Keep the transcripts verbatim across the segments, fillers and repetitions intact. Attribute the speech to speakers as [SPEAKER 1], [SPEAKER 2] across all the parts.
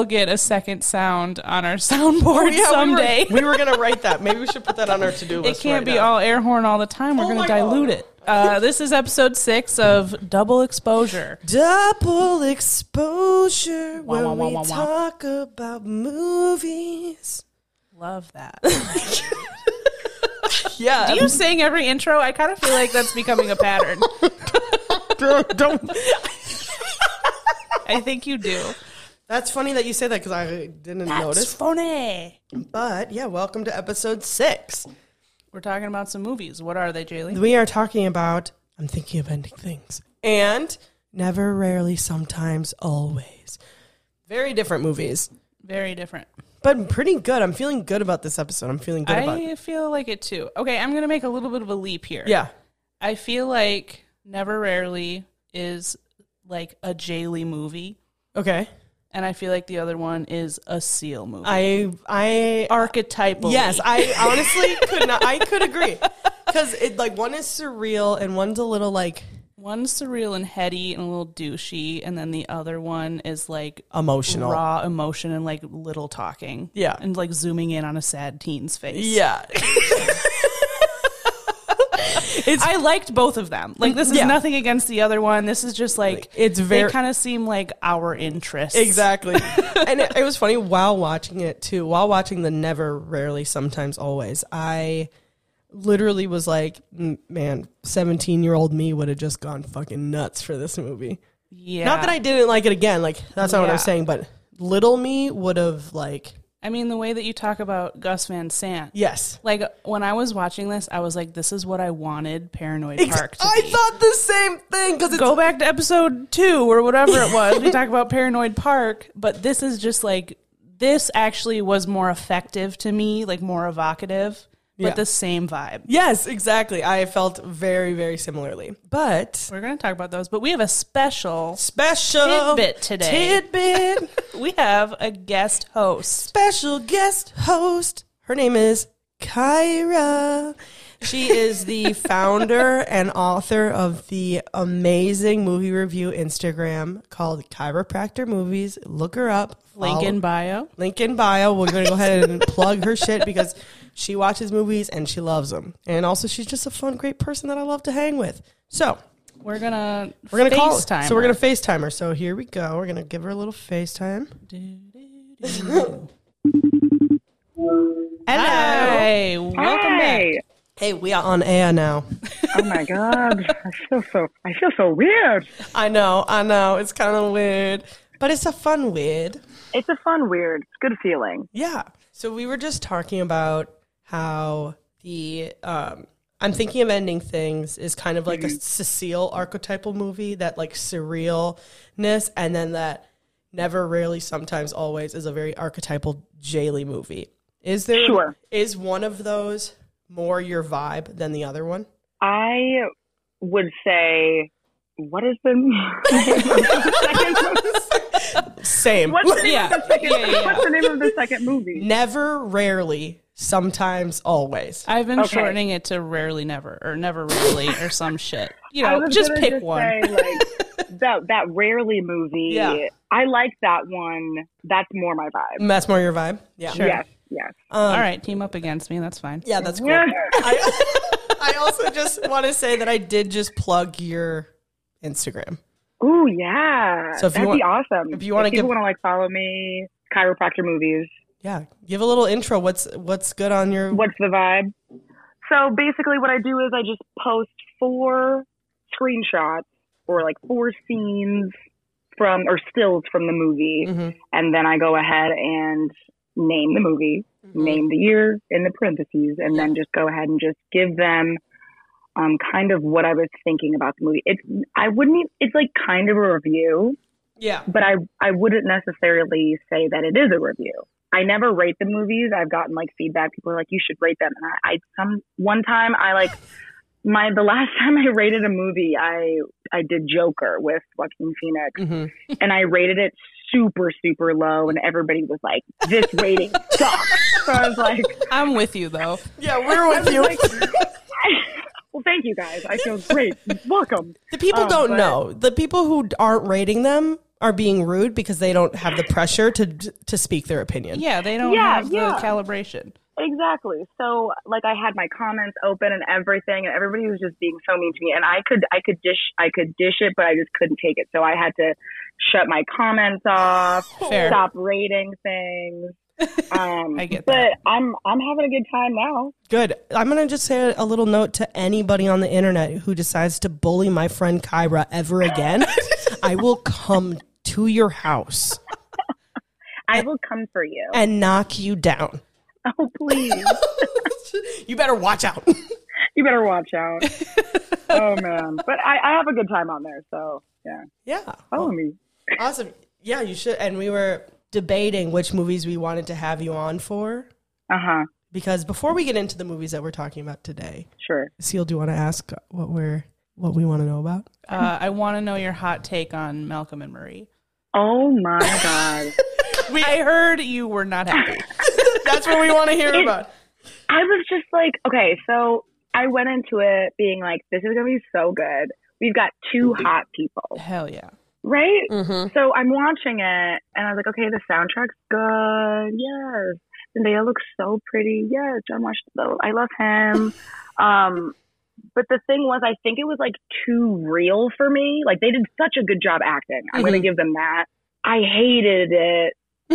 [SPEAKER 1] will get a second sound on our soundboard
[SPEAKER 2] oh, yeah,
[SPEAKER 1] someday.
[SPEAKER 2] We were, we were going to write that. Maybe we should put that on our to-do list.
[SPEAKER 1] It can't
[SPEAKER 2] right
[SPEAKER 1] be
[SPEAKER 2] now.
[SPEAKER 1] all air horn all the time. We're
[SPEAKER 2] Oh
[SPEAKER 1] going to
[SPEAKER 2] my
[SPEAKER 1] dilute
[SPEAKER 2] God.
[SPEAKER 1] it. Uh, this is episode six of Double Exposure.
[SPEAKER 2] Double Exposure,
[SPEAKER 1] Wah,
[SPEAKER 2] where
[SPEAKER 1] wah, wah,
[SPEAKER 2] we
[SPEAKER 1] wah, wah.
[SPEAKER 2] talk about movies.
[SPEAKER 1] Love that.
[SPEAKER 2] Yeah.
[SPEAKER 1] Do you sing every intro? I kind of feel like that's becoming a pattern.
[SPEAKER 2] don't.
[SPEAKER 1] I think you do.
[SPEAKER 2] That's funny that you say that because I didn't
[SPEAKER 1] That's
[SPEAKER 2] notice.
[SPEAKER 1] funny.
[SPEAKER 2] But yeah, welcome to episode six.
[SPEAKER 1] We're talking about some movies. What are they, Jaylee?
[SPEAKER 2] We are talking about I'm Thinking of Ending Things. And Never, Rarely, Sometimes, Always. Very different movies.
[SPEAKER 1] Very different.
[SPEAKER 2] But pretty good. I'm feeling good about this episode. I'm feeling good about it.
[SPEAKER 1] I feel like it too. Okay, I'm going to make a little bit of a leap here.
[SPEAKER 2] Yeah.
[SPEAKER 1] I feel like Never Rarely is like a Jaylee movie.
[SPEAKER 2] Okay.
[SPEAKER 1] And I feel like the other one is a Seal movie.
[SPEAKER 2] I I
[SPEAKER 1] Archetypally.
[SPEAKER 2] Yes, I honestly could not I could agree. Cuz it like one is surreal and one's a little like
[SPEAKER 1] One's surreal and heady and a little douchey, and then the other one is like
[SPEAKER 2] emotional.
[SPEAKER 1] raw emotion and like little talking.
[SPEAKER 2] Yeah.
[SPEAKER 1] And like zooming in on a sad teen's face.
[SPEAKER 2] Yeah.
[SPEAKER 1] It's, I liked both of them. Like, this is
[SPEAKER 2] Yeah.
[SPEAKER 1] nothing against the other one. This is just like,
[SPEAKER 2] It's very-
[SPEAKER 1] they kind of seem like our interests.
[SPEAKER 2] Exactly. And it, it was funny while watching it too, while watching the Never, Rarely, Sometimes, Always, I literally was like, "M- man, seventeen-year-old me would have just gone fucking nuts for this movie.
[SPEAKER 1] Yeah.
[SPEAKER 2] Not that I didn't like it again, like, that's not what
[SPEAKER 1] Yeah.
[SPEAKER 2] I'm saying, but little me would have, like,
[SPEAKER 1] I mean, the way that you talk about Gus Van Sant.
[SPEAKER 2] yes.
[SPEAKER 1] Like, when I was watching this, I was like, this is what I wanted Paranoid
[SPEAKER 2] Ex-
[SPEAKER 1] Park to
[SPEAKER 2] I
[SPEAKER 1] be.
[SPEAKER 2] thought the same thing, because it's...
[SPEAKER 1] Go back to episode two or whatever it was. We talk about Paranoid Park, but this is just like, this actually was more effective to me, like more evocative, but
[SPEAKER 2] Yeah.
[SPEAKER 1] the same vibe.
[SPEAKER 2] Yes, exactly. I felt very, very similarly. But...
[SPEAKER 1] We're going to talk about those, but we have a special
[SPEAKER 2] Special
[SPEAKER 1] tidbit today.
[SPEAKER 2] Tidbit.
[SPEAKER 1] We have a guest host.
[SPEAKER 2] Special guest host. Her name is Kyra. She is the founder and author of the amazing movie review Instagram called Chiropractor Movies. Look her up.
[SPEAKER 1] Link in bio.
[SPEAKER 2] Link in bio. We're going to go ahead and plug her shit because she watches movies and she loves them. And also, she's just a fun, great person that I love to hang with. So,
[SPEAKER 1] We're gonna
[SPEAKER 2] we're going to call
[SPEAKER 1] FaceTime.
[SPEAKER 2] So, we're
[SPEAKER 1] her.
[SPEAKER 2] going to FaceTime her. So, here we go. We're going to give her a little FaceTime. Hello.
[SPEAKER 1] Hey, welcome
[SPEAKER 3] Hi.
[SPEAKER 1] back.
[SPEAKER 2] Hey, we are on air now.
[SPEAKER 3] Oh my god. I feel so I feel so weird.
[SPEAKER 2] I know, I know. It's kind of weird, but it's a fun weird.
[SPEAKER 3] It's a fun weird. It's a good feeling.
[SPEAKER 2] Yeah. So we were just talking about how the um, I'm Thinking of Ending Things is kind of like a Cecile archetypal movie, that like surrealness, and then that Never, Rarely, Sometimes, Always is a very archetypal Jaylee movie. Is there
[SPEAKER 3] Sure.
[SPEAKER 2] is one of those more your vibe than the other one?
[SPEAKER 3] I would say what is the name of the second movie?
[SPEAKER 2] Same.
[SPEAKER 3] What's the name
[SPEAKER 1] Yeah.
[SPEAKER 3] of the second
[SPEAKER 1] Yeah, yeah, yeah.
[SPEAKER 3] What's the name of the second movie?
[SPEAKER 2] Never, Rarely, Sometimes, Always.
[SPEAKER 1] I've been
[SPEAKER 3] Okay.
[SPEAKER 1] shortening it to Rarely Never or Never Rarely or some shit. You
[SPEAKER 3] I
[SPEAKER 1] know,
[SPEAKER 3] was
[SPEAKER 1] just
[SPEAKER 3] gonna
[SPEAKER 1] pick
[SPEAKER 3] just
[SPEAKER 1] one.
[SPEAKER 3] Say, like, that that Rarely movie.
[SPEAKER 2] Yeah.
[SPEAKER 3] I like that one. That's more my vibe.
[SPEAKER 2] That's more your vibe? Yeah.
[SPEAKER 1] Sure.
[SPEAKER 3] Yes, yes.
[SPEAKER 2] Um,
[SPEAKER 1] All right, team up against me. That's fine.
[SPEAKER 2] Yeah, that's cool.
[SPEAKER 3] Yeah.
[SPEAKER 2] I, I also just want to say that I did just plug your Instagram.
[SPEAKER 3] Ooh, yeah.
[SPEAKER 2] So if you
[SPEAKER 3] That'd be
[SPEAKER 2] want-
[SPEAKER 3] awesome.
[SPEAKER 2] if you wanna
[SPEAKER 3] If people
[SPEAKER 2] give-
[SPEAKER 3] want to like follow me, Chiropractor Movies.
[SPEAKER 2] Yeah, give a little intro. What's what's good on your?
[SPEAKER 3] What's the vibe? So basically what I do is I just post four screenshots or like four scenes from, or stills from the movie.
[SPEAKER 2] Mhm.
[SPEAKER 3] And then I go ahead and name the movie,
[SPEAKER 2] Mhm.
[SPEAKER 3] name the year in the parentheses, and then just go ahead and just give them um, kind of what I was thinking about the movie. It's, I wouldn't, even, it's like kind of a review,
[SPEAKER 2] Yeah.
[SPEAKER 3] but I, I wouldn't necessarily say that it is a review. I never rate the movies. I've gotten like feedback. People are like, you should rate them. And I, I some one time I like my the last time I rated a movie, I I did Joker with Joaquin Phoenix,
[SPEAKER 2] Mhm.
[SPEAKER 3] and I rated it super super low, and everybody was like, this rating sucks. So I was like,
[SPEAKER 1] I'm with you though.
[SPEAKER 2] Yeah, we're with you.
[SPEAKER 3] like, well, thank you guys. I feel great. Welcome.
[SPEAKER 2] The people
[SPEAKER 3] Um,
[SPEAKER 2] don't
[SPEAKER 3] but-
[SPEAKER 2] know. The people who aren't rating them are being rude because they don't have the pressure to to speak their opinion.
[SPEAKER 1] Yeah, they don't
[SPEAKER 3] Yeah,
[SPEAKER 1] have
[SPEAKER 3] yeah.
[SPEAKER 1] the calibration.
[SPEAKER 3] Exactly. So like I had my comments open and everything, and everybody was just being so mean to me. And I could I could dish I could dish it, but I just couldn't take it. So I had to shut my comments off,
[SPEAKER 1] Fair.
[SPEAKER 3] stop rating things. Um,
[SPEAKER 1] I get
[SPEAKER 3] but
[SPEAKER 1] that.
[SPEAKER 3] I'm I'm having a good time now.
[SPEAKER 2] Good. I'm going to just say a little note to anybody on the internet who decides to bully my friend Kyra ever again. I will come to your house
[SPEAKER 3] I will come for you.
[SPEAKER 2] and knock you down.
[SPEAKER 3] Oh, please.
[SPEAKER 2] You better watch out.
[SPEAKER 3] You better watch out. Oh, man. But I, I have a good time on there. So, yeah.
[SPEAKER 2] Yeah.
[SPEAKER 3] Follow me.
[SPEAKER 2] Awesome. Yeah, you should. And we were debating which movies we wanted to have you on for.
[SPEAKER 3] Uh-huh.
[SPEAKER 2] Because before we get into the movies that we're talking about today,
[SPEAKER 3] Sure.
[SPEAKER 2] Seal, do you want to ask what we're what we want to know about?
[SPEAKER 1] Uh, I want to know your hot take on Malcolm and Marie.
[SPEAKER 3] Oh, my God.
[SPEAKER 1] I heard you were not happy.
[SPEAKER 2] That's what we want to hear
[SPEAKER 3] It-
[SPEAKER 2] about.
[SPEAKER 3] I was just like, okay, so I went into it being like, this is going to be so good. We've got two hot people,
[SPEAKER 1] Hell yeah.
[SPEAKER 3] right?
[SPEAKER 2] Mm-hmm.
[SPEAKER 3] So I'm watching it, and I was like, okay, the soundtrack's good. Yes. Zendaya looks so pretty. Yes. John Washington, I love him. um, but the thing was, I think it was like too real for me. Like, they did such a good job acting. I'm
[SPEAKER 2] Mm-hmm.
[SPEAKER 3] going to give them that. I hated it.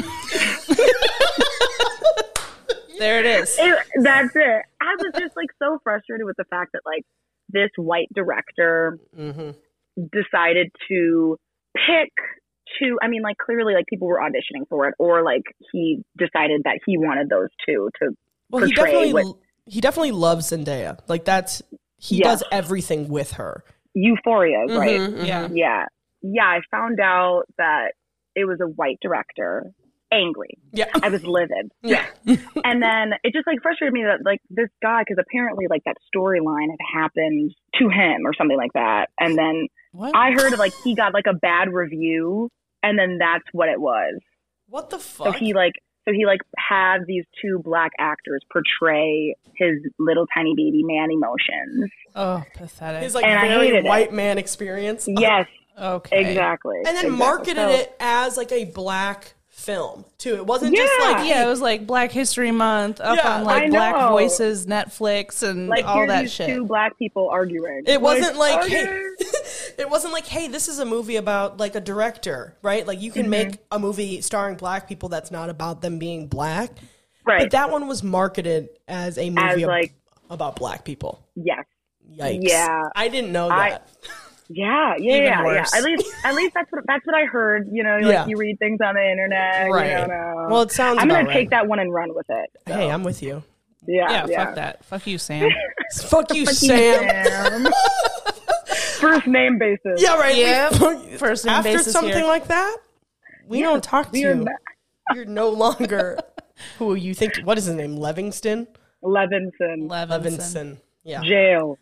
[SPEAKER 1] There it is.
[SPEAKER 3] It, that's it. I was just like so frustrated with the fact that like this white director
[SPEAKER 2] Mm-hmm.
[SPEAKER 3] decided to pick two. I mean, like clearly, like people were auditioning for it, or like he decided that he wanted those two to
[SPEAKER 2] Well, he
[SPEAKER 3] portray
[SPEAKER 2] definitely
[SPEAKER 3] what
[SPEAKER 2] he definitely loves Zendaya. Like that's he
[SPEAKER 3] Yeah.
[SPEAKER 2] does everything with her.
[SPEAKER 3] Euphoria, right?
[SPEAKER 2] Mhm, mhm.
[SPEAKER 1] Yeah.
[SPEAKER 3] Yeah, yeah. I found out that it was a white director. Angry.
[SPEAKER 2] Yeah.
[SPEAKER 3] I was livid.
[SPEAKER 2] Yeah.
[SPEAKER 3] And then it just like frustrated me that like this guy, because apparently like that storyline had happened to him or something like that. And then
[SPEAKER 1] What?
[SPEAKER 3] I heard like he got like a bad review, and then that's what it was.
[SPEAKER 2] What the
[SPEAKER 3] So
[SPEAKER 2] fuck?
[SPEAKER 3] he like so he like had these two black actors portray his little tiny baby man emotions.
[SPEAKER 1] Oh, pathetic.
[SPEAKER 2] His like
[SPEAKER 3] and I
[SPEAKER 2] very
[SPEAKER 3] hated it.
[SPEAKER 2] white man experience.
[SPEAKER 3] Yes,
[SPEAKER 1] okay.
[SPEAKER 3] exactly.
[SPEAKER 2] And then
[SPEAKER 3] exactly.
[SPEAKER 2] marketed
[SPEAKER 3] So-
[SPEAKER 2] it as like a black film too. It wasn't just
[SPEAKER 3] Yeah.
[SPEAKER 2] like
[SPEAKER 1] Yeah, it was like Black History Month up
[SPEAKER 2] Yeah,
[SPEAKER 1] on like
[SPEAKER 3] I
[SPEAKER 1] Black
[SPEAKER 3] know.
[SPEAKER 1] Voices, Netflix, and
[SPEAKER 3] like
[SPEAKER 1] all
[SPEAKER 3] here's
[SPEAKER 1] that
[SPEAKER 3] these
[SPEAKER 1] shit.
[SPEAKER 3] two black people arguing.
[SPEAKER 2] It wasn't like,
[SPEAKER 3] okay.
[SPEAKER 2] hey, it wasn't like, hey, this is a movie about like a director, right? Like you can
[SPEAKER 3] Mm-hmm.
[SPEAKER 2] make a movie starring black people that's not about them being black.
[SPEAKER 3] right.
[SPEAKER 2] But that one was marketed as a movie
[SPEAKER 3] As,
[SPEAKER 2] ab-
[SPEAKER 3] like-
[SPEAKER 2] about black people.
[SPEAKER 3] yes.
[SPEAKER 2] Yikes.
[SPEAKER 3] Yeah.
[SPEAKER 2] I didn't know
[SPEAKER 3] I-
[SPEAKER 2] that.
[SPEAKER 3] Yeah, yeah,
[SPEAKER 1] Even
[SPEAKER 3] yeah,
[SPEAKER 1] worse.
[SPEAKER 3] yeah. At least, at least that's what that's what I heard. You know, like
[SPEAKER 2] Yeah.
[SPEAKER 3] you read things on the internet.
[SPEAKER 2] Right.
[SPEAKER 3] You don't know.
[SPEAKER 2] Well, it sounds
[SPEAKER 3] I'm gonna
[SPEAKER 2] about
[SPEAKER 3] take
[SPEAKER 2] right.
[SPEAKER 3] that one and run with it. So,
[SPEAKER 2] Hey, I'm with you.
[SPEAKER 3] yeah,
[SPEAKER 1] yeah,
[SPEAKER 3] yeah.
[SPEAKER 1] fuck that. Fuck you, Sam.
[SPEAKER 2] Fuck you,
[SPEAKER 3] Fuck you,
[SPEAKER 2] Sam.
[SPEAKER 3] Sam. First name basis.
[SPEAKER 2] Yeah, right.
[SPEAKER 1] Yeah.
[SPEAKER 2] We-
[SPEAKER 1] First name
[SPEAKER 2] After
[SPEAKER 1] basis
[SPEAKER 2] something
[SPEAKER 1] here.
[SPEAKER 2] like that, we don't talk to
[SPEAKER 3] we are
[SPEAKER 2] you.
[SPEAKER 3] not-
[SPEAKER 2] You're no longer who you think. What is his name? Levingston?
[SPEAKER 3] Levinson.
[SPEAKER 1] Levinson.
[SPEAKER 2] Levinson. Yeah.
[SPEAKER 3] Jail.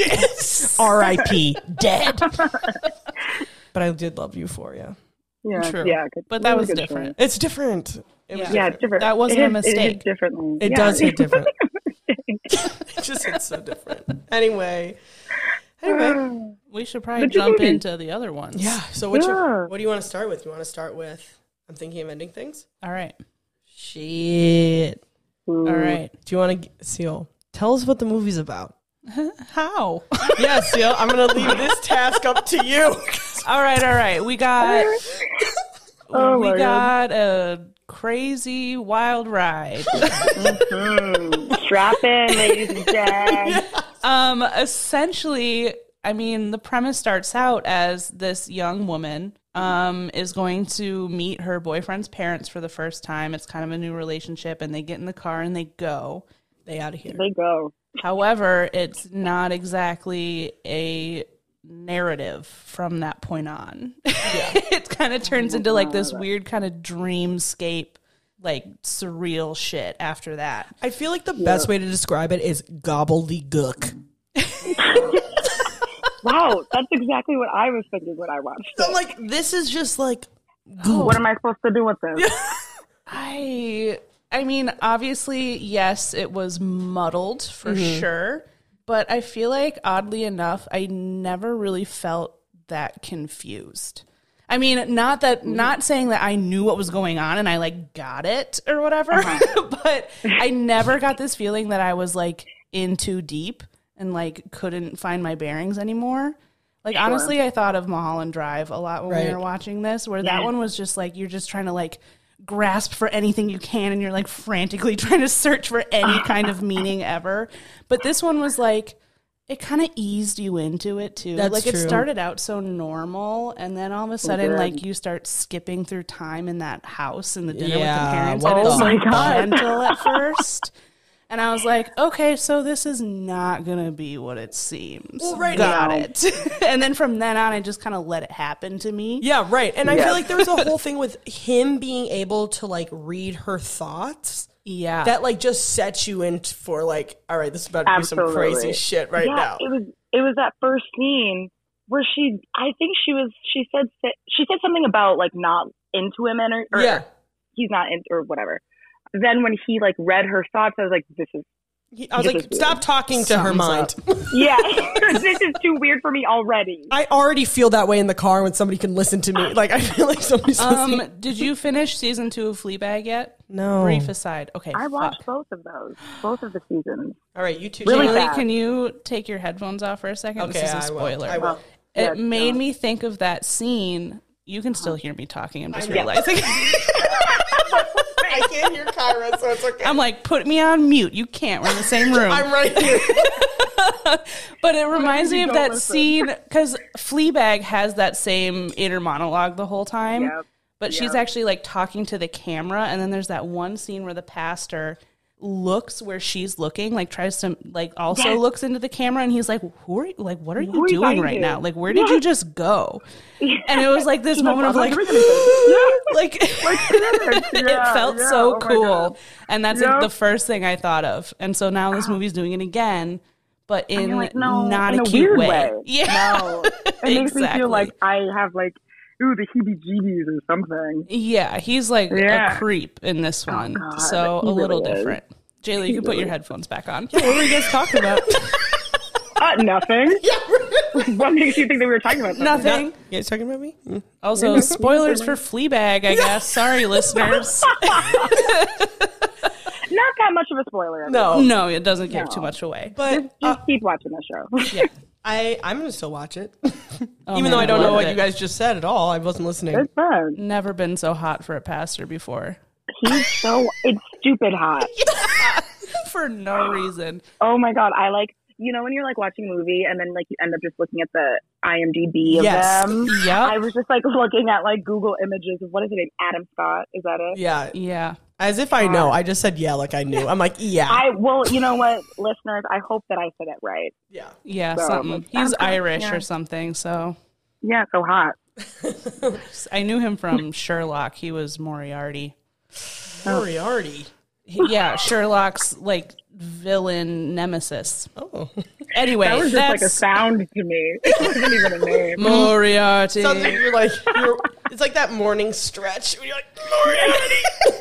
[SPEAKER 2] R I P Dead. But I did love Euphoria.
[SPEAKER 3] Yeah,
[SPEAKER 1] True.
[SPEAKER 3] yeah. good-
[SPEAKER 1] But that
[SPEAKER 3] really
[SPEAKER 1] was
[SPEAKER 3] good
[SPEAKER 1] different.
[SPEAKER 2] It's different. It was
[SPEAKER 1] Yeah.
[SPEAKER 3] Yeah, it's different.
[SPEAKER 1] That wasn't
[SPEAKER 3] It
[SPEAKER 1] a
[SPEAKER 3] is- It
[SPEAKER 1] mistake.
[SPEAKER 3] hits differently.
[SPEAKER 2] It
[SPEAKER 3] Yeah.
[SPEAKER 2] does hit different. It just hits so different. Anyway. Anyway.
[SPEAKER 1] We should probably
[SPEAKER 3] But you
[SPEAKER 1] jump
[SPEAKER 3] can-
[SPEAKER 1] into the other ones.
[SPEAKER 2] Yeah. So what's your,
[SPEAKER 3] Yeah.
[SPEAKER 2] what do you want to start with? You want to start with I'm thinking of ending things?
[SPEAKER 1] All right.
[SPEAKER 2] Shit.
[SPEAKER 3] Ooh.
[SPEAKER 1] All right.
[SPEAKER 2] Do you want to Seal? Tell us what the movie's about.
[SPEAKER 1] How?
[SPEAKER 2] Yeah, Seal. I'm gonna leave this task up to you.
[SPEAKER 1] all right, all right. We got
[SPEAKER 3] Oh
[SPEAKER 1] we
[SPEAKER 3] my
[SPEAKER 1] got a crazy wild ride.
[SPEAKER 3] Mm. Strap in, ladies and gents.
[SPEAKER 1] Um, essentially, I mean, the premise starts out as this young woman um, is going to meet her boyfriend's parents for the first time. It's kind of a new relationship, and they get in the car and they go.
[SPEAKER 2] They out of here.
[SPEAKER 3] They go.
[SPEAKER 1] However, it's not exactly a narrative from that point on. It kind of turns into like this weird kind of dreamscape, like surreal shit after that.
[SPEAKER 2] I feel like the best way to describe it is gobbledygook.
[SPEAKER 3] Wow, that's exactly what I was thinking when I watched
[SPEAKER 2] So
[SPEAKER 3] it.
[SPEAKER 2] like this is just like
[SPEAKER 3] What am I supposed to do with this?
[SPEAKER 1] I I mean, obviously, yes, it was muddled for sure, but I feel like oddly enough, I never really felt that confused. I mean, not that, not saying that I knew what was going on and I like got it or whatever, uh-huh. but I never got this feeling that I was like in too deep and like couldn't find my bearings anymore. Like, sure. honestly, I thought of Mulholland Drive a lot when right. we were watching this, where yeah. that one was just like, you're just trying to like grasp for anything you can and you're like frantically trying to search for any kind of meaning ever. But this one was like, it kind of eased you into it too.
[SPEAKER 2] That's
[SPEAKER 1] like
[SPEAKER 2] true.
[SPEAKER 1] It started out so normal, and then all of a sudden, like you start skipping through time in that house in the dinner
[SPEAKER 2] yeah.
[SPEAKER 1] with the parents,
[SPEAKER 2] what
[SPEAKER 1] and it's
[SPEAKER 3] oh
[SPEAKER 1] like
[SPEAKER 3] God.
[SPEAKER 1] gentle at first. And I was like, okay, so this is not gonna be what it seems.
[SPEAKER 2] Well, right.
[SPEAKER 1] Got
[SPEAKER 3] now.
[SPEAKER 1] it. And then from then on, I just kind of let it happen to me.
[SPEAKER 2] Yeah, right. And I
[SPEAKER 3] yeah.
[SPEAKER 2] feel like there was a whole thing with him being able to like read her thoughts.
[SPEAKER 1] Yeah.
[SPEAKER 2] That like just sets you in for like, all right, this is about to
[SPEAKER 3] Absolutely.
[SPEAKER 2] be some crazy shit right
[SPEAKER 3] yeah,
[SPEAKER 2] now.
[SPEAKER 3] It was it was that first scene where she, I think she was, she said she said something about like not into him and or, or
[SPEAKER 2] yeah.
[SPEAKER 3] he's not into or whatever. Then when he like read her thoughts, I was like, this is.
[SPEAKER 2] He, I was like, stop talking to her mind.
[SPEAKER 3] Yeah, this is too weird for me already.
[SPEAKER 2] I already feel that way in the car when somebody can listen to me. Like, I feel like somebody's listening.
[SPEAKER 1] Um, did you finish season two of Fleabag yet?
[SPEAKER 2] No.
[SPEAKER 1] Brief aside. Okay,
[SPEAKER 3] I watched
[SPEAKER 1] fuck.
[SPEAKER 3] both of those, both of the seasons.
[SPEAKER 2] All right, you two.
[SPEAKER 3] Really
[SPEAKER 1] Haley,
[SPEAKER 3] fast.
[SPEAKER 1] can you take your headphones off for a second?
[SPEAKER 2] Okay,
[SPEAKER 1] this is a
[SPEAKER 2] I
[SPEAKER 1] spoiler.
[SPEAKER 2] will. I will.
[SPEAKER 1] It
[SPEAKER 3] Yes,
[SPEAKER 1] made
[SPEAKER 3] no.
[SPEAKER 1] me think of that scene. You can still hear me talking. I'm just
[SPEAKER 2] know.
[SPEAKER 1] realizing.
[SPEAKER 2] I can't hear Kyra, so it's okay.
[SPEAKER 1] I'm like, put me on mute. You can't. We're in the same room.
[SPEAKER 2] I'm right here.
[SPEAKER 1] But it reminds me of
[SPEAKER 3] don't
[SPEAKER 1] that
[SPEAKER 3] listen.
[SPEAKER 1] scene because Fleabag has that same inner monologue the whole time.
[SPEAKER 3] Yep.
[SPEAKER 1] But she's
[SPEAKER 3] Yep.
[SPEAKER 1] actually like talking to the camera, and then there's that one scene where the pastor looks where she's looking, like tries to like also
[SPEAKER 3] Yes.
[SPEAKER 1] looks into the camera, and he's like, "Who are you? Like, what are you
[SPEAKER 3] Who are you
[SPEAKER 1] doing
[SPEAKER 3] talking
[SPEAKER 1] right
[SPEAKER 3] to?"
[SPEAKER 1] now? Like, where did you just go?" And it was like this
[SPEAKER 3] She's
[SPEAKER 1] moment of
[SPEAKER 3] like,
[SPEAKER 1] like,
[SPEAKER 3] "I'm not doing
[SPEAKER 1] like
[SPEAKER 3] this."
[SPEAKER 1] it
[SPEAKER 3] Yeah,
[SPEAKER 1] felt
[SPEAKER 3] yeah,
[SPEAKER 1] so
[SPEAKER 3] oh my
[SPEAKER 1] cool,
[SPEAKER 3] God.
[SPEAKER 1] and that's like
[SPEAKER 3] Yep.
[SPEAKER 1] the first thing I thought of. And so now this movie's doing it again, but in
[SPEAKER 3] you're like, no,
[SPEAKER 1] not
[SPEAKER 3] in
[SPEAKER 1] a
[SPEAKER 3] a
[SPEAKER 1] cute
[SPEAKER 3] weird
[SPEAKER 1] way.
[SPEAKER 3] way.
[SPEAKER 1] Yeah,
[SPEAKER 3] No, it makes me
[SPEAKER 1] Exactly.
[SPEAKER 3] feel like I have like, ooh, the heebie-jeebies or something.
[SPEAKER 1] yeah, he's like
[SPEAKER 3] Yeah.
[SPEAKER 1] a creep in this one,
[SPEAKER 3] God,
[SPEAKER 1] so
[SPEAKER 3] he
[SPEAKER 1] a little
[SPEAKER 3] really is.
[SPEAKER 1] different. Jayla, you can put
[SPEAKER 3] really
[SPEAKER 1] your
[SPEAKER 3] is.
[SPEAKER 1] headphones back on.
[SPEAKER 2] What were you guys talking about?
[SPEAKER 3] Uh, nothing. What makes you think that we were talking about something?
[SPEAKER 1] Nothing.
[SPEAKER 2] You guys talking about me? Mm.
[SPEAKER 1] Also, spoilers for Fleabag, I guess. Sorry, listeners.
[SPEAKER 3] Not that much of a spoiler.
[SPEAKER 2] No.
[SPEAKER 1] No, it doesn't give
[SPEAKER 3] No.
[SPEAKER 1] too much away.
[SPEAKER 2] But
[SPEAKER 3] Just,
[SPEAKER 2] uh,
[SPEAKER 3] just keep watching the show.
[SPEAKER 1] Yeah.
[SPEAKER 2] I, I'm going to still watch it.
[SPEAKER 1] Oh,
[SPEAKER 2] Even
[SPEAKER 1] man,
[SPEAKER 2] though I don't know
[SPEAKER 1] loved
[SPEAKER 2] what
[SPEAKER 1] it.
[SPEAKER 2] you guys just said at all. I wasn't listening.
[SPEAKER 3] It's fun.
[SPEAKER 1] Never been so hot for a pastor before.
[SPEAKER 3] He's so, it's stupid hot.
[SPEAKER 1] For no reason.
[SPEAKER 3] Oh my God. I like, you know, when you're like watching a movie and then like you end up just looking at the I M D B of
[SPEAKER 2] Yes.
[SPEAKER 3] them.
[SPEAKER 1] Yep.
[SPEAKER 3] I was just like looking at like Google images of what is it name? Adam Scott. Is that it?
[SPEAKER 2] Yeah.
[SPEAKER 1] Yeah.
[SPEAKER 2] As if I know. I just said yeah like I knew. I'm like, yeah.
[SPEAKER 3] I, well, you know what, listeners, I hope that I said it right.
[SPEAKER 2] yeah.
[SPEAKER 1] Yeah,
[SPEAKER 3] So,
[SPEAKER 1] something.
[SPEAKER 3] like,
[SPEAKER 1] He's
[SPEAKER 3] okay,
[SPEAKER 1] Irish
[SPEAKER 3] yeah.
[SPEAKER 1] or something, so.
[SPEAKER 3] Yeah, so hot.
[SPEAKER 1] I knew him from Sherlock. He was Moriarty.
[SPEAKER 2] Moriarty.
[SPEAKER 1] He- yeah, Sherlock's like villain nemesis.
[SPEAKER 2] Oh.
[SPEAKER 1] Anyway,
[SPEAKER 3] That was just
[SPEAKER 1] that's
[SPEAKER 3] like a sound to me. It wasn't even a name.
[SPEAKER 1] Moriarty.
[SPEAKER 2] Sounds like you're like, you're, it's like that morning stretch where you're like, Moriarty.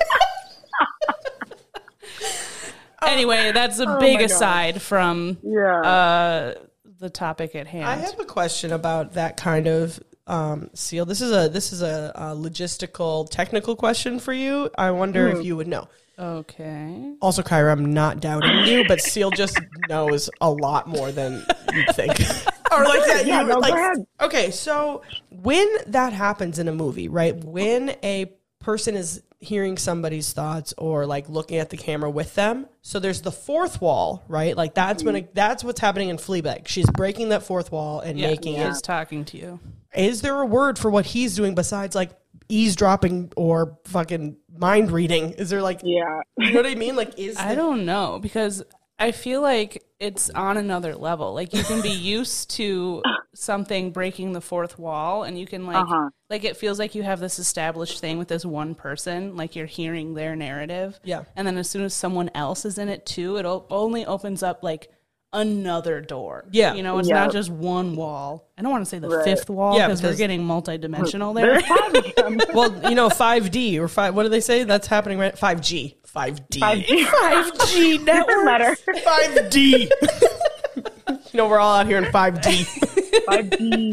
[SPEAKER 1] Anyway, that's a
[SPEAKER 3] Oh
[SPEAKER 1] big
[SPEAKER 3] my God.
[SPEAKER 1] aside from
[SPEAKER 3] Yeah.
[SPEAKER 1] uh, the topic at hand.
[SPEAKER 2] I have a question about that kind of um, seal. This is a this is a, a logistical, technical question for you. I wonder
[SPEAKER 3] Hmm.
[SPEAKER 2] if you would know.
[SPEAKER 1] Okay.
[SPEAKER 2] Also, Kyra, I'm not doubting you, but Seal just knows a lot more than you'd think. or like that.
[SPEAKER 3] Yeah,
[SPEAKER 2] you,
[SPEAKER 3] no, go
[SPEAKER 2] like,
[SPEAKER 3] ahead.
[SPEAKER 2] Okay, so when that happens in a movie, right? When a person is hearing somebody's thoughts or like looking at the camera with them, so there's the fourth wall, right? Like that's when it, that's what's happening in Fleabag. She's breaking that fourth wall and
[SPEAKER 1] Yeah,
[SPEAKER 2] making
[SPEAKER 1] he's
[SPEAKER 2] it.
[SPEAKER 1] talking to you.
[SPEAKER 2] Is there a word for what he's doing besides like eavesdropping or fucking mind reading? Is there like,
[SPEAKER 3] Yeah.
[SPEAKER 2] you know what I mean? Like, is
[SPEAKER 1] I
[SPEAKER 2] there-
[SPEAKER 1] don't know because I feel like it's on another level. Like you can be used to something breaking the fourth wall, and you can like
[SPEAKER 3] Uh-huh.
[SPEAKER 1] like it feels like you have this established thing with this one person. Like you're hearing their narrative,
[SPEAKER 2] Yeah.
[SPEAKER 1] And then as soon as someone else is in it too, it o- only opens up like another door.
[SPEAKER 2] Yeah.
[SPEAKER 1] You know, it's
[SPEAKER 3] Yeah.
[SPEAKER 1] not just one wall. I don't want to say the
[SPEAKER 3] Right.
[SPEAKER 1] fifth wall
[SPEAKER 2] Yeah,
[SPEAKER 1] because we're
[SPEAKER 2] because-
[SPEAKER 1] getting multidimensional there.
[SPEAKER 3] There's five of them.
[SPEAKER 2] Well, you know, five D or five. What do they say? That's happening right. Five G. Five D.
[SPEAKER 3] five G.
[SPEAKER 1] five G network.
[SPEAKER 3] letter.
[SPEAKER 2] Five D. You know, we're all out here in five D.
[SPEAKER 3] five D.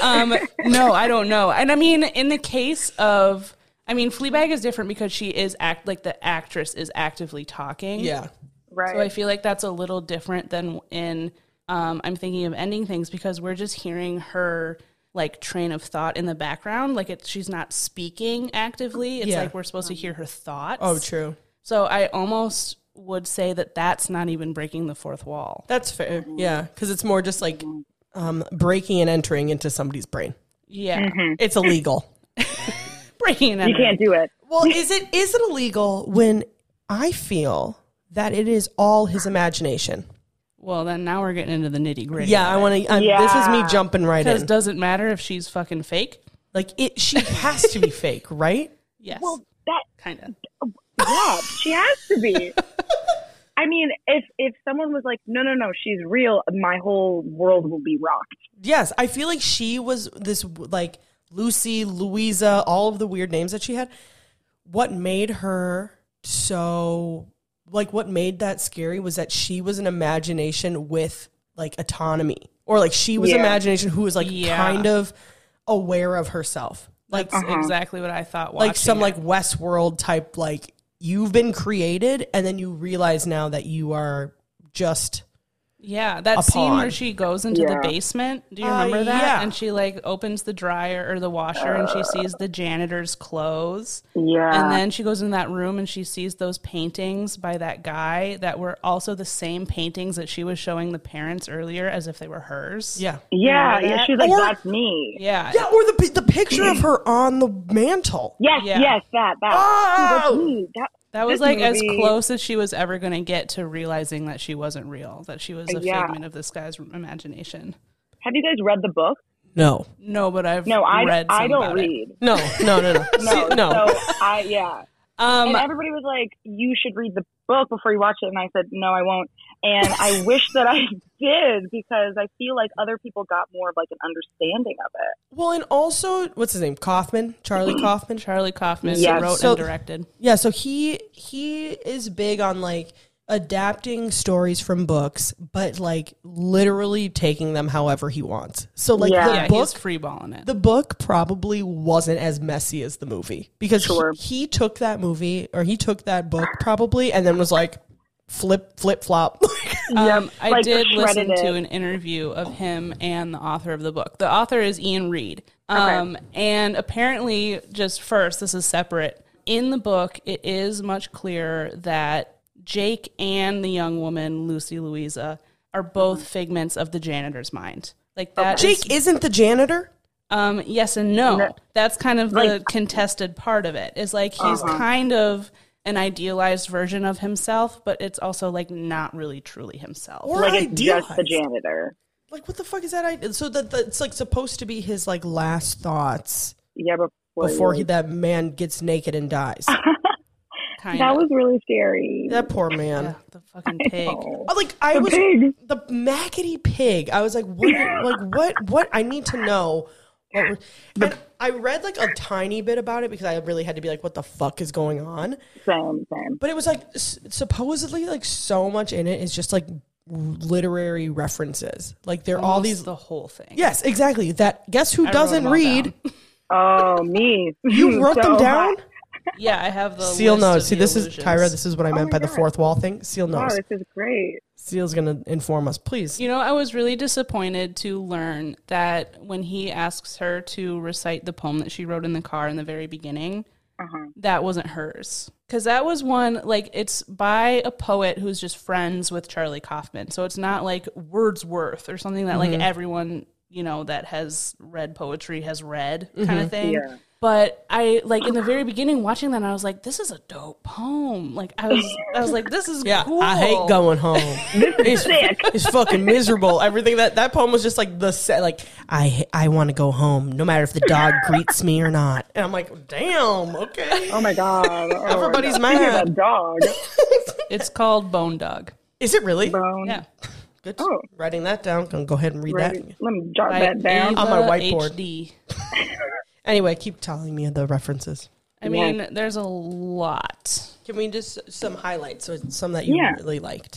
[SPEAKER 1] um, no, I don't know. And I mean, in the case of, I mean, Fleabag is different because she is act like the actress is actively talking.
[SPEAKER 2] Yeah.
[SPEAKER 3] Right.
[SPEAKER 1] So I feel like that's a little different than in, um, I'm thinking of Ending Things, because we're just hearing her like train of thought in the background. Like it, she's not speaking actively. It's
[SPEAKER 2] Yeah.
[SPEAKER 1] like we're supposed to hear her thoughts.
[SPEAKER 2] Oh, true.
[SPEAKER 1] So I almost would say that that's not even breaking the fourth wall.
[SPEAKER 2] That's fair. Yeah, because it's more just like um, breaking and entering into somebody's brain.
[SPEAKER 1] Yeah.
[SPEAKER 2] It's illegal.
[SPEAKER 1] Breaking and
[SPEAKER 3] You can't do it.
[SPEAKER 2] Well, is it is it illegal when I feel that it is all his imagination?
[SPEAKER 1] Well, then now we're getting into the nitty gritty.
[SPEAKER 2] Yeah, I want to.
[SPEAKER 3] Yeah.
[SPEAKER 2] This is me jumping right
[SPEAKER 1] Because
[SPEAKER 2] in.
[SPEAKER 1] does it matter if she's fucking fake?
[SPEAKER 2] Like it, she has to be fake, right?
[SPEAKER 1] Yes.
[SPEAKER 3] Well, that
[SPEAKER 1] kind of.
[SPEAKER 3] yeah, she has to be. I mean, if if someone was like, no, no, no, she's real, my whole world will be rocked.
[SPEAKER 2] Yes, I feel like she was this like Lucy, Louisa, all of the weird names that she had. What made her so like what made that scary was that she was an imagination with like autonomy, or like she was
[SPEAKER 3] Yeah.
[SPEAKER 2] imagination who was like
[SPEAKER 1] Yeah.
[SPEAKER 2] kind of aware of herself, like
[SPEAKER 1] That's
[SPEAKER 3] Uh-huh.
[SPEAKER 1] exactly what I thought. Watching
[SPEAKER 2] like some
[SPEAKER 1] it.
[SPEAKER 2] like Westworld type, like you've been created and then you realize now that you are just
[SPEAKER 1] yeah, that
[SPEAKER 2] a
[SPEAKER 1] scene
[SPEAKER 2] pawn.
[SPEAKER 1] where she goes into the
[SPEAKER 3] Yeah.
[SPEAKER 1] basement. Do you
[SPEAKER 2] Uh,
[SPEAKER 1] remember that?
[SPEAKER 2] yeah.
[SPEAKER 1] And she like opens the dryer or the washer, and she sees the janitor's clothes.
[SPEAKER 3] Yeah.
[SPEAKER 1] And then she goes in that room and she sees those paintings by that guy that were also the same paintings that she was showing the parents earlier as if they were hers.
[SPEAKER 2] yeah
[SPEAKER 3] yeah,
[SPEAKER 1] remember
[SPEAKER 3] yeah,
[SPEAKER 1] that?
[SPEAKER 3] she's like,
[SPEAKER 2] Or-
[SPEAKER 3] that's me.
[SPEAKER 1] Yeah.
[SPEAKER 2] yeah or the pi- the picture of her on the mantle.
[SPEAKER 3] Yes,
[SPEAKER 1] Yeah.
[SPEAKER 3] yes, that, that.
[SPEAKER 2] Oh!
[SPEAKER 3] That's me. That,
[SPEAKER 1] That was
[SPEAKER 3] this
[SPEAKER 1] like as
[SPEAKER 3] movie-
[SPEAKER 1] close as she was ever going to get to realizing that she wasn't real, that she was a
[SPEAKER 3] Yeah.
[SPEAKER 1] figment of this guy's imagination.
[SPEAKER 3] Have you guys read the book?
[SPEAKER 2] No,
[SPEAKER 1] No, but I've
[SPEAKER 3] No, I,
[SPEAKER 1] read some
[SPEAKER 3] I don't
[SPEAKER 1] about it.
[SPEAKER 3] read.
[SPEAKER 2] no, no, no, no,
[SPEAKER 3] No,
[SPEAKER 2] See, no.
[SPEAKER 3] So I, yeah.
[SPEAKER 1] Um,
[SPEAKER 3] And everybody was like, you should read the book before you watch it. And I said, no, I won't. And I wish that I did, because I feel like other people got more of like an understanding of it.
[SPEAKER 2] Well, and also, what's his name? Kaufman, Charlie Kaufman.
[SPEAKER 1] Charlie Kaufman
[SPEAKER 3] Yes.
[SPEAKER 1] wrote
[SPEAKER 2] So-
[SPEAKER 1] and directed.
[SPEAKER 2] Yeah, so he he is big on like adapting stories from books, but like literally taking them however he wants. So like
[SPEAKER 3] Yeah.
[SPEAKER 2] the
[SPEAKER 1] Yeah,
[SPEAKER 2] book,
[SPEAKER 1] he's freeballing it.
[SPEAKER 2] the book probably wasn't as messy as the movie, because
[SPEAKER 3] Sure.
[SPEAKER 2] he, he took that movie or he took that book probably and then was like flip flip flop.
[SPEAKER 1] Um, I
[SPEAKER 3] like,
[SPEAKER 1] did
[SPEAKER 3] shredded
[SPEAKER 1] listen to
[SPEAKER 3] it.
[SPEAKER 1] an interview of him and the author of the book. The author is Ian Reed. Um, and apparently, just first, this is separate. In the book, it is much clearer that Jake and the young woman, Lucy Louisa, are both figments of the janitor's mind. Like that. is-
[SPEAKER 2] Jake isn't the janitor.
[SPEAKER 1] Um, yes and no.
[SPEAKER 3] No.
[SPEAKER 1] That's kind of the
[SPEAKER 3] Like-
[SPEAKER 1] contested part of it. Is like he's kind of an idealized version of himself, but it's also like not really truly himself.
[SPEAKER 2] Or
[SPEAKER 3] Like it's just the
[SPEAKER 2] idealized.
[SPEAKER 3] janitor.
[SPEAKER 2] Like what the fuck is that? I- So that that's like supposed to be his like last thoughts
[SPEAKER 3] Yeah, before,
[SPEAKER 2] before he,
[SPEAKER 3] he,
[SPEAKER 2] that man gets naked and dies.
[SPEAKER 1] Kind
[SPEAKER 3] that
[SPEAKER 1] of.
[SPEAKER 3] was really scary.
[SPEAKER 2] That poor man.
[SPEAKER 1] Yeah, the fucking pig.
[SPEAKER 3] Oh.
[SPEAKER 2] Oh, like I
[SPEAKER 3] The
[SPEAKER 2] was
[SPEAKER 3] pig.
[SPEAKER 2] the Mackety pig. I was like, what? Like what? What? I need to know. What we're, and I read like a tiny bit about it because I really had to be like, what the fuck is going on?
[SPEAKER 3] Same, same.
[SPEAKER 2] But it was like s- supposedly like so much in it is just like literary references. Like they're all
[SPEAKER 1] Almost
[SPEAKER 2] these.
[SPEAKER 1] the whole thing.
[SPEAKER 2] Yes, exactly. That guess who
[SPEAKER 1] I wrote
[SPEAKER 2] doesn't
[SPEAKER 1] them all
[SPEAKER 2] read?
[SPEAKER 1] down.
[SPEAKER 3] Oh, me.
[SPEAKER 2] You wrote
[SPEAKER 3] So
[SPEAKER 2] them down.
[SPEAKER 1] Yeah, I have the
[SPEAKER 2] Seal
[SPEAKER 1] list
[SPEAKER 2] knows.
[SPEAKER 1] of
[SPEAKER 2] See,
[SPEAKER 1] the
[SPEAKER 2] this is
[SPEAKER 1] illusions.
[SPEAKER 2] Kyra. This is what I meant
[SPEAKER 3] my
[SPEAKER 2] by the
[SPEAKER 3] God.
[SPEAKER 2] fourth wall thing. Seal
[SPEAKER 3] Wow,
[SPEAKER 2] knows.
[SPEAKER 3] this is great.
[SPEAKER 2] Seal's gonna inform us, please.
[SPEAKER 1] You know, I was really disappointed to learn that when he asks her to recite the poem that she wrote in the car in the very beginning,
[SPEAKER 3] Uh-huh.
[SPEAKER 1] that wasn't hers. Because that was one, like, it's by a poet who's just friends with Charlie Kaufman. So it's not like Wordsworth or something that, like, everyone, you know, that has read poetry has read kind of thing.
[SPEAKER 3] Yeah.
[SPEAKER 1] But I, like, in the very beginning, watching that, I was like, this is a dope poem. Like, I was, I was like, this is
[SPEAKER 2] Yeah,
[SPEAKER 1] cool.
[SPEAKER 2] I hate going home. it's,
[SPEAKER 3] sick.
[SPEAKER 2] it's fucking miserable. Everything that that poem was just like the set. Like I I want to go home, no matter if the dog greets me or not. And I'm like, damn, okay.
[SPEAKER 3] Oh my god. Oh,
[SPEAKER 2] Everybody's
[SPEAKER 3] God. Speaking of
[SPEAKER 2] mad.
[SPEAKER 3] that dog.
[SPEAKER 1] It's called Bone Dog.
[SPEAKER 2] Is it really?
[SPEAKER 3] Bone.
[SPEAKER 1] Yeah.
[SPEAKER 2] Good.
[SPEAKER 3] Oh.
[SPEAKER 2] Writing that down. Gonna go ahead and read
[SPEAKER 3] Ready?
[SPEAKER 2] that.
[SPEAKER 3] Let me jot
[SPEAKER 1] By
[SPEAKER 3] that down.
[SPEAKER 2] On my
[SPEAKER 1] Ava
[SPEAKER 2] whiteboard.
[SPEAKER 1] H D.
[SPEAKER 2] Anyway, keep telling me the references.
[SPEAKER 1] I
[SPEAKER 3] Yeah.
[SPEAKER 1] mean, there's a lot.
[SPEAKER 2] Can we just some highlights or some that you
[SPEAKER 3] Yeah.
[SPEAKER 2] really liked?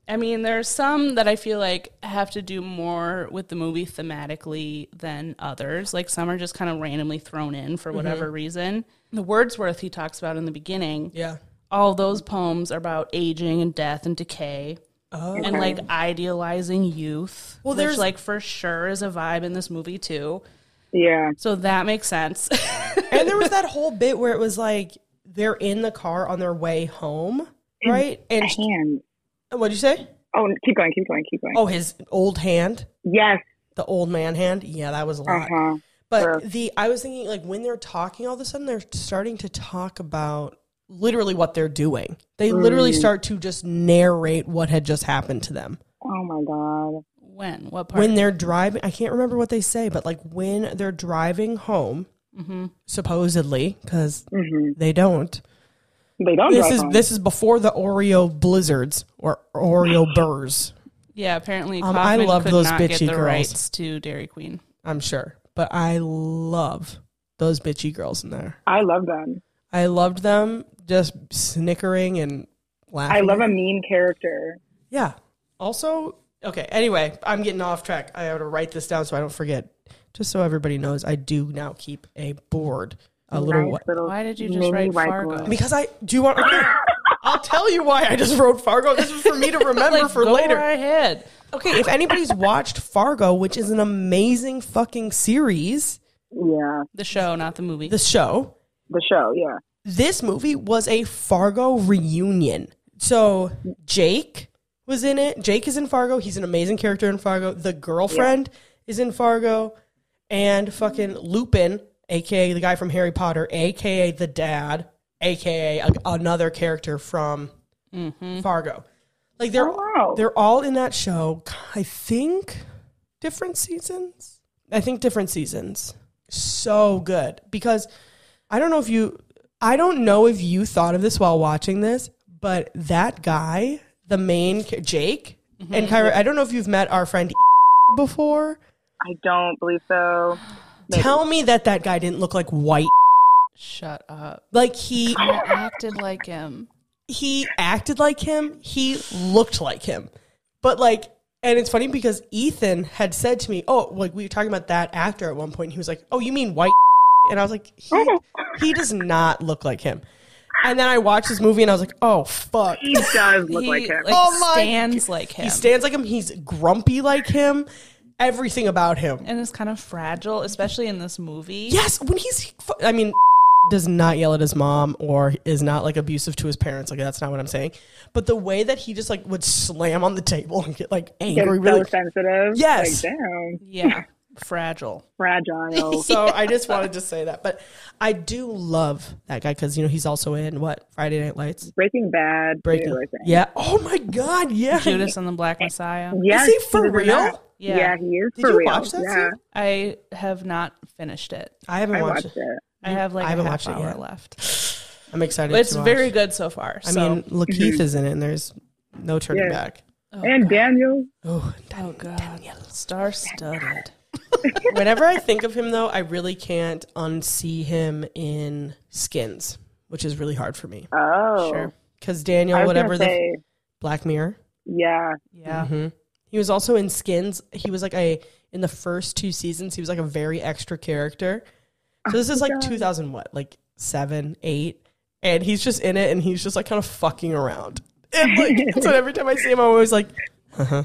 [SPEAKER 1] I mean, there's some that I feel like have to do more with the movie thematically than others. Like some are just kind of randomly thrown in for whatever mm-hmm. reason. The Wordsworth he talks about in the beginning.
[SPEAKER 2] Yeah.
[SPEAKER 1] All those poems are about aging and death and decay. Oh. And like idealizing youth. Well, there's which, like for sure is a vibe in this movie too.
[SPEAKER 3] Yeah.
[SPEAKER 1] So that makes sense.
[SPEAKER 2] And there was that whole bit where it was like they're in the car on their way home, right?
[SPEAKER 3] And hand.
[SPEAKER 2] What'd you say?
[SPEAKER 3] Oh, keep going, keep going, keep going.
[SPEAKER 2] Oh, his old hand?
[SPEAKER 3] Yes.
[SPEAKER 2] The old man hand? Yeah, that was a lot. Uh-huh. But sure. the I was thinking, like, when they're talking all of a sudden, they're starting to talk about literally what they're doing. They mm. literally start to just narrate what had just happened to them.
[SPEAKER 3] Oh, my God.
[SPEAKER 1] When? What part?
[SPEAKER 2] When they're driving, I can't remember what they say, but, like, when they're driving home, mm-hmm. supposedly, because mm-hmm. they don't.
[SPEAKER 3] They don't.
[SPEAKER 2] This is
[SPEAKER 3] home.
[SPEAKER 2] this is before the Oreo blizzards or Oreo burrs.
[SPEAKER 1] Yeah, apparently
[SPEAKER 2] um, I love
[SPEAKER 1] could
[SPEAKER 2] those
[SPEAKER 1] not
[SPEAKER 2] bitchy
[SPEAKER 1] get the
[SPEAKER 2] girls.
[SPEAKER 1] rights to Dairy Queen.
[SPEAKER 2] I'm sure, but I love those bitchy girls in there.
[SPEAKER 3] I love them.
[SPEAKER 2] I loved them just snickering and laughing.
[SPEAKER 3] I love a mean character.
[SPEAKER 2] Yeah. Also, okay. Anyway, I'm getting off track. I have to write this down so I don't forget. Just so everybody knows, I do now keep a board. A little,
[SPEAKER 3] nice little.
[SPEAKER 1] Why did you just write Fargo?
[SPEAKER 3] Board.
[SPEAKER 2] Because I do you want. Okay, I'll tell you why I just wrote Fargo. This is for me to remember
[SPEAKER 1] like,
[SPEAKER 2] for
[SPEAKER 1] go
[SPEAKER 2] later.
[SPEAKER 1] Right ahead.
[SPEAKER 2] Okay, if anybody's watched Fargo, which is an amazing fucking series.
[SPEAKER 3] Yeah.
[SPEAKER 1] The show, not the movie.
[SPEAKER 2] The show.
[SPEAKER 3] The show, yeah.
[SPEAKER 2] This movie was a Fargo reunion. So Jake was in it. Jake is in Fargo. He's an amazing character in Fargo. The girlfriend yeah. is in Fargo. And fucking Lupin, a k a the guy from Harry Potter, a k a the dad, a k a, a another character from mm-hmm. Fargo. Like they're oh, wow. they're all in that show. I think different seasons. I think different seasons. So good because I don't know if you I don't know if you thought of this while watching this, but that guy, the main Jake mm-hmm. and Kyra, I don't know if you've met our friend before.
[SPEAKER 3] I don't believe so.
[SPEAKER 2] Maybe. Tell me that that guy didn't look like white.
[SPEAKER 1] Shut up.
[SPEAKER 2] Like he
[SPEAKER 1] I acted like him.
[SPEAKER 2] He acted like him. He looked like him. But like, and it's funny because Ethan had said to me, oh, like we were talking about that actor at one point. He was like, oh, you mean white? And I was like, he, he does not look like him. And then I watched this movie and I was like, oh, fuck.
[SPEAKER 3] He does look
[SPEAKER 1] he,
[SPEAKER 3] like him.
[SPEAKER 1] Like,
[SPEAKER 2] oh my.
[SPEAKER 1] stands like him.
[SPEAKER 2] He stands like him. He's grumpy like him. Everything about him.
[SPEAKER 1] And it's kind of fragile, especially in this movie.
[SPEAKER 2] Yes, when he's, I mean, does not yell at his mom or is not like abusive to his parents. Like that's not what I'm saying. But the way that he just like would slam on the table and get like angry.
[SPEAKER 3] Get so
[SPEAKER 2] really
[SPEAKER 3] sensitive.
[SPEAKER 2] Yes.
[SPEAKER 3] Like, damn.
[SPEAKER 1] Yeah. Fragile.
[SPEAKER 3] Fragile.
[SPEAKER 2] So I just wanted to say that. But I do love that guy because, you know, he's also in what? Friday Night Lights?
[SPEAKER 3] Breaking Bad.
[SPEAKER 2] Breaking Bad. Yeah. Oh my God. Yeah.
[SPEAKER 1] Judas and the Black Messiah.
[SPEAKER 3] Yes,
[SPEAKER 2] is he for real?
[SPEAKER 1] Yeah.
[SPEAKER 3] yeah, he is
[SPEAKER 2] Did
[SPEAKER 3] for
[SPEAKER 2] you
[SPEAKER 3] real.
[SPEAKER 2] watch that
[SPEAKER 3] yeah.
[SPEAKER 2] scene?
[SPEAKER 1] I have not finished it.
[SPEAKER 2] I haven't
[SPEAKER 3] I
[SPEAKER 2] watched,
[SPEAKER 3] watched
[SPEAKER 2] it.
[SPEAKER 3] it.
[SPEAKER 1] I have like
[SPEAKER 2] I haven't
[SPEAKER 1] a half
[SPEAKER 2] watched it
[SPEAKER 1] hour
[SPEAKER 2] yet.
[SPEAKER 1] left.
[SPEAKER 2] I'm excited.
[SPEAKER 1] But it's
[SPEAKER 2] to watch.
[SPEAKER 1] very good so far.
[SPEAKER 2] I
[SPEAKER 1] so.
[SPEAKER 2] mean, Lakeith is in it, and there's no turning
[SPEAKER 3] Yeah.
[SPEAKER 2] back.
[SPEAKER 1] Oh,
[SPEAKER 3] And
[SPEAKER 1] God.
[SPEAKER 3] Daniel.
[SPEAKER 2] Oh,
[SPEAKER 1] Oh, God. Star-studded.
[SPEAKER 2] Whenever I think of him, though, I really can't unsee him in Skins, which is really hard for me.
[SPEAKER 3] Oh.
[SPEAKER 1] Sure.
[SPEAKER 2] Because
[SPEAKER 3] I
[SPEAKER 2] Daniel,
[SPEAKER 3] was
[SPEAKER 2] whatever the
[SPEAKER 3] say,
[SPEAKER 2] Black Mirror.
[SPEAKER 3] yeah.
[SPEAKER 1] Yeah.
[SPEAKER 2] Mm-hmm. He was also in Skins. He was like a in the first two seasons. He was like a very extra character. So this is like two thousand what, like seven, eight, and he's just in it, and he's just like kind of fucking around. And like, so every time I see him, I'm always like, uh-huh.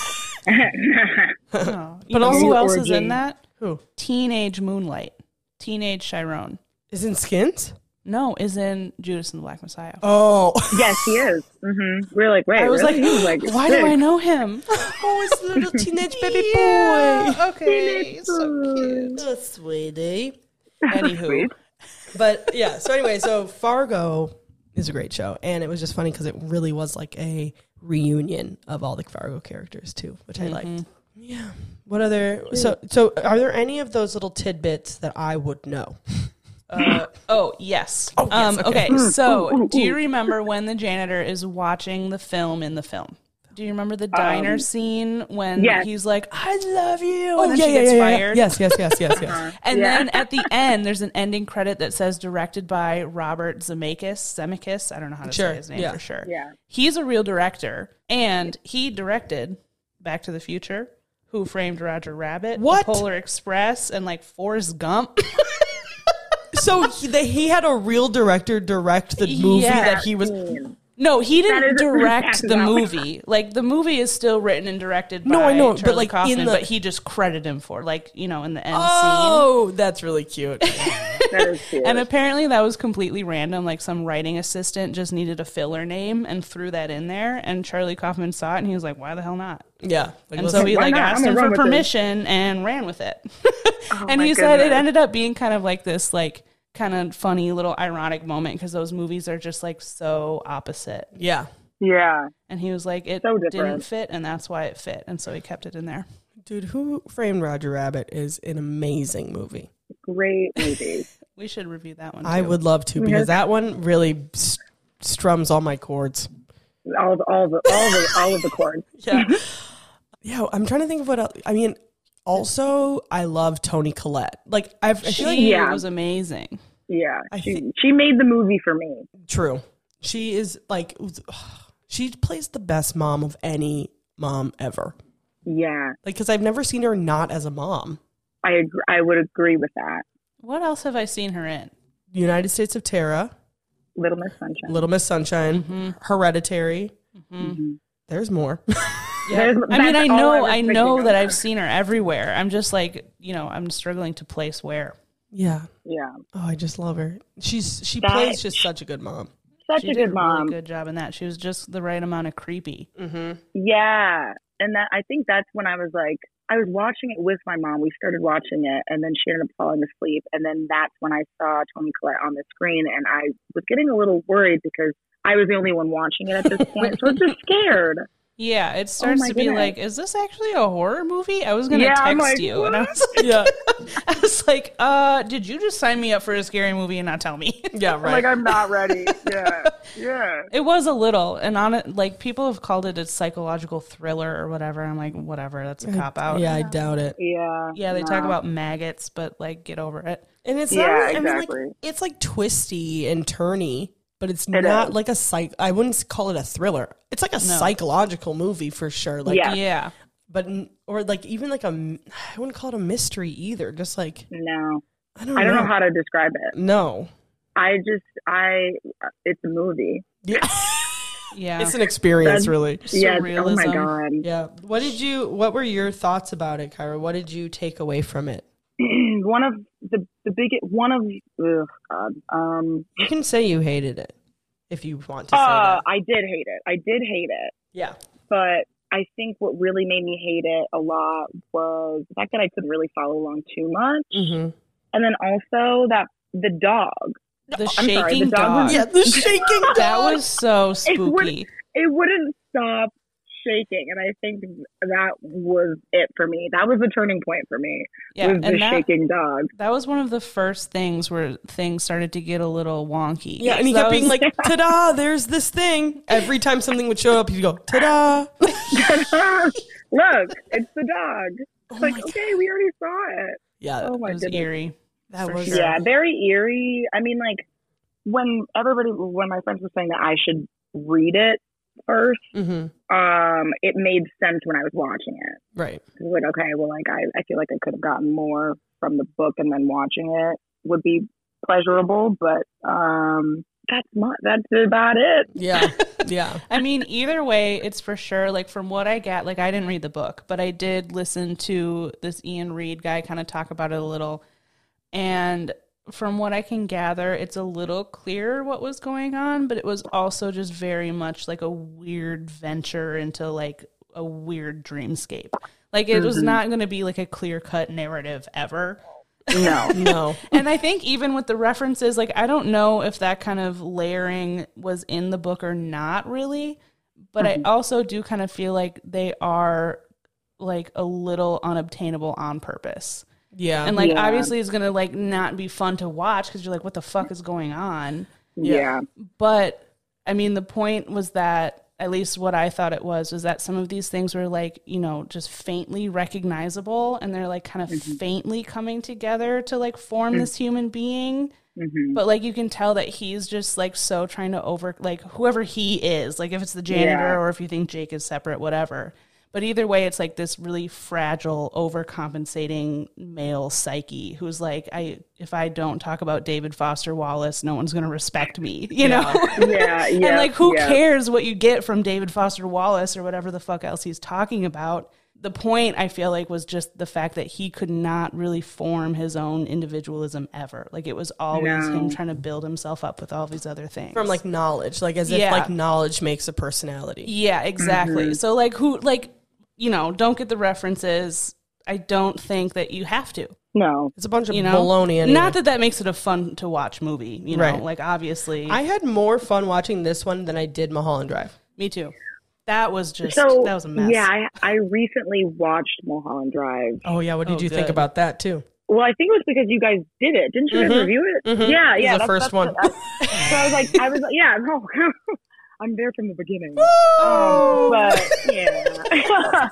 [SPEAKER 1] Oh, but also, who else is in that?
[SPEAKER 2] Who?
[SPEAKER 1] Teenage Moonlight. Teenage Chiron.
[SPEAKER 2] Is in Skins?
[SPEAKER 1] No, is in Judas and the Black Messiah.
[SPEAKER 2] Oh.
[SPEAKER 3] Yes, he is. Mm-hmm. We're like, wait,
[SPEAKER 1] I was
[SPEAKER 3] really?
[SPEAKER 1] like,
[SPEAKER 3] He was,
[SPEAKER 1] why
[SPEAKER 3] sick.
[SPEAKER 1] do I know him?
[SPEAKER 2] Oh, it's the little teenage baby
[SPEAKER 1] Yeah,
[SPEAKER 2] boy.
[SPEAKER 1] okay, so cute.
[SPEAKER 2] Oh, sweetie.
[SPEAKER 1] Anywho,
[SPEAKER 3] Sweet.
[SPEAKER 2] But yeah, so anyway, so Fargo is a great show. And it was just funny because it really was like a reunion of all the Fargo characters too, which I
[SPEAKER 1] Mm-hmm.
[SPEAKER 2] liked. Yeah. What other, so, so are there any of those little tidbits that I would know?
[SPEAKER 1] Uh, oh, yes.
[SPEAKER 2] Oh, yes,
[SPEAKER 1] um,
[SPEAKER 2] okay.
[SPEAKER 1] okay, so do you remember when the janitor is watching the film in the film? Do you remember the diner
[SPEAKER 3] Um,
[SPEAKER 1] scene when
[SPEAKER 3] yes.
[SPEAKER 1] he's like, I love you,
[SPEAKER 2] Oh,
[SPEAKER 1] and then
[SPEAKER 2] yeah,
[SPEAKER 1] she
[SPEAKER 2] yeah,
[SPEAKER 1] gets
[SPEAKER 2] yeah, yeah.
[SPEAKER 1] fired?
[SPEAKER 2] Yes, yes, yes, yes, yes.
[SPEAKER 3] Uh,
[SPEAKER 1] And
[SPEAKER 3] yeah.
[SPEAKER 1] then at the end, there's an ending credit that says directed by Robert Zemeckis. Zemeckis? I don't know how to
[SPEAKER 2] Sure,
[SPEAKER 1] say his name
[SPEAKER 2] yeah.
[SPEAKER 1] for sure.
[SPEAKER 3] Yeah.
[SPEAKER 1] He's a real director, and he directed Back to the Future, Who Framed Roger Rabbit,
[SPEAKER 2] What?
[SPEAKER 1] The Polar Express, and like Forrest Gump.
[SPEAKER 2] So he, they, he had a real director direct the movie
[SPEAKER 1] Yeah.
[SPEAKER 2] that he was.
[SPEAKER 3] Scene.
[SPEAKER 1] No, he didn't
[SPEAKER 3] That is-
[SPEAKER 1] direct
[SPEAKER 3] that
[SPEAKER 1] the
[SPEAKER 3] is not-
[SPEAKER 1] movie. Like the movie is still written and directed by
[SPEAKER 2] No, I know, but,
[SPEAKER 1] Charlie
[SPEAKER 2] like, in
[SPEAKER 1] Kaufman,
[SPEAKER 2] the-
[SPEAKER 1] but he just credited him for like, you know, in the end
[SPEAKER 2] Oh, that's really cute.
[SPEAKER 3] That is cute.
[SPEAKER 1] scene. And apparently that was completely random. Like some writing assistant just needed a filler name and threw that in there. And Charlie Kaufman saw it and he was like, why the hell not?
[SPEAKER 2] Yeah. Like,
[SPEAKER 1] And so he
[SPEAKER 3] Why
[SPEAKER 1] like
[SPEAKER 3] not?
[SPEAKER 1] asked
[SPEAKER 3] I'm
[SPEAKER 1] him
[SPEAKER 3] gonna
[SPEAKER 1] for
[SPEAKER 3] run with
[SPEAKER 1] permission and ran with it.
[SPEAKER 3] Oh,
[SPEAKER 1] and
[SPEAKER 3] my
[SPEAKER 1] he said it
[SPEAKER 3] goodness.
[SPEAKER 1] ended up being kind of like this like kind of funny little ironic moment because those movies are just like so opposite.
[SPEAKER 2] yeah.
[SPEAKER 3] Yeah.
[SPEAKER 1] And he was like, it
[SPEAKER 3] So
[SPEAKER 1] didn't
[SPEAKER 3] different.
[SPEAKER 1] fit, and that's why it fit. And so he kept it in there.
[SPEAKER 2] Dude, Who Framed Roger Rabbit is an amazing movie.
[SPEAKER 3] Great movie.
[SPEAKER 1] We should review that one, too.
[SPEAKER 2] I would love to because that one really s- strums all my chords.
[SPEAKER 3] all the, all the all the all of the chords.
[SPEAKER 2] Yeah. Yeah, I'm trying to think of what else. I mean, also, I love Toni Collette. Like, I've, I
[SPEAKER 1] She
[SPEAKER 2] feel like,
[SPEAKER 3] Yeah.
[SPEAKER 1] was amazing.
[SPEAKER 3] Yeah.
[SPEAKER 2] I
[SPEAKER 3] She
[SPEAKER 2] think-
[SPEAKER 3] she made the movie for me.
[SPEAKER 2] true. She is like, she plays the best mom of any mom ever.
[SPEAKER 3] Yeah.
[SPEAKER 2] Like, because I've never seen her not as a mom.
[SPEAKER 3] I agree, I would agree with that.
[SPEAKER 1] What else have I seen her in?
[SPEAKER 2] United States of Terra,
[SPEAKER 3] Little Miss Sunshine.
[SPEAKER 2] Little Miss Sunshine,
[SPEAKER 1] Mm-hmm.
[SPEAKER 2] Hereditary.
[SPEAKER 3] Mm-hmm.
[SPEAKER 2] There's more.
[SPEAKER 1] Yeah.
[SPEAKER 3] There's-
[SPEAKER 1] I mean,
[SPEAKER 3] that's
[SPEAKER 1] I
[SPEAKER 3] all
[SPEAKER 1] know,
[SPEAKER 3] I was
[SPEAKER 1] I
[SPEAKER 3] thinking
[SPEAKER 1] know
[SPEAKER 3] of.
[SPEAKER 1] that I've seen her everywhere. I'm just like, you know, I'm struggling to place where.
[SPEAKER 2] Yeah.
[SPEAKER 3] Yeah.
[SPEAKER 2] Oh, I just love her. She's she
[SPEAKER 3] That-
[SPEAKER 2] plays just such a good mom.
[SPEAKER 3] Such
[SPEAKER 1] She
[SPEAKER 3] a
[SPEAKER 1] did
[SPEAKER 3] good
[SPEAKER 1] a
[SPEAKER 3] mom.
[SPEAKER 1] really good job in that. She was just the right amount of creepy.
[SPEAKER 2] Mm-hmm.
[SPEAKER 3] Yeah. And that I think that's when I was like I was watching it with my mom. We started watching it and then she ended up falling asleep. And then that's when I saw Toni Collette on the screen and I was getting a little worried because I was the only one watching it at this point. So I was just scared.
[SPEAKER 1] Yeah, it starts
[SPEAKER 3] my
[SPEAKER 1] to be
[SPEAKER 3] goodness.
[SPEAKER 1] like, is this actually a horror movie? I was going to
[SPEAKER 3] Yeah,
[SPEAKER 1] text
[SPEAKER 3] I'm like,
[SPEAKER 1] you. And I was like,
[SPEAKER 2] Yeah.
[SPEAKER 1] I was like, uh, did you just sign me up for a scary movie and not tell me?
[SPEAKER 2] Yeah,
[SPEAKER 3] I'm
[SPEAKER 2] right.
[SPEAKER 3] like, I'm not ready. Yeah. Yeah.
[SPEAKER 1] It was a little, and on it, like people have called it a psychological thriller or whatever. I'm like, whatever, that's a cop out.
[SPEAKER 2] Yeah, I doubt it.
[SPEAKER 3] Yeah.
[SPEAKER 1] yeah. They talk
[SPEAKER 3] no.
[SPEAKER 1] about maggots, but like, get over it.
[SPEAKER 2] And it's
[SPEAKER 3] Yeah,
[SPEAKER 2] not I mean
[SPEAKER 3] exactly.
[SPEAKER 2] like it's like twisty and turny, but it's
[SPEAKER 3] It
[SPEAKER 2] not
[SPEAKER 3] is.
[SPEAKER 2] like a psych I wouldn't call it a thriller. It's like a psychological movie for sure. Like
[SPEAKER 3] Yeah.
[SPEAKER 1] Yeah,
[SPEAKER 2] but n- or like even like a m- I wouldn't call it a mystery either. Just like
[SPEAKER 3] No.
[SPEAKER 2] I don't
[SPEAKER 3] I don't
[SPEAKER 2] know.
[SPEAKER 3] know how to describe it.
[SPEAKER 2] No.
[SPEAKER 3] I just I it's a movie.
[SPEAKER 2] Yeah.
[SPEAKER 1] yeah.
[SPEAKER 2] It's an experience
[SPEAKER 3] That's-
[SPEAKER 2] really.
[SPEAKER 3] Yes. Oh my
[SPEAKER 1] Surrealism.
[SPEAKER 3] god.
[SPEAKER 2] Yeah. What did you what were your thoughts about it, Kyra? What did you take away from it?
[SPEAKER 3] one of the the biggest one of ugh, God. Um
[SPEAKER 2] You can say you hated it if you want to say
[SPEAKER 3] uh
[SPEAKER 2] that.
[SPEAKER 3] I did hate it. I did hate it.
[SPEAKER 2] Yeah.
[SPEAKER 3] But I think what really made me hate it a lot was the fact that I couldn't really follow along too much.
[SPEAKER 2] Mm-hmm.
[SPEAKER 3] And then also that the dog.
[SPEAKER 1] the
[SPEAKER 3] I'm
[SPEAKER 1] shaking
[SPEAKER 3] sorry, the dog
[SPEAKER 1] dog.
[SPEAKER 3] was-
[SPEAKER 2] Yeah, the shaking dog.
[SPEAKER 1] That was so
[SPEAKER 3] It would-
[SPEAKER 1] spooky.
[SPEAKER 3] It wouldn't stop shaking. And I think that was it for me. That was the turning point for me.
[SPEAKER 1] Yeah,
[SPEAKER 3] was the
[SPEAKER 1] and that,
[SPEAKER 3] shaking dog.
[SPEAKER 1] that was one of the first things where things started to get a little wonky.
[SPEAKER 2] Yeah, and he
[SPEAKER 1] That
[SPEAKER 2] kept being
[SPEAKER 1] was-
[SPEAKER 2] like, ta-da, there's this thing. Every time something would show up, he'd go, ta-da.
[SPEAKER 3] Look, it's the dog. It's
[SPEAKER 2] Oh
[SPEAKER 3] like,
[SPEAKER 2] my
[SPEAKER 3] okay, we already saw it.
[SPEAKER 2] Yeah,
[SPEAKER 3] Oh my
[SPEAKER 1] it was
[SPEAKER 3] goodness.
[SPEAKER 1] eerie.
[SPEAKER 2] that
[SPEAKER 1] for
[SPEAKER 2] was
[SPEAKER 1] sure.
[SPEAKER 3] Yeah, very eerie. I mean, like when everybody, when my friends were saying that I should read it first,
[SPEAKER 2] hmm
[SPEAKER 3] um, it made sense when I was watching it.
[SPEAKER 2] right.
[SPEAKER 3] It was like, okay, well, like I, I feel like I could have gotten more from the book, and then watching it would be pleasurable. But um, that's my, that's about it.
[SPEAKER 2] Yeah, yeah.
[SPEAKER 1] I mean, either way, it's for sure. Like from what I get, like I didn't read the book, but I did listen to this Ian Reed guy kind of talk about it a little. And from what I can gather, it's a little clearer what was going on, but it was also just very much like a weird venture into like a weird dreamscape. Like it was
[SPEAKER 3] Mhm.
[SPEAKER 1] not going to be like a clear cut narrative ever.
[SPEAKER 3] No,
[SPEAKER 2] No.
[SPEAKER 1] And I think even with the references, like I don't know if that kind of layering was in the book or not really, but I also do kind of feel like they are like a little unobtainable on purpose.
[SPEAKER 2] Yeah.
[SPEAKER 1] And like
[SPEAKER 3] Yeah.
[SPEAKER 1] obviously it's going to like not be fun to watch because you're like, what the fuck is going on?
[SPEAKER 3] yeah,
[SPEAKER 1] But I mean, the point was that at least what I thought it was, was that some of these things were like, you know, just faintly recognizable, and they're like kind of mm-hmm. faintly coming together to like form mm-hmm. this human being. Mm-hmm. But like you can tell that he's just like so trying to over, like whoever he is, like if it's the janitor yeah. or if you think Jake is separate, whatever. But either way, it's like this really fragile, overcompensating male psyche who's like, I if I don't talk about David Foster Wallace, no one's going to respect me, you
[SPEAKER 2] yeah.
[SPEAKER 1] know?
[SPEAKER 3] yeah, yeah.
[SPEAKER 1] And like, who
[SPEAKER 3] yeah.
[SPEAKER 1] cares what you get from David Foster Wallace or whatever the fuck else he's talking about? The point, I feel like, was just the fact that he could not really form his own individualism ever. Like, it was always no. him trying to build himself up with all these other things.
[SPEAKER 2] From, like, knowledge. Like, as yeah. if, like, knowledge makes a personality.
[SPEAKER 1] Yeah, exactly. Mm-hmm. So, like, who, like... you know, don't get the references. I don't think that you have to.
[SPEAKER 3] No.
[SPEAKER 2] It's a bunch of
[SPEAKER 1] you know?
[SPEAKER 2] baloney anyway.
[SPEAKER 1] Not that that makes it a fun to watch movie, you know, right. like obviously.
[SPEAKER 2] I had more fun watching this one than I did Mulholland Drive.
[SPEAKER 1] Me too. That was just,
[SPEAKER 3] so,
[SPEAKER 1] that was a mess.
[SPEAKER 3] Yeah, I, I recently watched Mulholland Drive.
[SPEAKER 2] Oh, yeah. What did
[SPEAKER 1] oh,
[SPEAKER 2] you
[SPEAKER 1] good.
[SPEAKER 2] think about that, too?
[SPEAKER 3] Well, I think it was because you guys did it. Didn't you guys
[SPEAKER 2] mm-hmm.
[SPEAKER 3] review it?
[SPEAKER 2] Mm-hmm.
[SPEAKER 3] Yeah, yeah.
[SPEAKER 2] It was the first
[SPEAKER 3] that's
[SPEAKER 2] one.
[SPEAKER 3] What, I, so I was like, I was like, yeah, no, I'm there from the beginning.
[SPEAKER 2] Oh!
[SPEAKER 3] Um, but, yeah.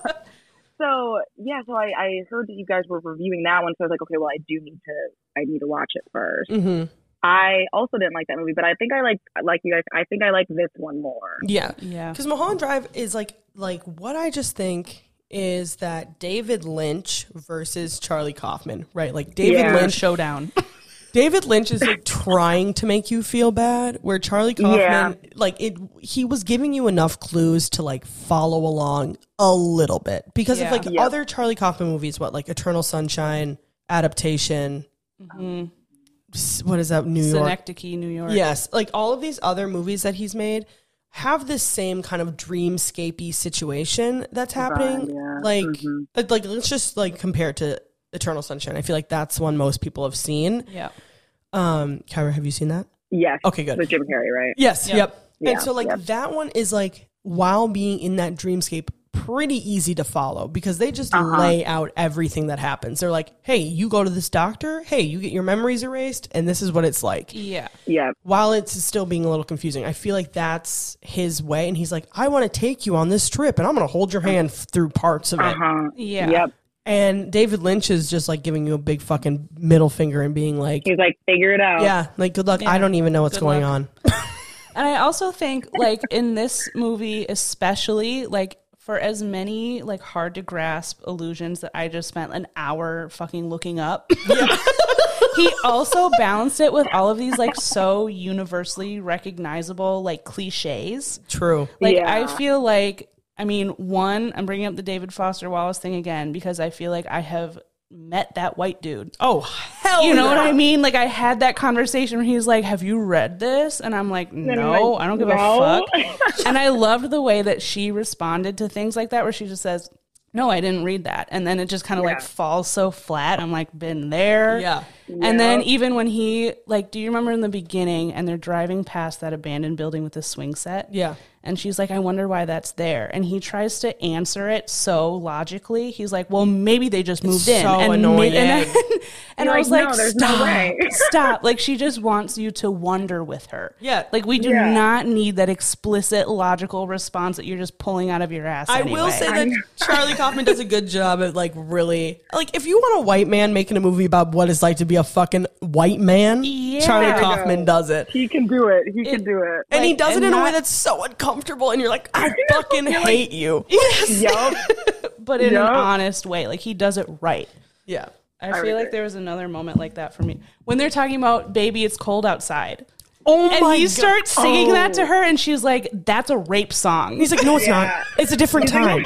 [SPEAKER 3] So, yeah, so I, I heard that you guys were reviewing that one, so I was like, okay, well, I do need to, I need to watch it first.
[SPEAKER 2] Mm-hmm.
[SPEAKER 3] I also didn't like that movie, but I think I like, like you guys, I think I like this one more.
[SPEAKER 2] Yeah.
[SPEAKER 1] Yeah.
[SPEAKER 2] Because Mulholland Drive is like, like what I just think is that David Lynch versus Charlie Kaufman, right? Like David
[SPEAKER 3] Yeah.
[SPEAKER 2] Lynch.
[SPEAKER 1] Showdown.
[SPEAKER 2] David Lynch is like trying to make you feel bad, where Charlie Kaufman,
[SPEAKER 3] Yeah.
[SPEAKER 2] like it, he was giving you enough clues to like follow along a little bit because
[SPEAKER 1] Yeah.
[SPEAKER 2] of like
[SPEAKER 3] Yep.
[SPEAKER 2] other Charlie Kaufman movies, what like Eternal Sunshine, Adaptation,
[SPEAKER 1] Mm-hmm.
[SPEAKER 2] s- what is that, New York?
[SPEAKER 1] Synecdoche, New York.
[SPEAKER 2] Yes, like all of these other movies that he's made have this same kind of dreamscapey situation that's happening.
[SPEAKER 3] yeah.
[SPEAKER 2] Like,
[SPEAKER 3] Mhm.
[SPEAKER 2] like, like, let's just like compare it to Eternal Sunshine. I feel like that's one most people have seen.
[SPEAKER 1] Yeah.
[SPEAKER 2] Um, Kyra, have you seen that?
[SPEAKER 3] Yes.
[SPEAKER 2] Okay, good.
[SPEAKER 3] With Jim Carrey, right?
[SPEAKER 2] Yes.
[SPEAKER 1] Yep.
[SPEAKER 2] Yep.
[SPEAKER 3] Yeah,
[SPEAKER 2] And so like
[SPEAKER 3] yep.
[SPEAKER 2] that one is like, while being in that dreamscape, pretty easy to follow because they just
[SPEAKER 3] Uh-huh.
[SPEAKER 2] lay out everything that happens. They're like, hey, you go to this doctor. Hey, you get your memories erased. And this is what it's like.
[SPEAKER 1] Yeah.
[SPEAKER 3] Yeah.
[SPEAKER 2] While it's still being a little confusing, I feel like that's his way. And he's like, I want to take you on this trip and I'm going to hold your hand f- through parts of it.
[SPEAKER 3] Uh-huh.
[SPEAKER 1] Yeah.
[SPEAKER 3] Yep.
[SPEAKER 2] And David Lynch is just like giving you a big fucking middle finger and being like,
[SPEAKER 3] He's like, figure it out.
[SPEAKER 2] yeah, like good luck.
[SPEAKER 1] Yeah.
[SPEAKER 2] I don't even know what's
[SPEAKER 1] Good
[SPEAKER 2] going
[SPEAKER 1] luck.
[SPEAKER 2] on.
[SPEAKER 1] And I also think, like, in this movie especially, like, for as many, like, hard to grasp illusions that I just spent an hour fucking looking up, he also balanced it with all of these, like, so universally recognizable, like, cliches.
[SPEAKER 2] True.
[SPEAKER 1] Like,
[SPEAKER 3] Yeah.
[SPEAKER 1] I feel like, I mean, one, I'm bringing up the David Foster Wallace thing again because I feel like I have met that white dude.
[SPEAKER 2] Oh, hell
[SPEAKER 1] You know
[SPEAKER 2] yeah.
[SPEAKER 1] what I mean? Like, I had that conversation where he's like, have you read this? And I'm like, no,
[SPEAKER 3] like,
[SPEAKER 1] I don't give
[SPEAKER 3] no.
[SPEAKER 1] a fuck. And I loved the way that she responded to things like that, where she just says, no, I didn't read that. And then it just kind of
[SPEAKER 3] Yeah.
[SPEAKER 1] like falls so flat. I'm like, been there.
[SPEAKER 2] Yeah.
[SPEAKER 1] And then
[SPEAKER 3] Yep.
[SPEAKER 1] even when he, like, do you remember in the beginning and they're driving past that abandoned building with the swing set?
[SPEAKER 2] Yeah.
[SPEAKER 1] And she's like, I wonder why that's there. And he tries to answer it so logically. He's like, well, maybe they just moved in.
[SPEAKER 2] so
[SPEAKER 1] and
[SPEAKER 2] annoying.
[SPEAKER 1] ma- And, and
[SPEAKER 3] You're
[SPEAKER 1] I was
[SPEAKER 3] like,
[SPEAKER 1] like,
[SPEAKER 3] no, there's no
[SPEAKER 1] stop,
[SPEAKER 3] way.
[SPEAKER 1] stop. Like, she just wants you to wonder with her.
[SPEAKER 2] Yeah.
[SPEAKER 1] Like, we do
[SPEAKER 3] Yeah.
[SPEAKER 1] not need that explicit, logical response that you're just pulling out of your ass
[SPEAKER 2] I
[SPEAKER 1] anyway.
[SPEAKER 2] will say that Charlie Kaufman does a good job at like really like if you want a white man making a movie about what it's like to be a fucking white man,
[SPEAKER 1] Yeah.
[SPEAKER 2] Charlie
[SPEAKER 1] There we
[SPEAKER 2] Kaufman
[SPEAKER 3] go.
[SPEAKER 2] does it.
[SPEAKER 3] He can do it. He
[SPEAKER 1] It-
[SPEAKER 3] can do it.
[SPEAKER 2] And he
[SPEAKER 1] Like,
[SPEAKER 2] does it
[SPEAKER 1] and
[SPEAKER 2] in a way
[SPEAKER 1] not-
[SPEAKER 2] that's so uncomfortable and you're like, I fucking
[SPEAKER 3] You're like-
[SPEAKER 2] hate you.
[SPEAKER 3] Yup.
[SPEAKER 1] but in
[SPEAKER 3] Yup.
[SPEAKER 1] an honest way. Like, he does it right.
[SPEAKER 2] Yeah.
[SPEAKER 1] I,
[SPEAKER 3] I
[SPEAKER 1] feel
[SPEAKER 3] agree.
[SPEAKER 1] like there was another moment like that for me. When they're talking about, baby, it's cold outside.
[SPEAKER 2] Oh
[SPEAKER 1] And
[SPEAKER 2] my
[SPEAKER 1] he
[SPEAKER 2] God.
[SPEAKER 1] starts singing
[SPEAKER 3] Oh.
[SPEAKER 1] that to her, and she's like, that's a rape song.
[SPEAKER 2] He's like, no, it's
[SPEAKER 3] Yeah.
[SPEAKER 2] not. It's a different time.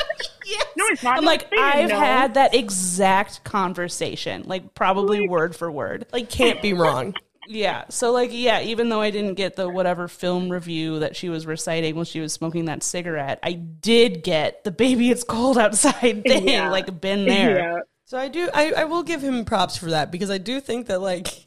[SPEAKER 3] No, it's not.
[SPEAKER 1] I'm
[SPEAKER 3] No,
[SPEAKER 1] like,
[SPEAKER 3] it's saying
[SPEAKER 1] I've
[SPEAKER 3] no.
[SPEAKER 1] had that exact conversation, like probably word for word.
[SPEAKER 2] Like, can't be wrong.
[SPEAKER 1] Yeah. So, like, yeah, even though I didn't get the whatever film review that she was reciting when she was smoking that cigarette, I did get the baby, it's cold outside thing.
[SPEAKER 3] Yeah.
[SPEAKER 1] Like, been there.
[SPEAKER 3] Yeah.
[SPEAKER 2] So I do, I, I will give him props for that because I do think that like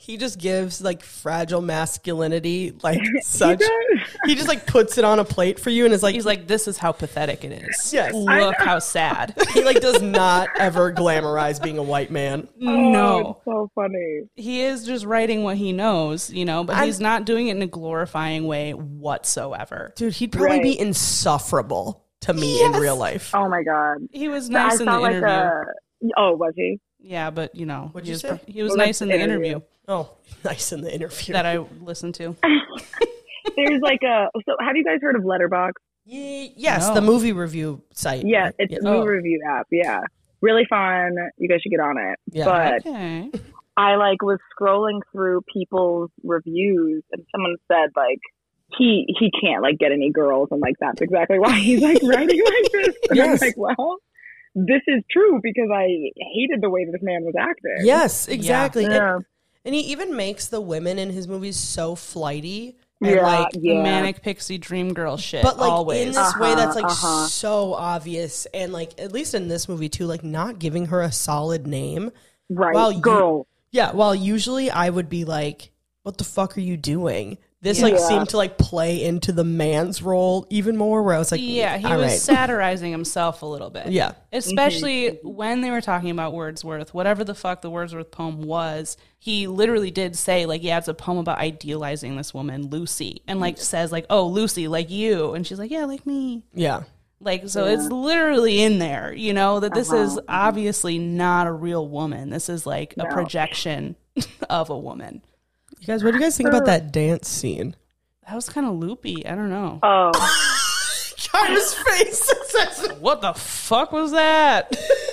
[SPEAKER 2] he just gives like fragile masculinity, like such.
[SPEAKER 3] does.
[SPEAKER 2] He just like puts it on a plate for you, and is like,
[SPEAKER 1] He's like, this is how pathetic it is.
[SPEAKER 2] Yes.
[SPEAKER 1] Look how sad.
[SPEAKER 2] he like does not ever glamorize being a white man.
[SPEAKER 3] Oh,
[SPEAKER 1] No.
[SPEAKER 3] it's so funny.
[SPEAKER 1] He is just writing what he knows, you know, but
[SPEAKER 2] I'm-
[SPEAKER 1] he's not doing it in a glorifying way whatsoever.
[SPEAKER 2] Dude, he'd probably
[SPEAKER 3] Right.
[SPEAKER 2] be insufferable to me in real life.
[SPEAKER 3] Oh my god.
[SPEAKER 1] He was
[SPEAKER 3] I
[SPEAKER 1] nice in
[SPEAKER 3] saw
[SPEAKER 1] the
[SPEAKER 3] like
[SPEAKER 1] interview.
[SPEAKER 3] a. Oh, was he?
[SPEAKER 1] Yeah, but you know,
[SPEAKER 2] What'd
[SPEAKER 1] he
[SPEAKER 2] you
[SPEAKER 1] was,
[SPEAKER 2] say?
[SPEAKER 1] he was
[SPEAKER 3] Well,
[SPEAKER 1] nice
[SPEAKER 3] that's
[SPEAKER 1] in
[SPEAKER 3] the
[SPEAKER 1] the interview,
[SPEAKER 3] interview.
[SPEAKER 2] Oh, nice in the interview.
[SPEAKER 1] that I listened to.
[SPEAKER 3] There's like a. So, have you guys heard of Letterboxd?
[SPEAKER 2] Ye- yes,
[SPEAKER 1] No.
[SPEAKER 2] the movie review site.
[SPEAKER 3] Yeah, it's
[SPEAKER 2] Yeah.
[SPEAKER 3] a movie
[SPEAKER 1] Oh.
[SPEAKER 3] review app. Yeah, really fun. You guys should get on it.
[SPEAKER 2] Yeah.
[SPEAKER 3] But
[SPEAKER 1] Okay.
[SPEAKER 3] I like was scrolling through people's reviews, and someone said like he he can't like get any girls, and like that's exactly why he's like writing like this. And
[SPEAKER 2] Yes.
[SPEAKER 3] I'm like, well, this is true because I hated the way this man was acting.
[SPEAKER 2] Yes, exactly.
[SPEAKER 3] Yeah.
[SPEAKER 2] And, and he even makes the women in his movies so flighty. And
[SPEAKER 3] Yeah,
[SPEAKER 2] like,
[SPEAKER 3] yeah.
[SPEAKER 1] Manic pixie dream girl shit.
[SPEAKER 2] but like
[SPEAKER 1] always.
[SPEAKER 2] in this way that's like
[SPEAKER 3] Uh-huh, uh-huh.
[SPEAKER 2] so obvious, and like at least in this movie too, like not giving her a solid name.
[SPEAKER 3] Right,
[SPEAKER 2] Well, you-
[SPEAKER 3] girl.
[SPEAKER 2] Yeah, while usually I would be like, what the fuck are you doing? This like
[SPEAKER 3] Yeah.
[SPEAKER 2] seemed to like play into the man's role even more, where I was like,
[SPEAKER 1] Yeah, he
[SPEAKER 2] all
[SPEAKER 1] was
[SPEAKER 2] right.
[SPEAKER 1] satirizing himself a little bit.
[SPEAKER 2] Yeah.
[SPEAKER 1] Especially when they were talking about Wordsworth, whatever the fuck the Wordsworth poem was, he literally did say, like, yeah, it's a poem about idealizing this woman, Lucy. And, like, says, like, oh, Lucy, like you. And she's like, yeah, like me.
[SPEAKER 2] Yeah.
[SPEAKER 1] Like, so it's literally in there, you know, that this
[SPEAKER 3] Uh-huh.
[SPEAKER 1] is obviously not a real woman. This is, like, a
[SPEAKER 3] No.
[SPEAKER 1] projection of a woman.
[SPEAKER 2] You guys, what do you guys think about that dance scene?
[SPEAKER 1] That was kind of loopy. I don't know.
[SPEAKER 3] Oh,
[SPEAKER 2] Kyra's face.
[SPEAKER 1] What the fuck was that?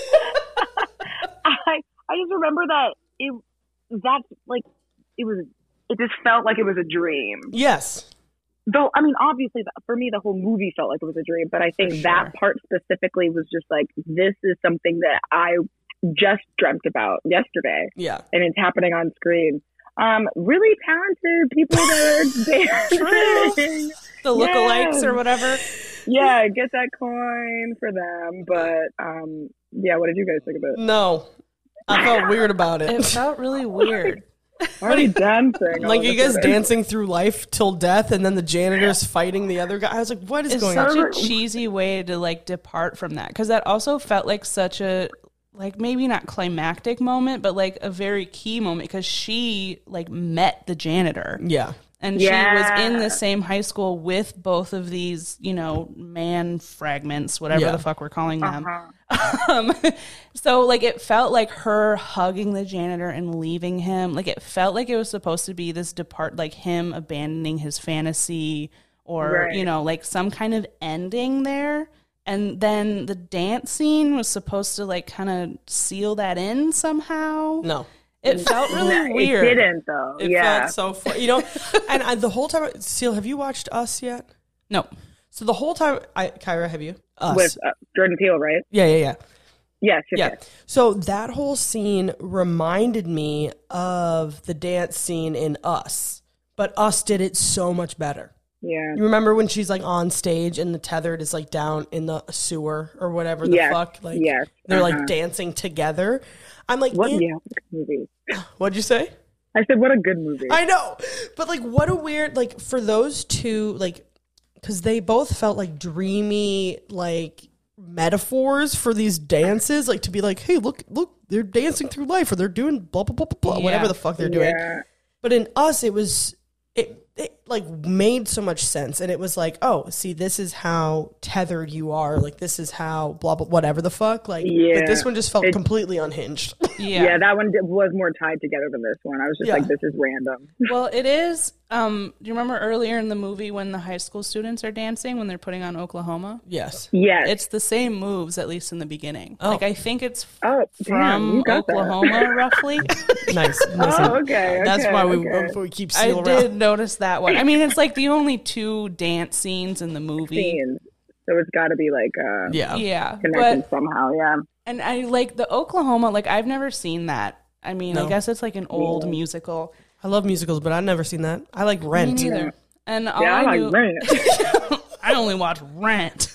[SPEAKER 3] I I just remember that it that like it was it just felt like it was a dream.
[SPEAKER 2] Yes.
[SPEAKER 3] Though I mean, obviously, the- for me, the whole movie felt like it was a dream. But I think
[SPEAKER 1] For
[SPEAKER 3] that
[SPEAKER 1] sure.
[SPEAKER 3] part specifically was just like this is something that I just dreamt about yesterday,
[SPEAKER 2] Yeah.
[SPEAKER 3] and it's happening on screen. Um, really talented people that are dancing.
[SPEAKER 1] The lookalikes
[SPEAKER 3] Yes.
[SPEAKER 1] or whatever?
[SPEAKER 3] Yeah, get that coin for them. But um, yeah, what did you guys think of it?
[SPEAKER 2] No. I felt weird about
[SPEAKER 1] It
[SPEAKER 2] it.
[SPEAKER 1] felt really weird.
[SPEAKER 3] Already dancing. all
[SPEAKER 2] Like,
[SPEAKER 3] of
[SPEAKER 2] you
[SPEAKER 3] a
[SPEAKER 2] guys
[SPEAKER 3] sudden.
[SPEAKER 2] dancing through life till death, and then the janitor's fighting the other guy. I was like, what is
[SPEAKER 1] It's
[SPEAKER 2] going
[SPEAKER 1] such
[SPEAKER 2] on?
[SPEAKER 1] a cheesy way to like depart from that, because that also felt like such a like maybe not climactic moment, but like a very key moment, because she like met the janitor
[SPEAKER 2] Yeah.
[SPEAKER 1] and
[SPEAKER 3] Yeah.
[SPEAKER 1] she was in the same high school with both of these, you know, man fragments, whatever
[SPEAKER 2] Yeah.
[SPEAKER 1] the fuck we're calling them.
[SPEAKER 3] Uh-huh.
[SPEAKER 1] Um, so like it felt like her hugging the janitor and leaving him. Like it felt like it was supposed to be this depart, like him abandoning his fantasy, or
[SPEAKER 3] Right.
[SPEAKER 1] you know, like some kind of ending there. And then the dance scene was supposed to like kind of seal that in somehow.
[SPEAKER 2] No.
[SPEAKER 1] It felt really
[SPEAKER 3] No,
[SPEAKER 1] weird.
[SPEAKER 3] It didn't though.
[SPEAKER 2] It
[SPEAKER 3] yeah.
[SPEAKER 2] felt so fun. You know, and I, the whole time, Seal, have you watched Us yet?
[SPEAKER 1] No.
[SPEAKER 2] So the whole time, I, Kyra, have you? Us.
[SPEAKER 3] With uh, Jordan Peele, right?
[SPEAKER 2] yeah, yeah, yeah.
[SPEAKER 3] Yes. yes,
[SPEAKER 2] Yeah.
[SPEAKER 3] yes.
[SPEAKER 2] So that whole scene reminded me of the dance scene in Us, but Us did it so much better.
[SPEAKER 3] Yeah.
[SPEAKER 2] You remember when she's like on stage and the tethered is like down in the sewer or whatever the
[SPEAKER 3] Yes,
[SPEAKER 2] fuck? Like
[SPEAKER 3] yes,
[SPEAKER 2] they're
[SPEAKER 3] uh-huh.
[SPEAKER 2] like dancing together. I'm like,
[SPEAKER 3] What?
[SPEAKER 2] in-
[SPEAKER 3] Yeah. What a good movie.
[SPEAKER 2] what'd you say?
[SPEAKER 3] I said, what a good movie.
[SPEAKER 2] I know, but like, what a weird like for those two, like, because they both felt like dreamy, like metaphors for these dances, like to be like, hey, look, look, they're dancing through life, or they're doing blah blah blah blah, blah
[SPEAKER 1] Yeah.
[SPEAKER 2] whatever the fuck they're doing.
[SPEAKER 3] Yeah.
[SPEAKER 2] But in Us, it was it. It like made so much sense, and it was like, oh, see, this is how tethered you are. Like, this is how blah blah whatever the fuck. Like,
[SPEAKER 3] Yeah.
[SPEAKER 2] but this one just felt
[SPEAKER 3] It-
[SPEAKER 2] completely unhinged.
[SPEAKER 1] Yeah.
[SPEAKER 3] Yeah. That one did- was more tied together than this one. I was just
[SPEAKER 2] Yeah.
[SPEAKER 3] like, this is random.
[SPEAKER 1] Well, it is. Um, do you remember earlier in the movie when the high school students are dancing when they're putting on Oklahoma?
[SPEAKER 2] Yes.
[SPEAKER 3] Yes.
[SPEAKER 1] It's the same moves, at least in the beginning.
[SPEAKER 2] Oh.
[SPEAKER 1] Like I think it's
[SPEAKER 3] oh, damn,
[SPEAKER 1] from
[SPEAKER 3] you got that.
[SPEAKER 1] Oklahoma, roughly.
[SPEAKER 2] Nice. Listen,
[SPEAKER 3] Oh, okay.
[SPEAKER 2] that's
[SPEAKER 3] okay,
[SPEAKER 2] why we,
[SPEAKER 3] okay.
[SPEAKER 2] we keep
[SPEAKER 1] I
[SPEAKER 2] Seal
[SPEAKER 1] did
[SPEAKER 2] around.
[SPEAKER 1] notice that one. I mean, it's like the only two dance scenes in the movie.
[SPEAKER 3] Scenes. So it's got to be like uh,
[SPEAKER 2] Yeah.
[SPEAKER 1] Yeah,
[SPEAKER 3] connected
[SPEAKER 1] but
[SPEAKER 3] somehow. Yeah.
[SPEAKER 1] and I like the Oklahoma. Like I've never seen that. I mean,
[SPEAKER 2] No.
[SPEAKER 1] I guess it's like an old musical.
[SPEAKER 2] I love musicals, but I've never seen that. I like
[SPEAKER 1] Me
[SPEAKER 2] Rent.
[SPEAKER 1] neither. And all
[SPEAKER 3] Yeah. I
[SPEAKER 1] I,
[SPEAKER 3] like
[SPEAKER 1] knew,
[SPEAKER 3] Rent.
[SPEAKER 1] I only watch Rent.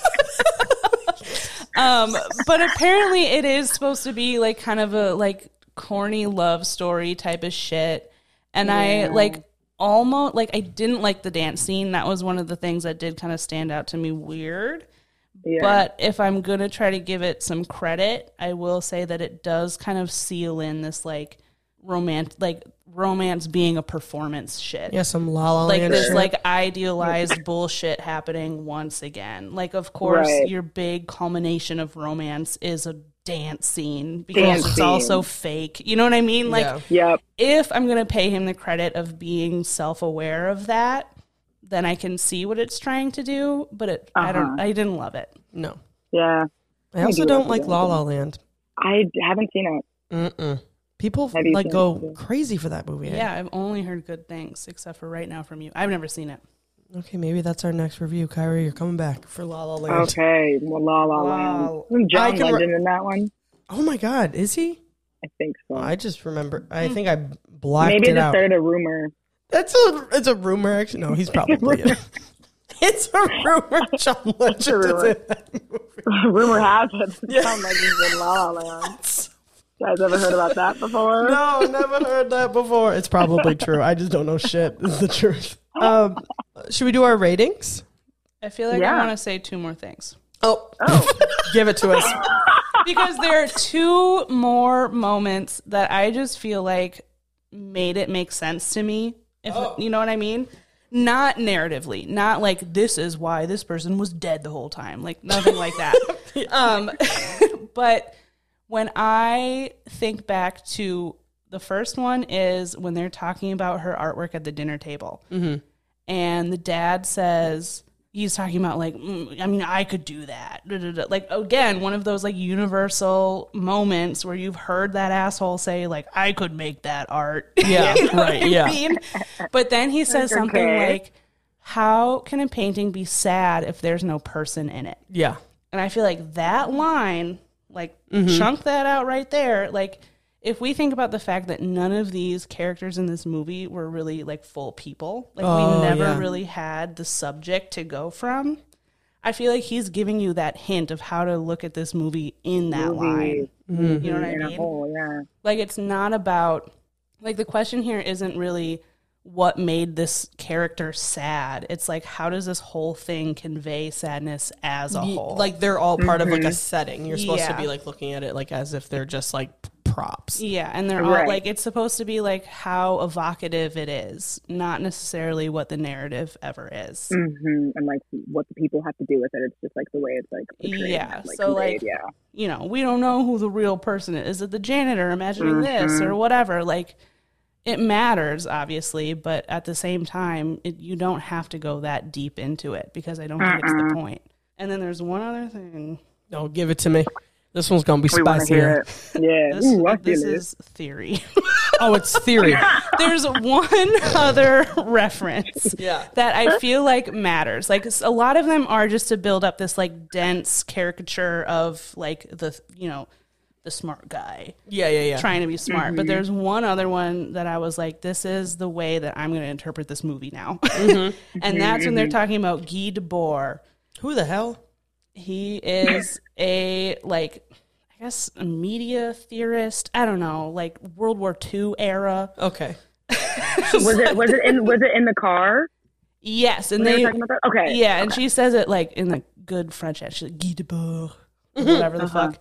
[SPEAKER 1] um, but apparently it is supposed to be like kind of a like corny love story type of shit. And
[SPEAKER 3] Yeah.
[SPEAKER 1] I like almost like I didn't like the dance scene. That was one of the things that did kind of stand out to me weird.
[SPEAKER 3] Yeah.
[SPEAKER 1] But if I'm going to try to give it some credit, I will say that it does kind of seal in this like romance, like romance being a performance shit.
[SPEAKER 2] Yeah, some La La
[SPEAKER 1] Like
[SPEAKER 2] Land
[SPEAKER 1] this
[SPEAKER 2] shit.
[SPEAKER 1] like idealized bullshit happening once again. Like, of course,
[SPEAKER 3] Right.
[SPEAKER 1] your big culmination of romance is a dance scene because
[SPEAKER 3] Dance
[SPEAKER 1] it's
[SPEAKER 3] scene.
[SPEAKER 1] also fake. You know what I mean? Like,
[SPEAKER 2] Yeah.
[SPEAKER 3] Yep.
[SPEAKER 1] if I'm going to pay him the credit of being self-aware of that, then I can see what it's trying to do, but it I don't
[SPEAKER 3] Uh-huh.
[SPEAKER 1] I didn't love it.
[SPEAKER 2] No.
[SPEAKER 3] Yeah.
[SPEAKER 2] I also
[SPEAKER 3] do
[SPEAKER 2] don't
[SPEAKER 3] love
[SPEAKER 2] like
[SPEAKER 3] the
[SPEAKER 2] La
[SPEAKER 3] dance
[SPEAKER 2] La Land.
[SPEAKER 3] I haven't seen it.
[SPEAKER 2] Mm-mm. People
[SPEAKER 3] Have you
[SPEAKER 2] like
[SPEAKER 3] seen
[SPEAKER 2] go
[SPEAKER 3] it?
[SPEAKER 2] crazy for that movie. eh?
[SPEAKER 1] Yeah, I've only heard good things except for right now from you. I've never seen it.
[SPEAKER 2] Okay, maybe that's our next review. Kyrie, you're coming back for La La Land.
[SPEAKER 3] Okay. Well, La La Land.
[SPEAKER 1] Wow.
[SPEAKER 3] Isn't John
[SPEAKER 2] I can re-
[SPEAKER 3] Legend in that one?
[SPEAKER 2] Oh my God, is he?
[SPEAKER 3] I think so.
[SPEAKER 2] I just remember. I think I blacked
[SPEAKER 3] Maybe I
[SPEAKER 2] it
[SPEAKER 3] just
[SPEAKER 2] out.
[SPEAKER 3] started a rumor.
[SPEAKER 2] That's a it's a rumor. Actually, no, he's probably. in. It's a rumor. John Legend is
[SPEAKER 3] rumor.
[SPEAKER 2] in that movie.
[SPEAKER 3] rumor has it.
[SPEAKER 2] Yeah.
[SPEAKER 3] John Legend's in La La Land. You guys ever heard about that before?
[SPEAKER 2] No, never heard that before. It's probably true. I just don't know shit. This is the truth. Um, should we do our ratings?
[SPEAKER 1] I feel like I
[SPEAKER 3] Yeah.
[SPEAKER 1] want to say two more things.
[SPEAKER 2] Oh,
[SPEAKER 3] Oh.
[SPEAKER 2] give it to us.
[SPEAKER 1] Because there are two more moments that I just feel like made it make sense to me. If
[SPEAKER 2] Oh.
[SPEAKER 1] you know what I mean? Not narratively, not like this is why this person was dead the whole time, like nothing like that. Um, but when I think back to the first one is when they're talking about her artwork at the dinner table,
[SPEAKER 2] Mm-hmm.
[SPEAKER 1] and the dad says. He's talking about like, mm, I mean, I could do that. Da, da, da. Like, again, one of those like universal moments where you've heard that asshole say like, I could make that art.
[SPEAKER 2] Yeah,
[SPEAKER 1] You know
[SPEAKER 2] right,
[SPEAKER 1] what I
[SPEAKER 2] yeah.
[SPEAKER 1] mean? But then he says
[SPEAKER 3] Okay.
[SPEAKER 1] something like, how can a painting be sad if there's no person in it?
[SPEAKER 2] Yeah.
[SPEAKER 1] And I feel like that line, like
[SPEAKER 2] Mm-hmm.
[SPEAKER 1] chunk that out right there. Like if we think about the fact that none of these characters in this movie were really like full people, like
[SPEAKER 2] Oh,
[SPEAKER 1] we never
[SPEAKER 2] yeah.
[SPEAKER 1] really had the subject to go from. I feel like he's giving you that hint of how to look at this movie in that line.
[SPEAKER 2] Mm-hmm.
[SPEAKER 1] You know what I
[SPEAKER 3] In a
[SPEAKER 1] mean?
[SPEAKER 3] hole, yeah.
[SPEAKER 1] Like it's not about like the question here isn't really what made this character sad. It's like how does this whole thing convey sadness as a
[SPEAKER 2] Ye-
[SPEAKER 1] whole?
[SPEAKER 2] Like they're all part of like a setting. You're supposed
[SPEAKER 1] Yeah.
[SPEAKER 2] to be like looking at it like as if they're just like props.
[SPEAKER 1] yeah, and they're all
[SPEAKER 3] Right.
[SPEAKER 1] like it's supposed to be like how evocative it is, not necessarily what the narrative ever is.
[SPEAKER 3] hmm And like what the people have to do with it. It's just like the way it's like portrayed,
[SPEAKER 1] Yeah,
[SPEAKER 3] like,
[SPEAKER 1] so,
[SPEAKER 3] conveyed,
[SPEAKER 1] like,
[SPEAKER 3] yeah.
[SPEAKER 1] You know, we don't know who the real person is. Is it the janitor imagining this or whatever? Like it matters obviously, but at the same time, it, you don't have to go that deep into it because I don't think it's the point. And then there's one other thing.
[SPEAKER 2] No, give it to me. This one's gonna be
[SPEAKER 3] We want to hear
[SPEAKER 2] spicy.
[SPEAKER 3] it. Yeah.
[SPEAKER 1] This,
[SPEAKER 3] Ooh, I
[SPEAKER 1] this
[SPEAKER 3] feel it.
[SPEAKER 1] is theory.
[SPEAKER 2] Oh, it's theory.
[SPEAKER 1] There's one other reference
[SPEAKER 2] Yeah.
[SPEAKER 1] that I feel like matters. Like a lot of them are just to build up this like dense caricature of like the, you know, the smart guy
[SPEAKER 2] Yeah, yeah, yeah.
[SPEAKER 1] trying to be smart. But there's one other one that I was like, this is the way that I'm going to interpret this movie now. And that's when they're talking about Guy Debord.
[SPEAKER 2] Who the hell?
[SPEAKER 1] He is a like I guess a media theorist. I don't know, like World War Two era.
[SPEAKER 2] Okay.
[SPEAKER 3] Was it was it in was it in the car?
[SPEAKER 1] Yes, and
[SPEAKER 3] When they
[SPEAKER 1] they
[SPEAKER 3] were talking about that? Okay.
[SPEAKER 1] yeah, and she says it like in the good French accent, she's like Guy Debord, or whatever the fuck.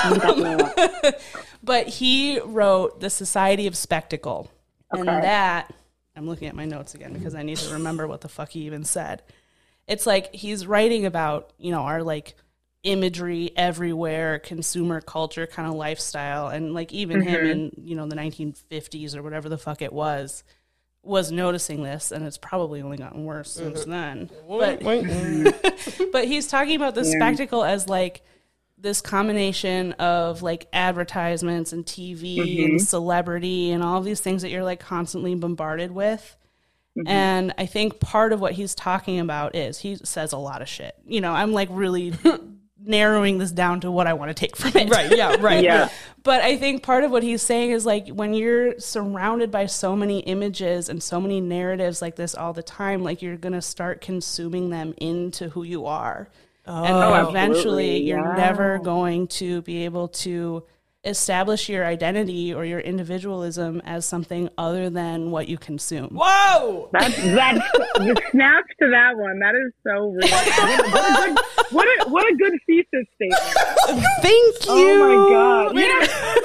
[SPEAKER 1] But he wrote The Society of Spectacle, and
[SPEAKER 3] Okay.
[SPEAKER 1] that I'm looking at my notes again because I need to remember what the fuck he even said. It's like he's writing about, you know, our like imagery everywhere, consumer culture kind of lifestyle. And like even him in, you know, the nineteen fifties or whatever the fuck it was, was noticing this. And it's probably only gotten worse since then. But, but he's talking about the spectacle as like this combination of like advertisements and T V and celebrity and all of these things that you're like constantly bombarded with. And I think part of what he's talking about is he says a lot of shit. You know, I'm like really narrowing this down to what I want to take from it.
[SPEAKER 2] Right, yeah, right.
[SPEAKER 3] Yeah.
[SPEAKER 1] But I think part of what he's saying is like when you're surrounded by so many images and so many narratives like this all the time, like you're going to start consuming them into who you are.
[SPEAKER 2] Oh,
[SPEAKER 1] and
[SPEAKER 3] absolutely,
[SPEAKER 1] eventually you're
[SPEAKER 3] yeah.
[SPEAKER 1] never going to be able to establish your identity or your individualism as something other than what you consume.
[SPEAKER 2] Whoa!
[SPEAKER 3] That's that's the snaps to that one. That is so real. What a good, what a, what a good thesis statement.
[SPEAKER 2] Thank you.
[SPEAKER 3] Oh my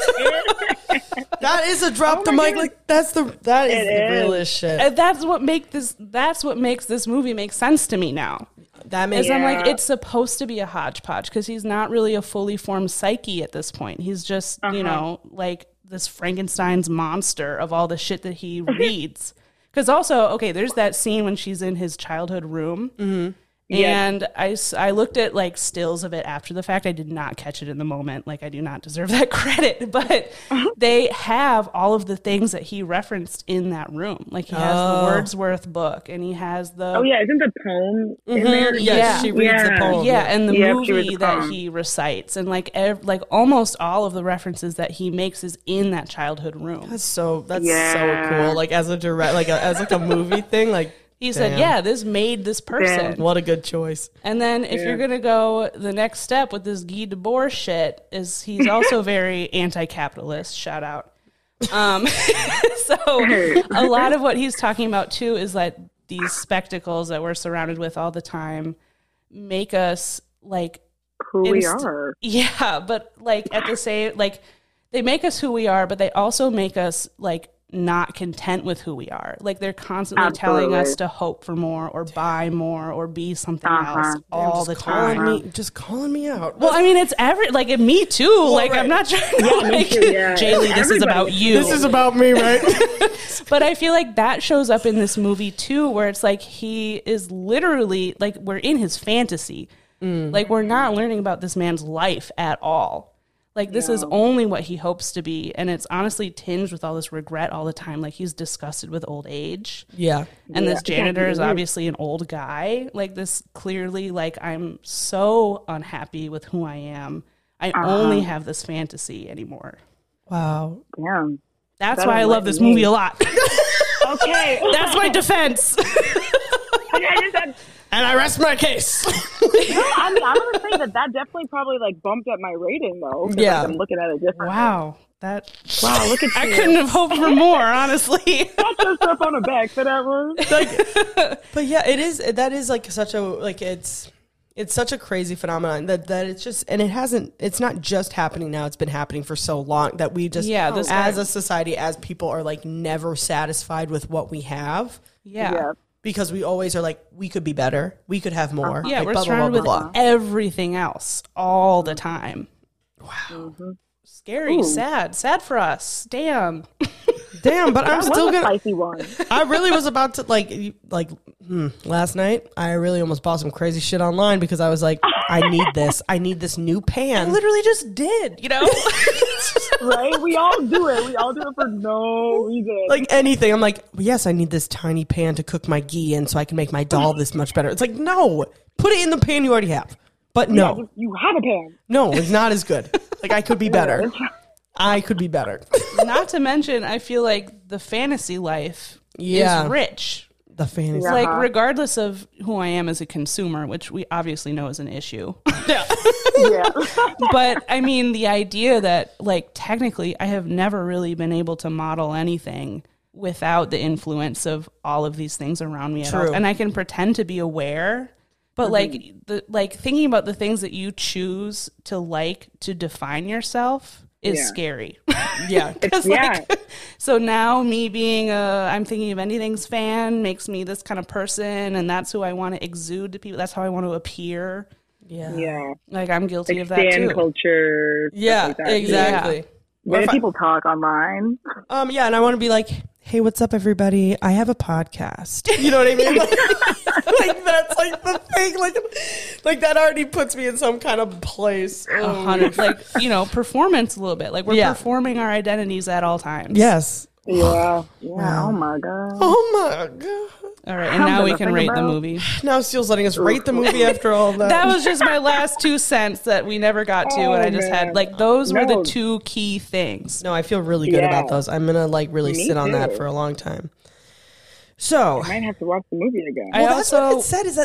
[SPEAKER 3] god!
[SPEAKER 2] That is a drop
[SPEAKER 3] Oh
[SPEAKER 2] the
[SPEAKER 3] my
[SPEAKER 2] mic.
[SPEAKER 3] God.
[SPEAKER 2] Like that's the that is
[SPEAKER 3] It
[SPEAKER 2] the
[SPEAKER 3] is.
[SPEAKER 2] realest shit.
[SPEAKER 1] And that's what make this that's what makes this movie make sense to me now.
[SPEAKER 2] That makes
[SPEAKER 1] Is I'm like,
[SPEAKER 3] Yeah.
[SPEAKER 1] it's supposed to be a hodgepodge because he's not really a fully formed psyche at this point. He's just,
[SPEAKER 3] Uh-huh.
[SPEAKER 1] you know, like this Frankenstein's monster of all the shit that he reads. Because also, okay, there's that scene when she's in his childhood room. Mm-hmm. And I, s- I looked at like stills of it after the fact. I did not catch it in the moment. Like, I do not deserve that credit. But they have all of the things that he referenced in that room. Like, he has
[SPEAKER 2] Oh.
[SPEAKER 1] the Wordsworth book and he has the.
[SPEAKER 3] Oh yeah, isn't the poem in there?
[SPEAKER 2] Yeah,
[SPEAKER 1] Yeah.
[SPEAKER 2] she reads the
[SPEAKER 3] Yeah.
[SPEAKER 2] poem.
[SPEAKER 1] Yeah, and the
[SPEAKER 3] Yep, she was
[SPEAKER 1] movie
[SPEAKER 3] a
[SPEAKER 1] that
[SPEAKER 3] poem.
[SPEAKER 1] he recites, and like ev- like almost all of the references that he makes is in that childhood room.
[SPEAKER 2] That's so that's
[SPEAKER 3] Yeah.
[SPEAKER 2] so cool. Like as a direct, like a, as like a movie thing. Like
[SPEAKER 1] He said,
[SPEAKER 2] damn.
[SPEAKER 1] "Yeah, this made this person."
[SPEAKER 3] Damn.
[SPEAKER 2] What a good choice.
[SPEAKER 1] And then if
[SPEAKER 3] Yeah.
[SPEAKER 1] you're gonna go the next step with this Guy Debord shit, is he's also very anti-capitalist. Shout out. Um, so a lot of what he's talking about too is that these spectacles that we're surrounded with all the time make us like
[SPEAKER 3] Who we
[SPEAKER 1] Inst-
[SPEAKER 3] are.
[SPEAKER 1] Yeah, but like at the same, like they make us who we are, but they also make us like not content with who we are. Like they're constantly telling
[SPEAKER 3] Absolutely.
[SPEAKER 1] us to hope for more or buy more or be something
[SPEAKER 3] Uh-huh.
[SPEAKER 1] else all
[SPEAKER 2] Just
[SPEAKER 1] the
[SPEAKER 2] calling
[SPEAKER 1] time.
[SPEAKER 2] me, just calling me out.
[SPEAKER 1] Well, I mean, it's every like it, me too. like
[SPEAKER 2] right.
[SPEAKER 1] I'm not trying to
[SPEAKER 3] Yeah, me
[SPEAKER 1] like
[SPEAKER 3] too, yeah.
[SPEAKER 1] Jaylee, this is
[SPEAKER 3] Everybody.
[SPEAKER 1] about you.
[SPEAKER 2] this is about me, right?
[SPEAKER 1] But I feel like that shows up in this movie too, where it's like he is literally like we're in his fantasy. Like we're not learning about this man's life at all. Like this is only what he hopes to be, and it's honestly tinged with all this regret all the time. Like he's disgusted with old age,
[SPEAKER 2] yeah.
[SPEAKER 1] and this
[SPEAKER 3] Yeah.
[SPEAKER 1] janitor is
[SPEAKER 3] Yeah.
[SPEAKER 1] obviously an old guy. Like this clearly, like I'm so unhappy with who I am. I only have this fantasy anymore.
[SPEAKER 2] Wow.
[SPEAKER 3] Damn.
[SPEAKER 1] That's
[SPEAKER 3] That
[SPEAKER 1] why I love
[SPEAKER 3] enlightened
[SPEAKER 1] this
[SPEAKER 3] me.
[SPEAKER 1] movie a lot.
[SPEAKER 3] Okay.
[SPEAKER 1] That's my defense.
[SPEAKER 3] Okay, I just had,
[SPEAKER 2] And I rest my case.
[SPEAKER 3] no, I mean, I'm gonna say that that definitely probably like bumped up my rating though. 'cause,
[SPEAKER 2] Yeah.
[SPEAKER 3] like, I'm looking at it differently.
[SPEAKER 1] Wow, that
[SPEAKER 3] Wow, look at
[SPEAKER 1] I
[SPEAKER 3] you.
[SPEAKER 1] couldn't have hoped for more, honestly.
[SPEAKER 3] Pat yourself on the back for that one.
[SPEAKER 2] like, but yeah, it is. That is like such a like it's it's such a crazy phenomenon that that it's just and it hasn't. It's not just happening now. It's been happening for so long that we just
[SPEAKER 1] Yeah, this
[SPEAKER 2] as
[SPEAKER 1] guy-
[SPEAKER 2] a society, as people are like never satisfied with what we have.
[SPEAKER 1] Yeah.
[SPEAKER 3] Yeah.
[SPEAKER 2] Because we always are like, we could be better. We could have more.
[SPEAKER 1] Yeah,
[SPEAKER 2] Like,
[SPEAKER 1] we're
[SPEAKER 2] blah, blah,
[SPEAKER 1] surrounded with
[SPEAKER 2] blah, blah, blah.
[SPEAKER 1] everything else all the time.
[SPEAKER 2] Wow.
[SPEAKER 1] Scary,
[SPEAKER 3] Ooh.
[SPEAKER 1] sad, sad for us. Damn.
[SPEAKER 2] Damn, but I'm
[SPEAKER 3] That
[SPEAKER 2] still
[SPEAKER 3] was a
[SPEAKER 2] gonna.
[SPEAKER 3] spicy one.
[SPEAKER 2] I really was about to like, you- like hmm, last night. I really almost bought some crazy shit online because I was like, I need this. I need this new
[SPEAKER 1] I
[SPEAKER 2] pan.
[SPEAKER 1] literally just did, you know?
[SPEAKER 3] Right? We all do it. We all do it for no reason.
[SPEAKER 2] Like anything, I'm like, yes, I need this tiny pan to cook my ghee in so I can make my dal this much better. It's like, no, put it in the pan you already have. But
[SPEAKER 3] Yeah,
[SPEAKER 2] no,
[SPEAKER 3] just- you have a pan.
[SPEAKER 2] no, it's not as good. Like I could be better. I could be better.
[SPEAKER 1] Not to mention, I feel like the fantasy life
[SPEAKER 2] Yeah.
[SPEAKER 1] is rich.
[SPEAKER 2] The fantasy.
[SPEAKER 3] Yeah.
[SPEAKER 1] Like,
[SPEAKER 3] Uh-huh.
[SPEAKER 1] regardless of who I am as a consumer, which we obviously know is an issue.
[SPEAKER 3] Yeah.
[SPEAKER 1] But I mean, the idea that, like, technically, I have never really been able to model anything without the influence of all of these things around me. At all.
[SPEAKER 2] True.
[SPEAKER 1] And I can pretend to be aware, but like, the like thinking about the things that you choose to like to define yourself is
[SPEAKER 3] Yeah.
[SPEAKER 1] scary.
[SPEAKER 2] Yeah.
[SPEAKER 1] 'Cause,
[SPEAKER 3] Yeah.
[SPEAKER 1] like, so now me being a I'm thinking of anything's fan makes me this kind of person, and that's who I want to exude to people. That's how I want to appear.
[SPEAKER 2] Yeah.
[SPEAKER 3] Yeah.
[SPEAKER 1] Like, I'm guilty
[SPEAKER 3] Like
[SPEAKER 1] of that
[SPEAKER 3] fan
[SPEAKER 1] too.
[SPEAKER 3] culture. stuff
[SPEAKER 2] Yeah,
[SPEAKER 3] like that.
[SPEAKER 2] exactly.
[SPEAKER 3] The
[SPEAKER 2] Or
[SPEAKER 3] way
[SPEAKER 2] if I-
[SPEAKER 3] people talk online.
[SPEAKER 2] Um, yeah, and I want to be like, hey, what's up, everybody? I have a podcast. You know what I mean? Like, like, that's like the thing. Like, like that already puts me in some kind of place.
[SPEAKER 1] A
[SPEAKER 2] Oh.
[SPEAKER 1] hundred, like, you know, performance a little bit. Like, we're
[SPEAKER 2] Yeah.
[SPEAKER 1] performing our identities at all times.
[SPEAKER 2] Yes.
[SPEAKER 3] Yeah. Yeah.
[SPEAKER 2] Wow.
[SPEAKER 3] Oh my god.
[SPEAKER 2] Oh my god.
[SPEAKER 1] All right, and now we can
[SPEAKER 3] Something to
[SPEAKER 1] rate
[SPEAKER 3] think
[SPEAKER 1] the
[SPEAKER 3] about.
[SPEAKER 1] movie.
[SPEAKER 2] Now Steele's letting us rate the movie after all that.
[SPEAKER 1] That was just my last two cents that we never got to, and I just
[SPEAKER 3] Oh,
[SPEAKER 1] had
[SPEAKER 3] man.
[SPEAKER 1] like those were the
[SPEAKER 3] No.
[SPEAKER 1] two key things.
[SPEAKER 2] no, I feel really good
[SPEAKER 3] Yeah.
[SPEAKER 2] about those. I'm gonna like really
[SPEAKER 3] Me
[SPEAKER 2] sit on that
[SPEAKER 3] too.
[SPEAKER 2] for a long time. So,
[SPEAKER 3] I might have to watch the movie again.
[SPEAKER 1] I
[SPEAKER 2] well, that's
[SPEAKER 1] also-
[SPEAKER 2] what it said is that like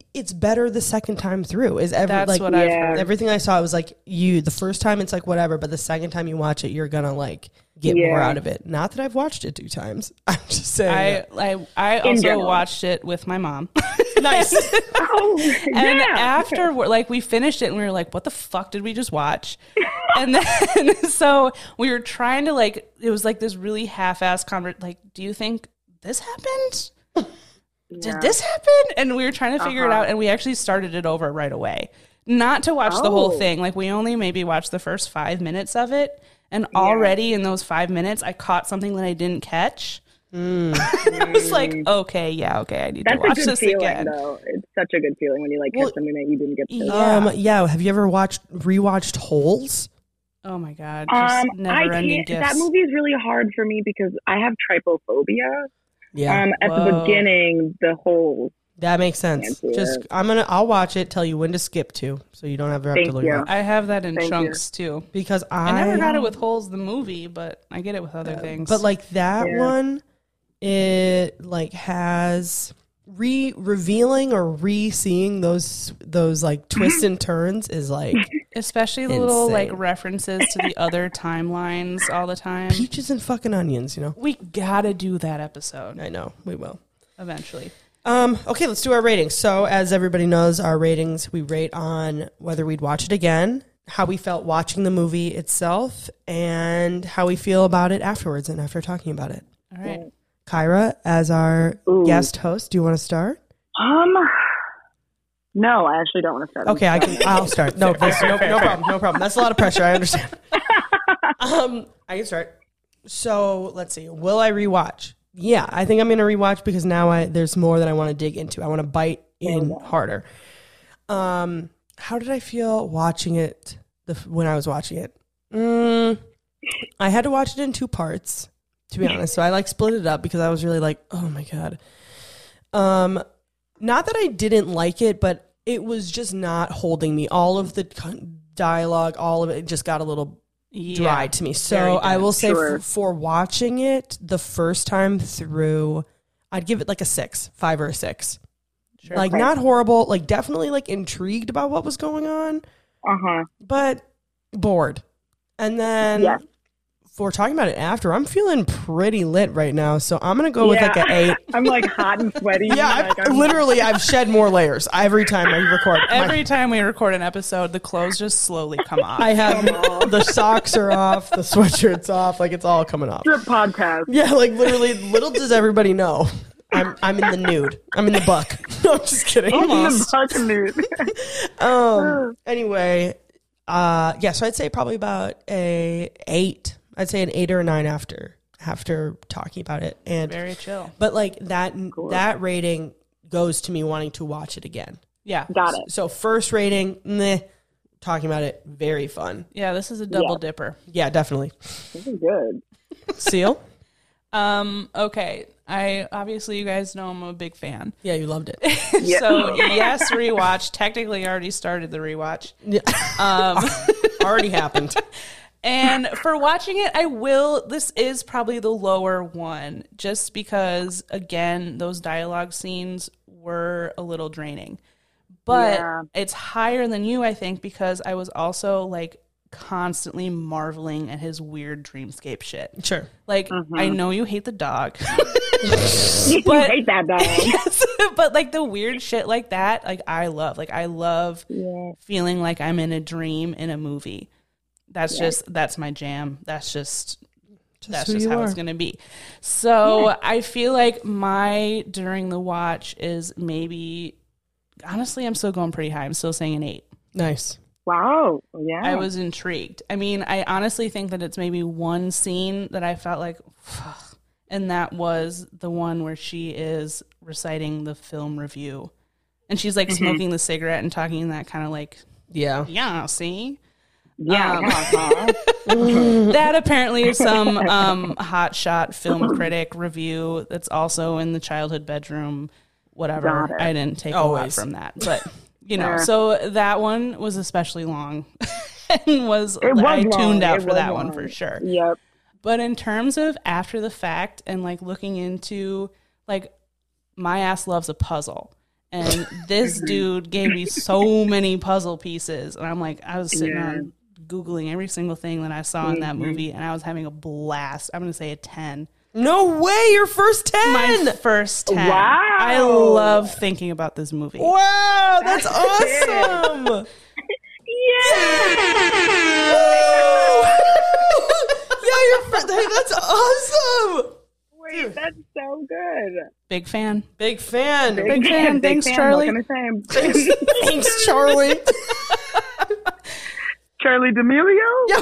[SPEAKER 2] it's better the second time through. Is every
[SPEAKER 1] That's
[SPEAKER 2] like
[SPEAKER 1] what I've
[SPEAKER 3] Yeah.
[SPEAKER 1] heard.
[SPEAKER 2] everything I saw, it was like you the first time it's like whatever, but the second time you watch it, you're gonna like get more
[SPEAKER 3] Yeah.
[SPEAKER 2] out of it. Not that I've watched it two times. I'm just saying.
[SPEAKER 1] I I I also
[SPEAKER 3] general.
[SPEAKER 1] watched it with my mom.
[SPEAKER 2] Nice.
[SPEAKER 3] Oh,
[SPEAKER 1] And
[SPEAKER 3] yeah.
[SPEAKER 1] after, like, we finished it and we were like, what the fuck did we just watch? And then, so we were trying to, like, it was like this really half-assed conversation. Like, do you think this happened? Did
[SPEAKER 3] Yeah.
[SPEAKER 1] this happen? And we were trying to figure it
[SPEAKER 3] Uh-huh.
[SPEAKER 1] out. And we actually started it over right away. Not to watch the whole
[SPEAKER 3] Oh.
[SPEAKER 1] thing. Like, we only maybe watched the first five minutes of it. And already in those five minutes, I caught something that I didn't catch. I was like, okay, yeah, okay, I need
[SPEAKER 3] That's
[SPEAKER 1] to watch
[SPEAKER 3] a good
[SPEAKER 1] this
[SPEAKER 3] feeling,
[SPEAKER 1] again.
[SPEAKER 3] though. It's such a good feeling when you like
[SPEAKER 2] Well,
[SPEAKER 3] catch something that you didn't get to.
[SPEAKER 1] Yeah.
[SPEAKER 2] Um, yeah. Have you ever watched rewatched Holes?
[SPEAKER 1] Oh my god, just
[SPEAKER 3] Um, I
[SPEAKER 1] never-ending
[SPEAKER 3] can't.
[SPEAKER 1] gifts.
[SPEAKER 3] That movie is really hard for me because I have trypophobia.
[SPEAKER 2] Yeah,
[SPEAKER 3] Um, at the
[SPEAKER 1] Whoa.
[SPEAKER 3] beginning, the whole.
[SPEAKER 2] that makes sense.
[SPEAKER 3] Can't do
[SPEAKER 2] Just
[SPEAKER 3] it.
[SPEAKER 2] I'm gonna I'll watch it, tell you when to skip to, so you don't ever have
[SPEAKER 3] Thank
[SPEAKER 2] to look
[SPEAKER 3] you.
[SPEAKER 2] it up.
[SPEAKER 1] I have that in
[SPEAKER 3] Thank
[SPEAKER 1] chunks too.
[SPEAKER 2] Because I,
[SPEAKER 1] I never got it with Holes the movie, but I get it with other things.
[SPEAKER 2] But like that
[SPEAKER 3] Yeah.
[SPEAKER 2] one, it like has re revealing or re seeing those those like twists and turns is like
[SPEAKER 1] especially the little like
[SPEAKER 2] Insane.
[SPEAKER 1] references to the other timelines all the time.
[SPEAKER 2] peaches and fucking onions. You know.
[SPEAKER 1] We gotta do that episode
[SPEAKER 2] I know we will.
[SPEAKER 1] eventually.
[SPEAKER 2] Um, okay, let's do our ratings. So, as everybody knows, our ratings we rate on whether we'd watch it again, how we felt watching the movie itself, and how we feel about it afterwards and after talking about it.
[SPEAKER 1] All right.
[SPEAKER 2] Kyra, as our
[SPEAKER 3] Ooh.
[SPEAKER 2] guest host, do you want to start?
[SPEAKER 3] Um. No, I actually don't want to start.
[SPEAKER 2] Okay, I can. I'll start. No, that's, no, no problem. No problem. That's a lot of pressure. I understand. um, I can start. So let's see. Will I rewatch? Yeah, I think I'm going to rewatch because now I there's more that I want to dig into. I want to bite in harder. Um, how did I feel watching it the, when I was watching it? Mm, I had to watch it in two parts, to be honest. So I like split it up because I was really like, oh my god. Um, not that I didn't like it, but it was just not holding me. All of the con- dialogue, all of it just got a little dry
[SPEAKER 1] Yeah.
[SPEAKER 2] to me.
[SPEAKER 1] Very
[SPEAKER 2] So I will say
[SPEAKER 3] Sure.
[SPEAKER 2] f- for watching it the first time through, I'd give it like a six, five or a six.
[SPEAKER 1] Sure.
[SPEAKER 2] Like
[SPEAKER 3] Okay.
[SPEAKER 2] not horrible, like definitely like intrigued about what was going on,
[SPEAKER 3] Uh huh.
[SPEAKER 2] but bored. And then
[SPEAKER 3] Yeah.
[SPEAKER 2] for talking about it after, I'm feeling pretty lit right now. So I'm going to go with like an eight.
[SPEAKER 3] I'm like hot and sweaty.
[SPEAKER 2] Yeah,
[SPEAKER 3] like,
[SPEAKER 2] I've,
[SPEAKER 3] I'm,
[SPEAKER 2] literally, I've shed more layers every time I record. My-
[SPEAKER 1] Every time we record an episode, the clothes just slowly come off.
[SPEAKER 2] I have the socks are off, the sweatshirt's off, like it's all coming off.
[SPEAKER 3] Strip podcast.
[SPEAKER 2] Yeah, like literally, little does everybody know, I'm I'm in the nude. I'm in the buck. No, I'm just kidding.
[SPEAKER 1] Almost.
[SPEAKER 3] Fucking nude.
[SPEAKER 2] Um. Anyway, uh, yeah. So I'd say probably about a eight. I'd say an eight or a nine after after talking about it, and
[SPEAKER 1] Very chill.
[SPEAKER 2] but like that
[SPEAKER 3] Cool.
[SPEAKER 2] that rating goes to me wanting to watch it again.
[SPEAKER 1] Yeah.
[SPEAKER 3] Got it.
[SPEAKER 2] So first rating, meh. Talking about it, very fun.
[SPEAKER 1] Yeah, this is a double
[SPEAKER 3] Yeah.
[SPEAKER 1] dipper.
[SPEAKER 2] Yeah, definitely.
[SPEAKER 3] This is good.
[SPEAKER 2] Seal?
[SPEAKER 1] Um, okay. I obviously you guys know I'm a big fan.
[SPEAKER 2] Yeah, you loved it.
[SPEAKER 3] Yeah.
[SPEAKER 1] So yes, rewatch. Technically I already started the rewatch.
[SPEAKER 2] Yeah.
[SPEAKER 1] Um
[SPEAKER 2] Already happened.
[SPEAKER 1] And for watching it, I will. This is probably the lower one, just because, again, those dialogue scenes were a little draining. But
[SPEAKER 3] Yeah.
[SPEAKER 1] it's higher than you, I think, because I was also like constantly marveling at his weird dreamscape shit.
[SPEAKER 2] Sure.
[SPEAKER 1] Like, I know you hate the dog,
[SPEAKER 3] You
[SPEAKER 1] But-
[SPEAKER 3] hate that dog.
[SPEAKER 1] yes, but like the weird shit like that, like I love. Like I love
[SPEAKER 3] Yeah.
[SPEAKER 1] feeling like I'm in a dream in a movie. That's just that's my jam. That's just that's
[SPEAKER 2] who
[SPEAKER 1] just
[SPEAKER 2] you
[SPEAKER 1] how
[SPEAKER 2] are.
[SPEAKER 1] it's gonna be. So I feel like my during the watch is maybe honestly I'm still going pretty high. I'm still saying an eight.
[SPEAKER 2] Nice.
[SPEAKER 3] Wow. Yeah.
[SPEAKER 1] I was intrigued. I mean, I honestly think that it's maybe one scene that I felt like, and that was the one where she is reciting the film review, and she's like smoking the cigarette and talking in that kind of like,
[SPEAKER 2] Yeah.
[SPEAKER 1] yeah, see.
[SPEAKER 3] yeah.
[SPEAKER 1] um,
[SPEAKER 3] uh-huh.
[SPEAKER 1] That apparently is some um, hot shot film critic review that's also in the childhood bedroom, whatever.
[SPEAKER 3] Got it.
[SPEAKER 1] I didn't take a lot
[SPEAKER 2] Always.
[SPEAKER 1] from that, but you know,
[SPEAKER 3] Sure.
[SPEAKER 1] so that one was especially long and was,
[SPEAKER 3] It was
[SPEAKER 1] I tuned
[SPEAKER 3] long.
[SPEAKER 1] out
[SPEAKER 3] It
[SPEAKER 1] for
[SPEAKER 3] was
[SPEAKER 1] that one
[SPEAKER 3] long.
[SPEAKER 1] for sure.
[SPEAKER 3] Yep.
[SPEAKER 1] But in terms of after the fact and like looking into like my ass loves a puzzle. And this dude gave me so many puzzle pieces. And I'm like, I was sitting
[SPEAKER 3] Yeah.
[SPEAKER 1] on Googling every single thing that I saw in that movie, and I was having a blast. I'm going to say a ten.
[SPEAKER 2] No way, your first ten.
[SPEAKER 1] My first ten.
[SPEAKER 3] Wow.
[SPEAKER 1] I love thinking about this movie.
[SPEAKER 2] Wow, that's
[SPEAKER 3] That's
[SPEAKER 2] awesome.
[SPEAKER 3] Yeah.
[SPEAKER 2] Yeah, your first, hey, that's awesome.
[SPEAKER 3] Wait, that's so good.
[SPEAKER 1] Big fan.
[SPEAKER 2] Big fan.
[SPEAKER 1] Big fan. Thanks,
[SPEAKER 3] fan.
[SPEAKER 1] Charlie.
[SPEAKER 3] What can I say?
[SPEAKER 2] Thanks, Charlie.
[SPEAKER 3] Charlie D'Amelio?
[SPEAKER 2] Yeah.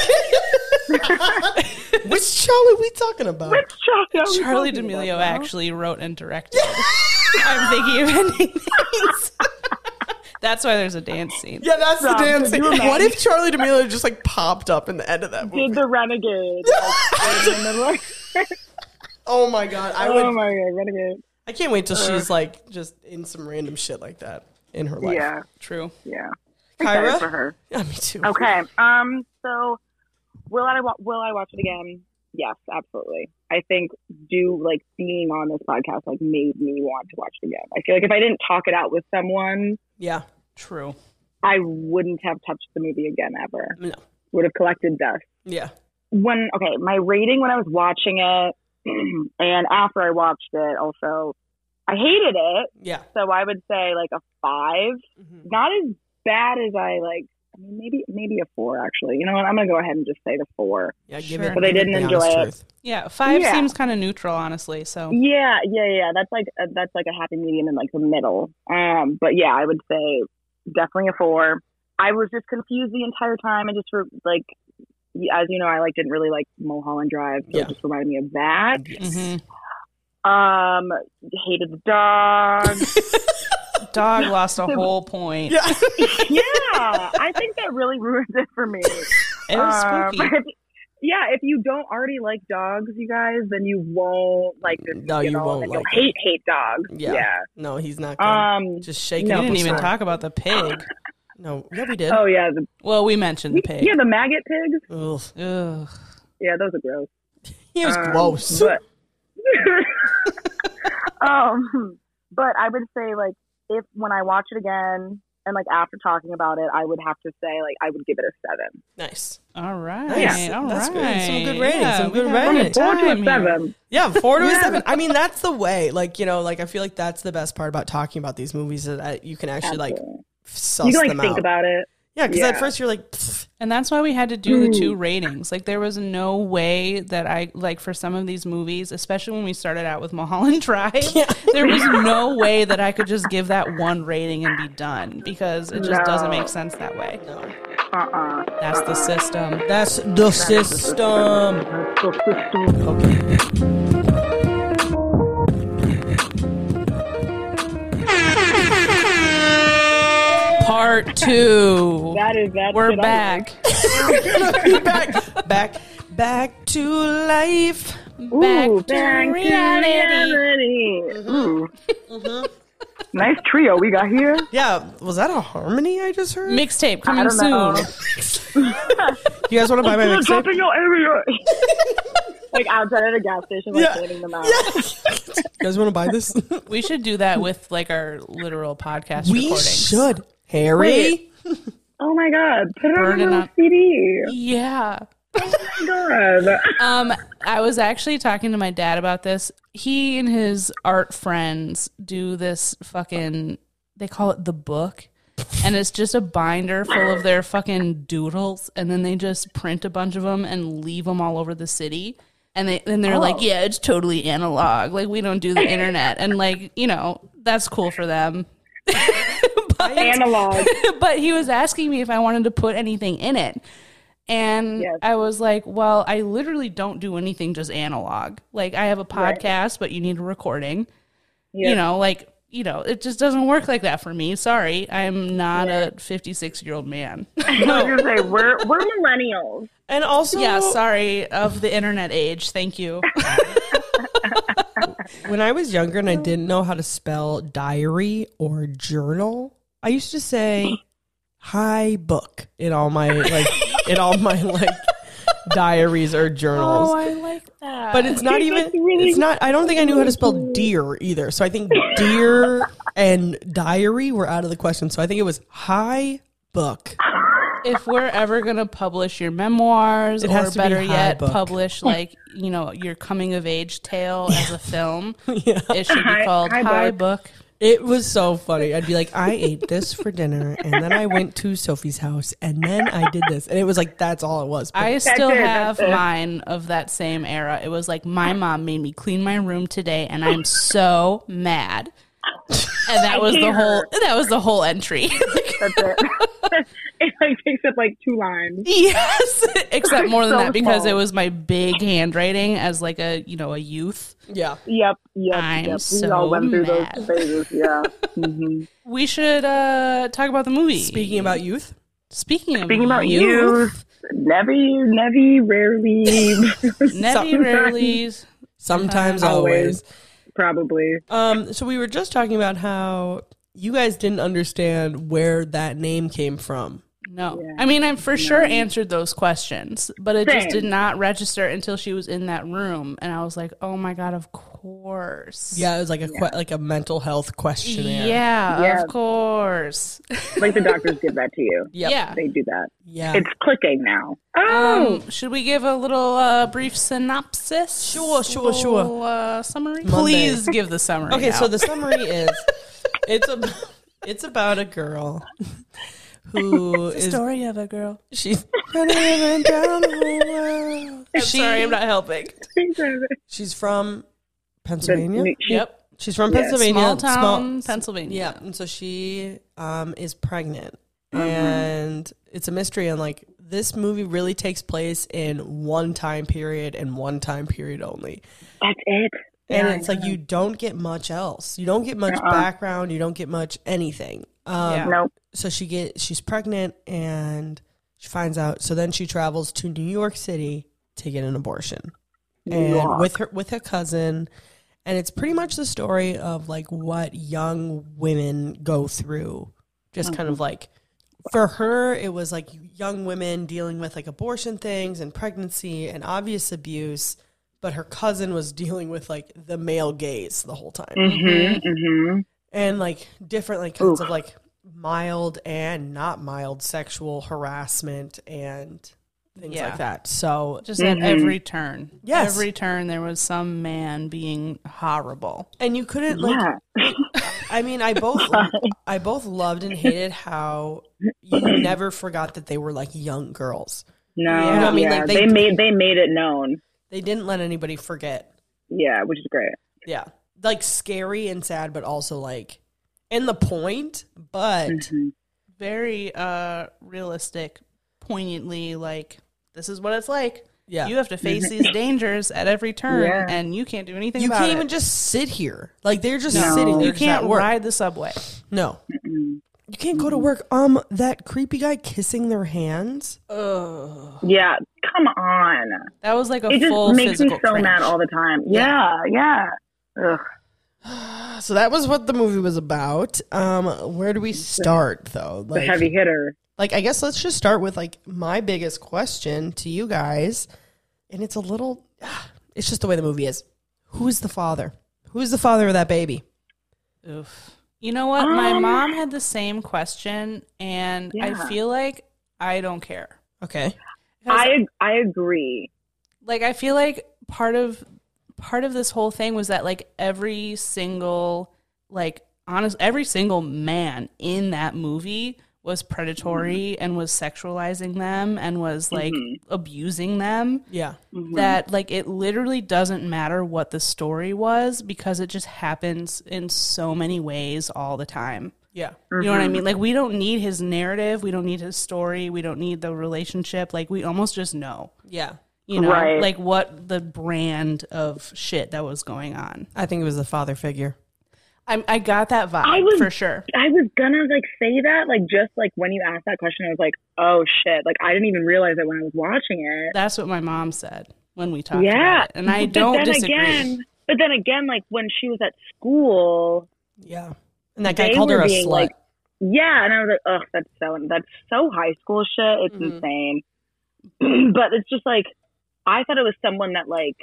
[SPEAKER 2] Which Charlie we talking about?
[SPEAKER 3] Which Charlie? are we
[SPEAKER 1] Charlie
[SPEAKER 3] talking
[SPEAKER 1] D'Amelio
[SPEAKER 3] about now?
[SPEAKER 1] actually wrote and directed. I'm thinking of ending things. That's why there's a dance scene.
[SPEAKER 2] Yeah, that's the
[SPEAKER 3] Rob,
[SPEAKER 2] dance
[SPEAKER 3] could
[SPEAKER 2] scene.
[SPEAKER 3] you imagine-
[SPEAKER 2] What if Charlie D'Amelio just like popped up in the end of that movie?
[SPEAKER 3] Did the Renegade. Like, in the middle.
[SPEAKER 2] Oh my god, I would.
[SPEAKER 3] Oh my god, Renegade.
[SPEAKER 2] I can't wait till she's like just in some random shit like that in her life.
[SPEAKER 3] Yeah,
[SPEAKER 1] True.
[SPEAKER 3] yeah.
[SPEAKER 2] Kyra?
[SPEAKER 3] Excited for her.
[SPEAKER 2] Yeah, me too.
[SPEAKER 3] Okay. Um. So, will I wa- will I watch it again? Yes, absolutely. I think do like being on this podcast like made me want to watch it again. I feel like if I didn't talk it out with someone,
[SPEAKER 2] Yeah.
[SPEAKER 1] True.
[SPEAKER 3] I wouldn't have touched the movie again ever.
[SPEAKER 2] No.
[SPEAKER 3] Would have collected dust.
[SPEAKER 2] Yeah.
[SPEAKER 3] When okay, my rating when I was watching it, and after I watched it, also, I hated it.
[SPEAKER 2] Yeah.
[SPEAKER 3] So I would say like a five.
[SPEAKER 2] Mhm.
[SPEAKER 3] Not as bad as I like. I mean, maybe maybe a four actually. You know what? I'm gonna go ahead and just say the four.
[SPEAKER 2] Yeah.
[SPEAKER 1] Sure.
[SPEAKER 2] Give it.
[SPEAKER 3] But I
[SPEAKER 2] give it
[SPEAKER 3] didn't
[SPEAKER 2] the
[SPEAKER 3] enjoy
[SPEAKER 2] honest
[SPEAKER 3] it.
[SPEAKER 2] truth.
[SPEAKER 1] Yeah, five
[SPEAKER 3] Yeah.
[SPEAKER 1] seems kind of neutral, honestly. So
[SPEAKER 3] Yeah, yeah, yeah. That's like a, that's like a happy medium in like the middle. Um, but yeah, I would say definitely a four. I was just confused the entire time, and just for like, as you know, I like didn't really like Mulholland Drive, so
[SPEAKER 2] Yeah.
[SPEAKER 3] it just reminded me of that.
[SPEAKER 2] Yes.
[SPEAKER 1] Mhm.
[SPEAKER 3] Um, hated the dog.
[SPEAKER 1] Dog lost a whole point.
[SPEAKER 2] Yeah.
[SPEAKER 3] Yeah, I think that really ruins it for me.
[SPEAKER 1] It was
[SPEAKER 3] Um,
[SPEAKER 1] spooky.
[SPEAKER 3] if- yeah, if you don't already like dogs, you guys, then you won't like this.
[SPEAKER 2] No, you
[SPEAKER 3] know,
[SPEAKER 2] won't
[SPEAKER 3] and
[SPEAKER 2] like
[SPEAKER 3] you'll
[SPEAKER 2] it.
[SPEAKER 3] hate hate dogs.
[SPEAKER 2] Yeah.
[SPEAKER 3] Yeah.
[SPEAKER 2] No, he's not. Good.
[SPEAKER 3] Um.
[SPEAKER 2] just shaking
[SPEAKER 1] We
[SPEAKER 3] no,
[SPEAKER 2] up
[SPEAKER 1] didn't
[SPEAKER 2] his
[SPEAKER 1] even
[SPEAKER 2] sword.
[SPEAKER 1] talk about the pig.
[SPEAKER 2] No, yeah, we did.
[SPEAKER 3] Oh yeah. The,
[SPEAKER 1] Well, we mentioned the pig.
[SPEAKER 3] yeah, the maggot pigs.
[SPEAKER 2] Ugh.
[SPEAKER 1] Ugh.
[SPEAKER 3] Yeah, those are gross.
[SPEAKER 2] He was
[SPEAKER 3] Um,
[SPEAKER 2] gross.
[SPEAKER 3] But, um, but I would say like if when I watch it again and like after talking about it, I would have to say like I would give it a seven.
[SPEAKER 2] Nice.
[SPEAKER 1] All right.
[SPEAKER 2] Nice.
[SPEAKER 1] All
[SPEAKER 2] That's
[SPEAKER 1] right.
[SPEAKER 2] good. Some good ratings,
[SPEAKER 1] Yeah,
[SPEAKER 2] some
[SPEAKER 1] we
[SPEAKER 2] good
[SPEAKER 1] had a
[SPEAKER 2] ratings.
[SPEAKER 1] good
[SPEAKER 3] Four to a
[SPEAKER 1] time here.
[SPEAKER 3] seven.
[SPEAKER 2] Yeah, four to a
[SPEAKER 3] Yeah.
[SPEAKER 2] seven. I mean, that's the way. Like, you know, like I feel like that's the best part about talking about these movies is that you can actually like
[SPEAKER 3] Absolutely.
[SPEAKER 2] suss
[SPEAKER 3] You can like
[SPEAKER 2] them
[SPEAKER 3] think
[SPEAKER 2] out.
[SPEAKER 3] about it.
[SPEAKER 2] Yeah, because at
[SPEAKER 3] Yeah.
[SPEAKER 2] first you're like, pfft.
[SPEAKER 1] And that's why we had to do the
[SPEAKER 3] Hmm.
[SPEAKER 1] two ratings. Like, there was no way that I, like, for some of these movies, especially when we started out with Mulholland Drive, there was no way that I could just give that one rating and be done because it just
[SPEAKER 3] No.
[SPEAKER 1] doesn't make sense that way.
[SPEAKER 3] Uh-uh.
[SPEAKER 1] That's the system.
[SPEAKER 2] that's the system.
[SPEAKER 3] That's the system.
[SPEAKER 1] Part two.
[SPEAKER 3] That is that.
[SPEAKER 1] We're
[SPEAKER 3] shit I
[SPEAKER 1] back.
[SPEAKER 2] back, back, back to life.
[SPEAKER 3] like.
[SPEAKER 1] Back
[SPEAKER 3] Ooh,
[SPEAKER 1] to
[SPEAKER 3] back to
[SPEAKER 1] reality.
[SPEAKER 3] reality. Ooh. Nice trio we got here.
[SPEAKER 2] Yeah, was that a harmony I just heard?
[SPEAKER 1] Mixtape
[SPEAKER 3] I
[SPEAKER 1] coming
[SPEAKER 3] don't know.
[SPEAKER 1] soon.
[SPEAKER 2] You guys want to buy my
[SPEAKER 3] You're
[SPEAKER 2] mixtape?
[SPEAKER 3] dropping your area. Like outside at a gas station, like
[SPEAKER 2] Yeah.
[SPEAKER 3] handing them out.
[SPEAKER 2] You guys want to buy this?
[SPEAKER 1] We should do that with, like, our literal podcast
[SPEAKER 2] we
[SPEAKER 1] recordings.
[SPEAKER 2] should. Harry?
[SPEAKER 3] Wait. Oh my god! Put it on
[SPEAKER 1] Burn
[SPEAKER 3] a
[SPEAKER 1] it
[SPEAKER 3] little
[SPEAKER 1] up.
[SPEAKER 3] C D.
[SPEAKER 1] Yeah.
[SPEAKER 3] Oh my god.
[SPEAKER 1] Um, I was actually talking to my dad about this. He and his art friends do this fucking, they call it the book. And it's just a binder full of their fucking doodles. And then they just print a bunch of them and leave them all over the city. And they and they're
[SPEAKER 3] Oh.
[SPEAKER 1] like, yeah, it's totally analog. Like, we don't do the internet. And, like, you know, that's cool for them. but,
[SPEAKER 3] Analog.
[SPEAKER 1] but he was asking me if I wanted to put anything in it. And
[SPEAKER 3] Yes.
[SPEAKER 1] I was like, well, I literally don't do anything just analog. Like, I have a
[SPEAKER 3] Right.
[SPEAKER 1] podcast, but you need a recording.
[SPEAKER 3] Yeah.
[SPEAKER 1] You know, like, you know, it just doesn't work like that for me. Sorry. I'm not
[SPEAKER 3] Yeah.
[SPEAKER 1] a fifty-six-year-old man.
[SPEAKER 3] I was gonna say we're we're millennials.
[SPEAKER 2] And also,
[SPEAKER 1] Yeah, sorry, of the internet age. Thank you.
[SPEAKER 2] when I was younger and I didn't know how to spell diary or journal, I used to say hi book in all my like in all my like diaries or journals.
[SPEAKER 1] Oh, I like that.
[SPEAKER 2] But it's not even,
[SPEAKER 3] really-
[SPEAKER 2] it's not, I don't think I knew how to spell deer either. So I think deer and diary were out of the question. So I think it was high book.
[SPEAKER 1] if we're ever going to publish your memoirs,
[SPEAKER 2] It has
[SPEAKER 1] or
[SPEAKER 2] to be
[SPEAKER 1] better
[SPEAKER 2] high
[SPEAKER 1] yet,
[SPEAKER 2] book.
[SPEAKER 1] publish like, you know, your coming of age tale as a film,
[SPEAKER 2] Yeah.
[SPEAKER 1] it should be
[SPEAKER 3] High-
[SPEAKER 1] called
[SPEAKER 3] high
[SPEAKER 1] High
[SPEAKER 3] book.
[SPEAKER 1] Book.
[SPEAKER 2] It was so funny. I'd be like, I ate this for dinner, and then I went to Sophie's house, and then I did this. And it was like, that's all it was. But
[SPEAKER 1] I still
[SPEAKER 3] it,
[SPEAKER 1] have
[SPEAKER 3] that's it.
[SPEAKER 1] mine of that same era. It was like, my mom made me clean my room today, and I'm so mad. And that was the
[SPEAKER 3] hate
[SPEAKER 1] whole.
[SPEAKER 3] her.
[SPEAKER 1] That was the whole entry.
[SPEAKER 3] That's it. It like takes up like two lines.
[SPEAKER 1] Yes, except more than
[SPEAKER 3] So
[SPEAKER 1] that because
[SPEAKER 3] small.
[SPEAKER 1] it was my big handwriting as like a you know a youth.
[SPEAKER 2] yeah.
[SPEAKER 3] Yep, yep,
[SPEAKER 1] I'm
[SPEAKER 3] yep. We
[SPEAKER 1] so
[SPEAKER 3] all went through
[SPEAKER 1] mad.
[SPEAKER 3] those phases. Yeah. hmm
[SPEAKER 1] We should uh, talk about the movie.
[SPEAKER 2] Speaking about youth,
[SPEAKER 1] Speaking of
[SPEAKER 3] Speaking about
[SPEAKER 1] youth,
[SPEAKER 3] youth, never, never, rarely,
[SPEAKER 1] Nevi rarely.
[SPEAKER 2] sometimes,
[SPEAKER 3] Always.
[SPEAKER 2] always.
[SPEAKER 3] probably.
[SPEAKER 2] Um, so we were just talking about how you guys didn't understand where that name came from.
[SPEAKER 1] No,
[SPEAKER 3] Yeah.
[SPEAKER 1] I mean I for sure answered those questions, but it just
[SPEAKER 3] Same.
[SPEAKER 1] did not register until she was in that room, and I was like, "Oh my god, of course."
[SPEAKER 2] Yeah, it was like a que- like a mental health questionnaire.
[SPEAKER 1] Yeah,
[SPEAKER 3] Yeah.
[SPEAKER 1] of course.
[SPEAKER 3] Like the doctors give that to you.
[SPEAKER 2] Yep.
[SPEAKER 1] Yeah.
[SPEAKER 3] They do that.
[SPEAKER 2] Yeah.
[SPEAKER 3] It's clicking now. Oh,
[SPEAKER 1] Um, should we give a little uh, brief synopsis?
[SPEAKER 2] Sure, sure, sure.
[SPEAKER 1] Little, uh, summary.
[SPEAKER 2] Monday.
[SPEAKER 1] Please give the summary.
[SPEAKER 2] Okay,
[SPEAKER 1] now.
[SPEAKER 2] so the summary is it's a it's about a girl who
[SPEAKER 1] It's the
[SPEAKER 2] is
[SPEAKER 1] story of a girl.
[SPEAKER 2] she's running down the whole world.
[SPEAKER 1] I'm
[SPEAKER 2] She-
[SPEAKER 1] sorry, I'm not helping.
[SPEAKER 2] She's from Pennsylvania.
[SPEAKER 1] Yep.
[SPEAKER 2] She's from
[SPEAKER 3] Yeah.
[SPEAKER 2] Pennsylvania.
[SPEAKER 1] Small town,
[SPEAKER 2] small-
[SPEAKER 1] Pennsylvania.
[SPEAKER 2] Yeah, and so she um, is pregnant,
[SPEAKER 3] Mm-hmm.
[SPEAKER 2] and it's a mystery. And like this movie really takes place in one time period and one time period only.
[SPEAKER 3] That's it.
[SPEAKER 2] And
[SPEAKER 3] Yeah,
[SPEAKER 2] it's
[SPEAKER 3] I
[SPEAKER 2] like
[SPEAKER 3] know.
[SPEAKER 2] you don't get much else. You don't get much
[SPEAKER 3] Uh-uh.
[SPEAKER 2] background. You don't get much anything. Um,
[SPEAKER 1] Yeah.
[SPEAKER 3] Nope.
[SPEAKER 2] So she get she's pregnant and she finds out. So then she travels to New York City to get an abortion,
[SPEAKER 3] New
[SPEAKER 2] and
[SPEAKER 3] York.
[SPEAKER 2] with her with her cousin. And it's pretty much the story of like what young women go through. Just kind of like for her, it was like young women dealing with like abortion things and pregnancy and obvious abuse. But her cousin was dealing with like the male gaze the whole time.
[SPEAKER 3] Mm-hmm. Mm-hmm.
[SPEAKER 2] And like different like kinds
[SPEAKER 3] Oof.
[SPEAKER 2] of like mild and not mild sexual harassment and things
[SPEAKER 1] Yeah.
[SPEAKER 2] like that. So
[SPEAKER 1] Just at
[SPEAKER 3] Mhm.
[SPEAKER 1] every turn.
[SPEAKER 2] Yes.
[SPEAKER 1] Every turn there was some man being horrible.
[SPEAKER 2] and you couldn't like
[SPEAKER 3] Yeah.
[SPEAKER 2] I mean, I both I both loved and hated how you never forgot that they were like young girls.
[SPEAKER 3] No.
[SPEAKER 1] Yeah.
[SPEAKER 3] Yeah.
[SPEAKER 1] I
[SPEAKER 2] mean, like, they-
[SPEAKER 3] they, made they made it known.
[SPEAKER 2] They didn't let anybody forget.
[SPEAKER 3] Yeah, which is great.
[SPEAKER 2] Yeah. Like scary and sad, but also like in the point, but
[SPEAKER 3] Mhm.
[SPEAKER 1] Very uh realistic, poignantly like this is what it's like.
[SPEAKER 2] yeah.
[SPEAKER 1] You have to face these dangers at every turn
[SPEAKER 3] Yeah.
[SPEAKER 1] and you can't do anything
[SPEAKER 2] You
[SPEAKER 1] about
[SPEAKER 2] can't
[SPEAKER 1] it.
[SPEAKER 2] even just sit here. Like they're just
[SPEAKER 3] No.
[SPEAKER 2] sitting there.
[SPEAKER 1] You
[SPEAKER 2] just
[SPEAKER 1] can't
[SPEAKER 2] at work.
[SPEAKER 1] ride the subway.
[SPEAKER 2] No.
[SPEAKER 3] Mm-mm.
[SPEAKER 2] You can't go to work. Um, that creepy guy kissing their hands.
[SPEAKER 1] Ugh.
[SPEAKER 3] Yeah, come on.
[SPEAKER 1] That was like a
[SPEAKER 3] It
[SPEAKER 1] full
[SPEAKER 3] just makes me
[SPEAKER 1] physical
[SPEAKER 3] so
[SPEAKER 1] cringe.
[SPEAKER 3] mad all the time. Yeah, yeah. Ugh.
[SPEAKER 2] So that was what the movie was about. Um, where do we start though?
[SPEAKER 3] The
[SPEAKER 2] Like,
[SPEAKER 3] heavy hitter.
[SPEAKER 2] like I guess let's just start with like my biggest question to you guys, and it's a little, it's just the way the movie is. Who is the father? Who is the father of that baby?
[SPEAKER 1] Oof. You know what? My
[SPEAKER 3] Um,
[SPEAKER 1] mom had the same question, and I
[SPEAKER 3] Yeah.
[SPEAKER 1] feel like I don't care.
[SPEAKER 2] Okay.
[SPEAKER 1] 'Cause,
[SPEAKER 3] I I agree.
[SPEAKER 1] like I feel like part of part of this whole thing was that like every single like honest every single man in that movie was predatory and was sexualizing them and was like
[SPEAKER 3] Mhm.
[SPEAKER 1] abusing them.
[SPEAKER 2] Yeah.
[SPEAKER 3] Mhm.
[SPEAKER 1] That like it literally doesn't matter what the story was because it just happens in so many ways all the time.
[SPEAKER 2] Yeah.
[SPEAKER 1] You know what I
[SPEAKER 3] Mhm.
[SPEAKER 1] mean? Like we don't need his narrative, we don't need his story, we don't need the relationship. Like we almost just know.
[SPEAKER 2] Yeah.
[SPEAKER 1] You know,
[SPEAKER 3] Right.
[SPEAKER 1] like what the brand of shit that was going on.
[SPEAKER 2] I think it was the father figure.
[SPEAKER 1] I I got that vibe
[SPEAKER 3] I was-
[SPEAKER 1] for sure.
[SPEAKER 3] I was gonna like say that, like just like when you asked that question, I was like, oh shit. Like I didn't even realize it when I was watching it.
[SPEAKER 1] That's what my mom said when we talked
[SPEAKER 3] Yeah.
[SPEAKER 1] about it. And I
[SPEAKER 3] But
[SPEAKER 1] don't
[SPEAKER 3] then
[SPEAKER 1] disagree.
[SPEAKER 3] Again, but then again, like when she was at school,
[SPEAKER 2] Yeah. And that guy
[SPEAKER 3] they
[SPEAKER 2] called
[SPEAKER 3] were
[SPEAKER 2] her a
[SPEAKER 3] being
[SPEAKER 2] slut.
[SPEAKER 3] like, yeah, and I was like, ugh, that's so that's so high school shit. It's
[SPEAKER 2] Mhm.
[SPEAKER 3] insane. But it's just like I thought it was someone that like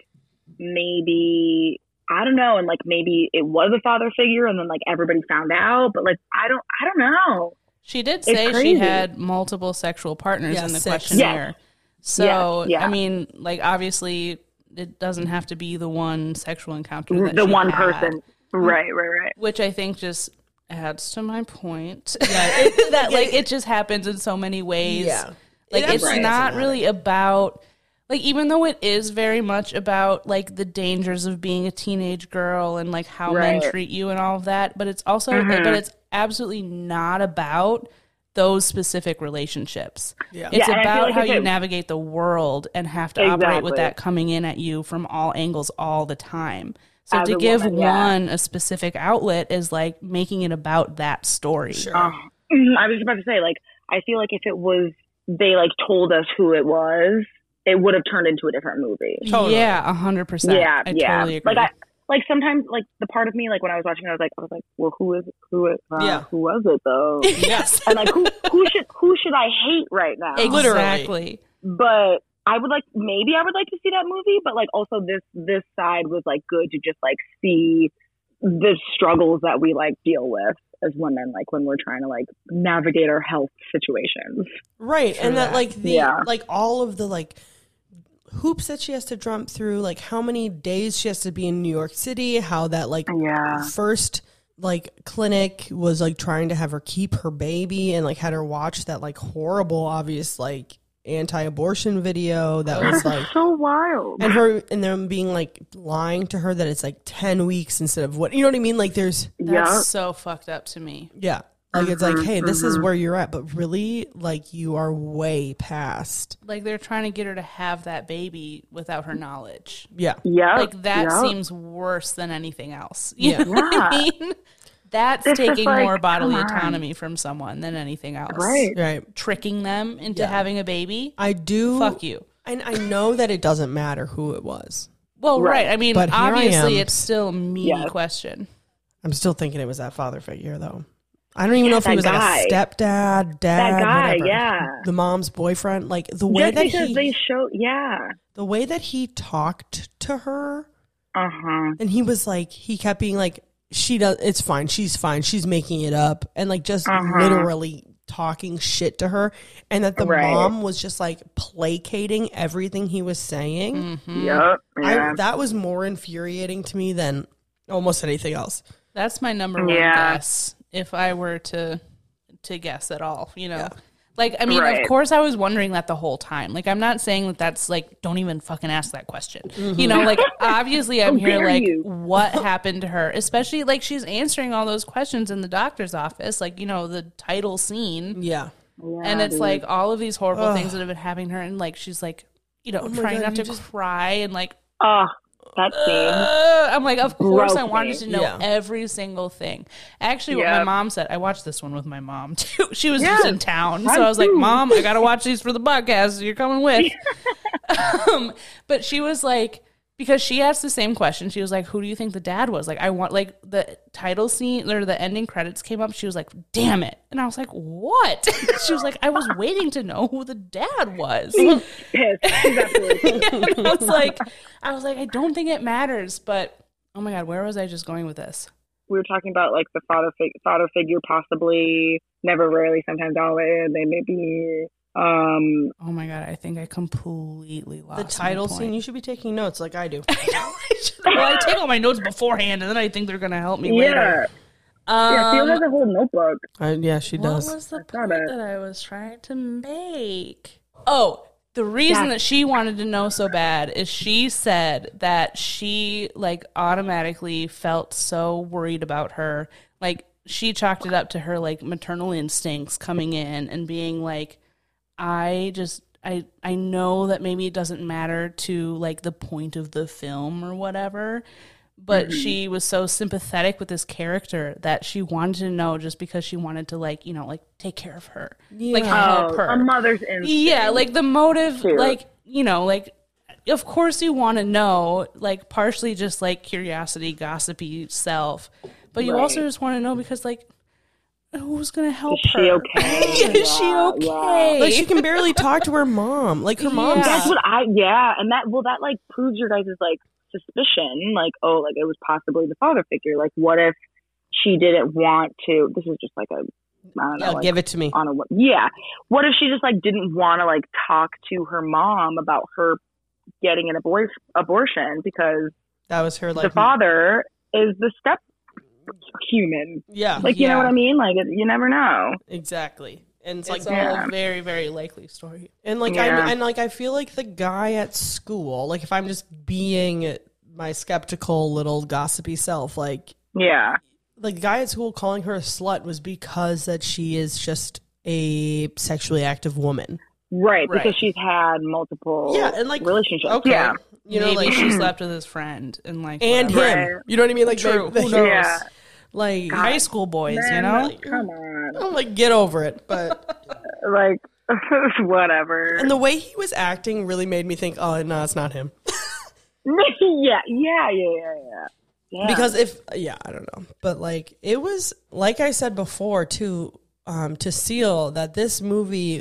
[SPEAKER 3] maybe, I don't know, and like maybe it was a father figure and then like everybody found out, but like I don't I don't know.
[SPEAKER 1] She did say she had multiple sexual partners
[SPEAKER 2] yeah,
[SPEAKER 1] in the
[SPEAKER 2] six.
[SPEAKER 1] questionnaire.
[SPEAKER 3] Yes.
[SPEAKER 1] So,
[SPEAKER 3] yes, yeah.
[SPEAKER 1] I mean, like, obviously, it doesn't have to be the one sexual encounter that
[SPEAKER 3] the
[SPEAKER 1] she
[SPEAKER 3] one
[SPEAKER 1] had,
[SPEAKER 3] person. Right, right, right.
[SPEAKER 1] which I think just adds to my point. Yeah, it, that, like, it just happens in so many ways.
[SPEAKER 2] Yeah.
[SPEAKER 1] Like,
[SPEAKER 2] It
[SPEAKER 1] it's
[SPEAKER 2] absolutely
[SPEAKER 1] not
[SPEAKER 2] doesn't
[SPEAKER 1] really about... Like, even though it is very much about, like, the dangers of being a teenage girl and, like, how
[SPEAKER 3] Right.
[SPEAKER 1] men treat you and all of that, but it's also,
[SPEAKER 3] Mhm.
[SPEAKER 1] but it's absolutely not about those specific relationships.
[SPEAKER 2] Yeah.
[SPEAKER 1] It's
[SPEAKER 3] Yeah, and I feel
[SPEAKER 1] about
[SPEAKER 3] like
[SPEAKER 1] how
[SPEAKER 3] if
[SPEAKER 1] you
[SPEAKER 3] it-
[SPEAKER 1] navigate the world and have to operate with
[SPEAKER 3] Exactly.
[SPEAKER 1] that coming in at you from all angles all the time. So
[SPEAKER 3] As
[SPEAKER 1] to
[SPEAKER 3] a
[SPEAKER 1] give
[SPEAKER 3] woman, yeah.
[SPEAKER 1] one a specific outlet is, like, making it about that story.
[SPEAKER 2] Sure.
[SPEAKER 3] Uh, I was about to say, like, I feel like if it was, they like told us who it was, it would have turned into a different movie.
[SPEAKER 2] Totally.
[SPEAKER 1] Yeah, a hundred percent.
[SPEAKER 3] Yeah,
[SPEAKER 1] I
[SPEAKER 3] yeah.
[SPEAKER 1] totally agree.
[SPEAKER 3] Like I, like sometimes, like the part of me, like when I was watching, I was like, I was like, well, who is, who is, uh,
[SPEAKER 2] Yeah.
[SPEAKER 3] who was it though?
[SPEAKER 1] yes,
[SPEAKER 3] And like, who, who should, who should I hate right now?
[SPEAKER 1] exactly.
[SPEAKER 3] But I would like, maybe I would like to see that movie, but like also this, this side was like good to just like see the struggles that we like deal with as women, like when we're trying to like navigate our health situations.
[SPEAKER 2] Right.
[SPEAKER 1] True
[SPEAKER 2] And that
[SPEAKER 1] that.
[SPEAKER 2] like the
[SPEAKER 3] Yeah.
[SPEAKER 2] like all of the like hoops that she has to jump through, like how many days she has to be in New York City, how that like
[SPEAKER 3] Yeah.
[SPEAKER 2] first like clinic was like trying to have her keep her baby and like had her watch that like horrible obvious like anti-abortion video that was like
[SPEAKER 3] So wild.
[SPEAKER 2] and her and them being like lying to her that it's like ten weeks instead of what, you know what I mean? Like there's
[SPEAKER 1] That's
[SPEAKER 3] Yeah.
[SPEAKER 1] so fucked up to me.
[SPEAKER 2] yeah. Like it's like,
[SPEAKER 3] Mhm,
[SPEAKER 2] hey, this is
[SPEAKER 3] mhm.
[SPEAKER 2] where you're at, but really like you are way past.
[SPEAKER 1] Like they're trying to get her to have that baby without her knowledge.
[SPEAKER 2] Yeah.
[SPEAKER 3] Yeah.
[SPEAKER 1] Like that
[SPEAKER 3] Yep.
[SPEAKER 1] seems worse than anything else. You
[SPEAKER 2] Yeah.
[SPEAKER 1] know what I
[SPEAKER 3] Yeah.
[SPEAKER 1] mean? That's
[SPEAKER 3] It's just
[SPEAKER 1] taking
[SPEAKER 3] like,
[SPEAKER 1] more bodily
[SPEAKER 3] come on.
[SPEAKER 1] autonomy from someone than anything else.
[SPEAKER 3] Right.
[SPEAKER 2] Right.
[SPEAKER 1] Tricking them into
[SPEAKER 2] Yeah.
[SPEAKER 1] having a baby.
[SPEAKER 2] I do
[SPEAKER 1] Fuck you.
[SPEAKER 2] And I know that it doesn't matter who it was.
[SPEAKER 1] Well, right.
[SPEAKER 3] Right.
[SPEAKER 1] I mean,
[SPEAKER 2] But here I
[SPEAKER 1] obviously,
[SPEAKER 2] am.
[SPEAKER 1] it's still a meaty
[SPEAKER 3] Yes.
[SPEAKER 1] question.
[SPEAKER 2] I'm still thinking it was that father figure though. I don't even know if he
[SPEAKER 3] that
[SPEAKER 2] was
[SPEAKER 3] guy.
[SPEAKER 2] like a stepdad, dad,
[SPEAKER 3] That guy,
[SPEAKER 2] whatever.
[SPEAKER 3] yeah.
[SPEAKER 2] The mom's boyfriend. Like the way
[SPEAKER 3] Just
[SPEAKER 2] that
[SPEAKER 3] because
[SPEAKER 2] he
[SPEAKER 3] they show, yeah.
[SPEAKER 2] the way that he talked to her,
[SPEAKER 3] Uh huh.
[SPEAKER 2] and he was like, he kept being like, she does, it's fine, she's fine, she's making it up, and like just
[SPEAKER 3] Uh-huh.
[SPEAKER 2] literally talking shit to her, and that the
[SPEAKER 3] Right.
[SPEAKER 2] mom was just like placating everything he was saying.
[SPEAKER 1] Mhm.
[SPEAKER 3] Yep.
[SPEAKER 2] I,
[SPEAKER 3] Yeah.
[SPEAKER 2] that was more infuriating to me than almost anything else.
[SPEAKER 1] That's my number one
[SPEAKER 3] Yeah.
[SPEAKER 1] guess. If I were to to guess at all, you know,
[SPEAKER 2] Yeah.
[SPEAKER 1] like I mean,
[SPEAKER 3] Right.
[SPEAKER 1] of course, I was wondering that the whole time. Like, I'm not saying that that's like, don't even fucking ask that question. You know, like obviously, I'm
[SPEAKER 3] How
[SPEAKER 1] here
[SPEAKER 3] dare
[SPEAKER 1] like,
[SPEAKER 3] you.
[SPEAKER 1] what happened to her? Especially like she's answering all those questions in the doctor's office, like you know, the title scene,
[SPEAKER 2] Yeah.
[SPEAKER 3] Yeah,
[SPEAKER 1] and it's
[SPEAKER 3] dude.
[SPEAKER 1] like all of these horrible
[SPEAKER 2] Ugh.
[SPEAKER 1] things that have been happening to her, and like she's like, you know,
[SPEAKER 2] Oh my
[SPEAKER 1] trying
[SPEAKER 2] God,
[SPEAKER 1] not
[SPEAKER 2] you
[SPEAKER 1] to
[SPEAKER 2] just-
[SPEAKER 1] cry and like.
[SPEAKER 3] oh, that scene.
[SPEAKER 1] Uh, I'm like, of course, I
[SPEAKER 3] Broke
[SPEAKER 1] wanted
[SPEAKER 3] me.
[SPEAKER 1] to know
[SPEAKER 2] Yeah.
[SPEAKER 1] every single thing. Actually, what my
[SPEAKER 3] Yep.
[SPEAKER 1] mom said, I watched this one with my mom too. She was
[SPEAKER 3] Yeah,
[SPEAKER 1] just in town, so
[SPEAKER 3] mine
[SPEAKER 1] I was like,
[SPEAKER 3] too.
[SPEAKER 1] "Mom, I gotta watch these for the podcast. You're coming with." um, but she was like, because she asked the same question. She was like, "Who do you think the dad was?" Like, I want like the title scene or the ending credits came up. She was like, "Damn it!" And I was like, "What?" She was like, "I was waiting to know who the dad was."
[SPEAKER 3] Pissed. She's absolutely pissed.
[SPEAKER 1] And I was like, I was like, I don't think it matters, but oh my god, where was I just going with this?
[SPEAKER 3] We were talking about like the father fig- father figure, possibly, never, rarely, sometimes, always. They may be. Um,
[SPEAKER 1] Oh my god, I think I completely lost
[SPEAKER 2] The
[SPEAKER 1] my
[SPEAKER 2] title
[SPEAKER 1] point.
[SPEAKER 2] scene, you should be taking notes like I do.
[SPEAKER 1] I know. I should, well, I take all my notes beforehand, and then I think they're gonna help me later.
[SPEAKER 3] yeah, yeah. Theo
[SPEAKER 1] Um,
[SPEAKER 3] has a whole notebook.
[SPEAKER 2] Uh, yeah, she
[SPEAKER 1] what
[SPEAKER 2] does.
[SPEAKER 1] was the
[SPEAKER 3] saw
[SPEAKER 1] point
[SPEAKER 3] that.
[SPEAKER 1] that I was trying to make? Oh, the reason
[SPEAKER 3] Yeah.
[SPEAKER 1] that she wanted to know so bad is she said that she like automatically felt so worried about her. Like she chalked it up to her like maternal instincts coming in and being like, I just I I know that maybe it doesn't matter to like the point of the film or whatever, but
[SPEAKER 3] Mm-hmm.
[SPEAKER 1] she was so sympathetic with this character that she wanted to know just because she wanted to like, you know, like take care of her. Like
[SPEAKER 2] Yeah.
[SPEAKER 1] help
[SPEAKER 3] Oh,
[SPEAKER 1] her.
[SPEAKER 3] a mother's instinct.
[SPEAKER 1] Yeah, like the motive,
[SPEAKER 3] Cute.
[SPEAKER 1] like, you know, like, of course you want to know, like, partially just like curiosity, gossipy self, but you
[SPEAKER 3] Right.
[SPEAKER 1] also just want to know because, like, who's going to help
[SPEAKER 3] Is
[SPEAKER 1] her?
[SPEAKER 3] she okay?
[SPEAKER 1] Is she
[SPEAKER 3] Yeah,
[SPEAKER 1] okay?
[SPEAKER 2] Like she can barely talk to her mom. Like her mom.
[SPEAKER 1] Yeah.
[SPEAKER 3] That's what I, yeah. And that, well, that like proves your guys' like suspicion, like, oh, like it was possibly the father figure. Like, what if she didn't want to? This is just like a, I don't know.
[SPEAKER 2] Yeah,
[SPEAKER 3] like,
[SPEAKER 2] give it to me.
[SPEAKER 3] On a, yeah. What if she just like didn't want to like talk to her mom about her getting an abor- abortion because
[SPEAKER 2] that was her like
[SPEAKER 3] the father is the step human.
[SPEAKER 2] Yeah.
[SPEAKER 3] Like, you
[SPEAKER 1] Yeah.
[SPEAKER 3] know what I mean? Like, it, you never know.
[SPEAKER 2] Exactly. And it's,
[SPEAKER 1] It's
[SPEAKER 2] like
[SPEAKER 1] all
[SPEAKER 3] yeah.
[SPEAKER 1] a very, very likely story.
[SPEAKER 2] and like
[SPEAKER 3] Yeah.
[SPEAKER 2] I and like I feel like the guy at school, like if I'm just being my skeptical little gossipy self, like
[SPEAKER 3] Yeah.
[SPEAKER 2] like the guy at school calling her a slut was because that she is just a sexually active woman.
[SPEAKER 3] Right.
[SPEAKER 1] Right.
[SPEAKER 3] Because she's had multiple
[SPEAKER 2] Yeah, and like
[SPEAKER 3] relationships.
[SPEAKER 2] okay,
[SPEAKER 3] Yeah.
[SPEAKER 2] you know,
[SPEAKER 1] Maybe
[SPEAKER 2] like
[SPEAKER 1] she slept with his friend and like
[SPEAKER 2] and
[SPEAKER 1] whatever.
[SPEAKER 2] him.
[SPEAKER 3] Right.
[SPEAKER 2] You know what I mean? Like
[SPEAKER 1] True.
[SPEAKER 2] they-
[SPEAKER 1] Who
[SPEAKER 2] they-
[SPEAKER 1] knows?
[SPEAKER 3] Yeah.
[SPEAKER 2] Like
[SPEAKER 1] High school boys,
[SPEAKER 3] Man,
[SPEAKER 1] you know.
[SPEAKER 3] like, come on.
[SPEAKER 2] I'm like get over it, but.
[SPEAKER 3] Like, whatever.
[SPEAKER 2] And the way he was acting really made me think, oh, no, it's not him.
[SPEAKER 3] yeah. Yeah. Yeah. Yeah. Yeah. Yeah.
[SPEAKER 2] Because if, yeah, I don't know. But like, it was, like I said before, too, um, to seal that this movie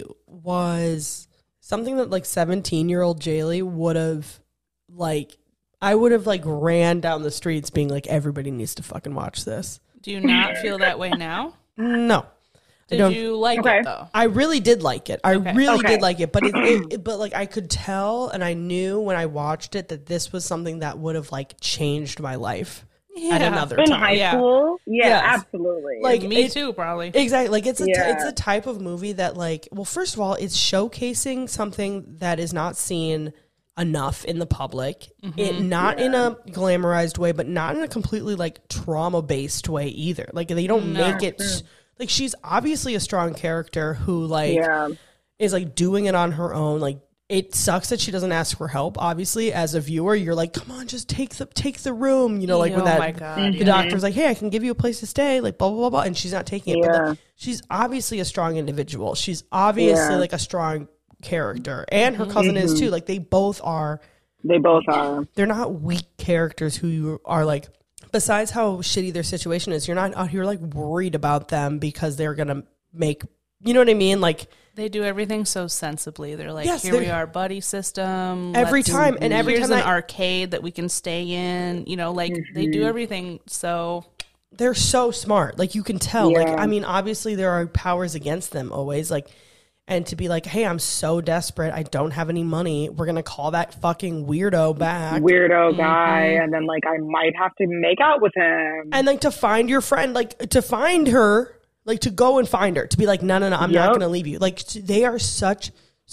[SPEAKER 2] was something that like seventeen year old Jaylee would have, like, I would have like ran down the streets being like, everybody needs to fucking watch this.
[SPEAKER 1] Do you not feel that way now?
[SPEAKER 2] No. I
[SPEAKER 1] Did
[SPEAKER 2] don't,
[SPEAKER 1] you like
[SPEAKER 3] Okay.
[SPEAKER 1] it though?
[SPEAKER 2] I really did like it. I
[SPEAKER 1] Okay.
[SPEAKER 2] really
[SPEAKER 3] Okay.
[SPEAKER 2] did like it, but it, it, it- but like I could tell, and I knew when I watched it that this was something that would have like changed my life at
[SPEAKER 1] Yeah.
[SPEAKER 2] another
[SPEAKER 3] in
[SPEAKER 2] time.
[SPEAKER 3] high
[SPEAKER 1] Yeah.
[SPEAKER 3] school, yeah,
[SPEAKER 2] Yes.
[SPEAKER 3] absolutely.
[SPEAKER 2] Like
[SPEAKER 1] Me
[SPEAKER 2] it-
[SPEAKER 1] too, probably.
[SPEAKER 2] Exactly. Like it's a
[SPEAKER 3] Yeah.
[SPEAKER 2] it's a type of movie that like well, first of all, it's showcasing something that is not seen enough in the public. It not in a glamorized way, but not in a completely like trauma based way either. Like they don't
[SPEAKER 1] No.
[SPEAKER 2] make it like she's obviously a strong character who like
[SPEAKER 3] yeah,
[SPEAKER 2] is like doing it on her own. Like it sucks that she doesn't ask for help. Obviously, as a viewer, you're like, come on, just take the take the room. You know, like
[SPEAKER 1] Oh
[SPEAKER 2] when that
[SPEAKER 1] my God,
[SPEAKER 2] the
[SPEAKER 1] yeah.
[SPEAKER 2] doctor's like, hey, I can give you a place to stay. Like blah blah blah blah, and she's not taking it. But
[SPEAKER 3] Yeah.
[SPEAKER 2] like, she's obviously a strong individual. She's obviously
[SPEAKER 3] Yeah.
[SPEAKER 2] like a strong character, and her cousin is too. Like they both are.
[SPEAKER 3] they both are.
[SPEAKER 2] They're not weak characters who you are like. Besides how shitty their situation is, you're not out here like worried about them because they're gonna make. You know what I mean? Like.
[SPEAKER 1] They do everything so sensibly. They're like,
[SPEAKER 2] Yes,
[SPEAKER 1] here
[SPEAKER 2] they're-
[SPEAKER 1] we are, buddy system.
[SPEAKER 2] Every
[SPEAKER 1] Let's-
[SPEAKER 2] time, and every
[SPEAKER 1] here's
[SPEAKER 2] time
[SPEAKER 1] an
[SPEAKER 2] I-
[SPEAKER 1] arcade that we can stay in. You know, like they do everything so.
[SPEAKER 2] They're so smart. Like you can tell. Like
[SPEAKER 3] Yeah.
[SPEAKER 2] I mean, obviously there are powers against them always. Like, and to be like, hey, I'm so desperate. I don't have any money. We're gonna call that fucking weirdo back.
[SPEAKER 3] Weirdo guy, and then like I might have to make out with him.
[SPEAKER 2] And like to find your friend, like to find her, like to go and find her, to be like, no, no, no, I'm not
[SPEAKER 3] Yep.
[SPEAKER 2] gonna leave you. Like they are such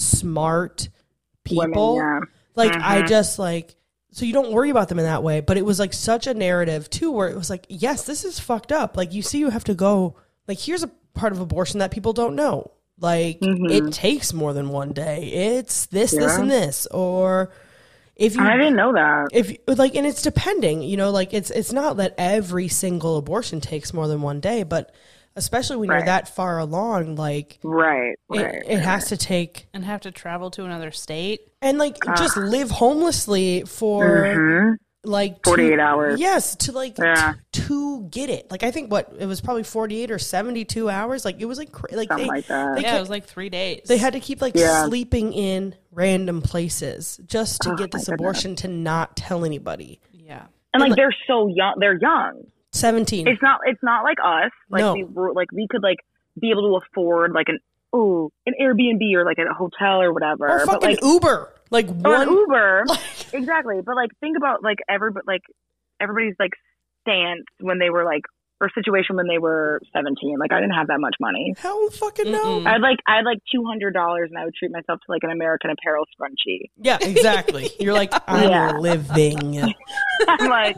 [SPEAKER 2] smart people.
[SPEAKER 3] Women, yeah.
[SPEAKER 2] Like I just like. So you don't worry about them in that way, but it was like such a narrative too, where it was like, yes, this is fucked up. Like you see, you have to go. Like here's a part of abortion that people don't know. Like it takes more than one day. It's this, this,
[SPEAKER 3] Yeah.
[SPEAKER 2] and this, or if you
[SPEAKER 3] I didn't know that.
[SPEAKER 2] if like, and it's depending. You know, like it's it's not that every single abortion takes more than one day, but especially when you're
[SPEAKER 3] Right.
[SPEAKER 2] that far along, like
[SPEAKER 3] Right, right.
[SPEAKER 2] it, it has to take.
[SPEAKER 1] And have to travel to another state.
[SPEAKER 2] And like just live homelessly for
[SPEAKER 3] Mhm.
[SPEAKER 2] like
[SPEAKER 3] forty-eight
[SPEAKER 2] to-
[SPEAKER 3] hours.
[SPEAKER 2] Yes, to like
[SPEAKER 3] Yeah.
[SPEAKER 2] t- to get it. Like I think what it was probably forty-eight or seventy-two hours. Like it was like cra- like
[SPEAKER 3] Something
[SPEAKER 2] they
[SPEAKER 3] like that.
[SPEAKER 2] they,
[SPEAKER 1] Yeah,
[SPEAKER 2] kept-
[SPEAKER 1] it was like three days.
[SPEAKER 2] they had to keep like
[SPEAKER 3] Yeah.
[SPEAKER 2] sleeping in random places just to
[SPEAKER 3] Oh,
[SPEAKER 2] get this
[SPEAKER 3] my
[SPEAKER 2] abortion to not tell anybody.
[SPEAKER 1] Yeah.
[SPEAKER 3] And like
[SPEAKER 2] like-
[SPEAKER 3] they're so young. They're young.
[SPEAKER 2] seventeen.
[SPEAKER 3] It's not. It's not like us. Like
[SPEAKER 2] No.
[SPEAKER 3] we were, like we could like be able to afford like an oh an Airbnb or like a hotel or whatever.
[SPEAKER 2] or
[SPEAKER 3] but
[SPEAKER 2] fucking
[SPEAKER 3] like
[SPEAKER 2] Uber. Like
[SPEAKER 3] or
[SPEAKER 2] one
[SPEAKER 3] an Uber.
[SPEAKER 2] like,
[SPEAKER 3] Exactly. But like think about like every like everybody's like stance when they were like or situation when they were seventeen. Like I didn't have that much money.
[SPEAKER 2] hell fucking no.
[SPEAKER 1] Mm-mm.
[SPEAKER 3] I'd like I had like two hundred dollars and I would treat myself to like an American Apparel scrunchie.
[SPEAKER 2] Yeah, exactly. You're like I'm
[SPEAKER 3] Yeah.
[SPEAKER 2] living.
[SPEAKER 3] I'm like,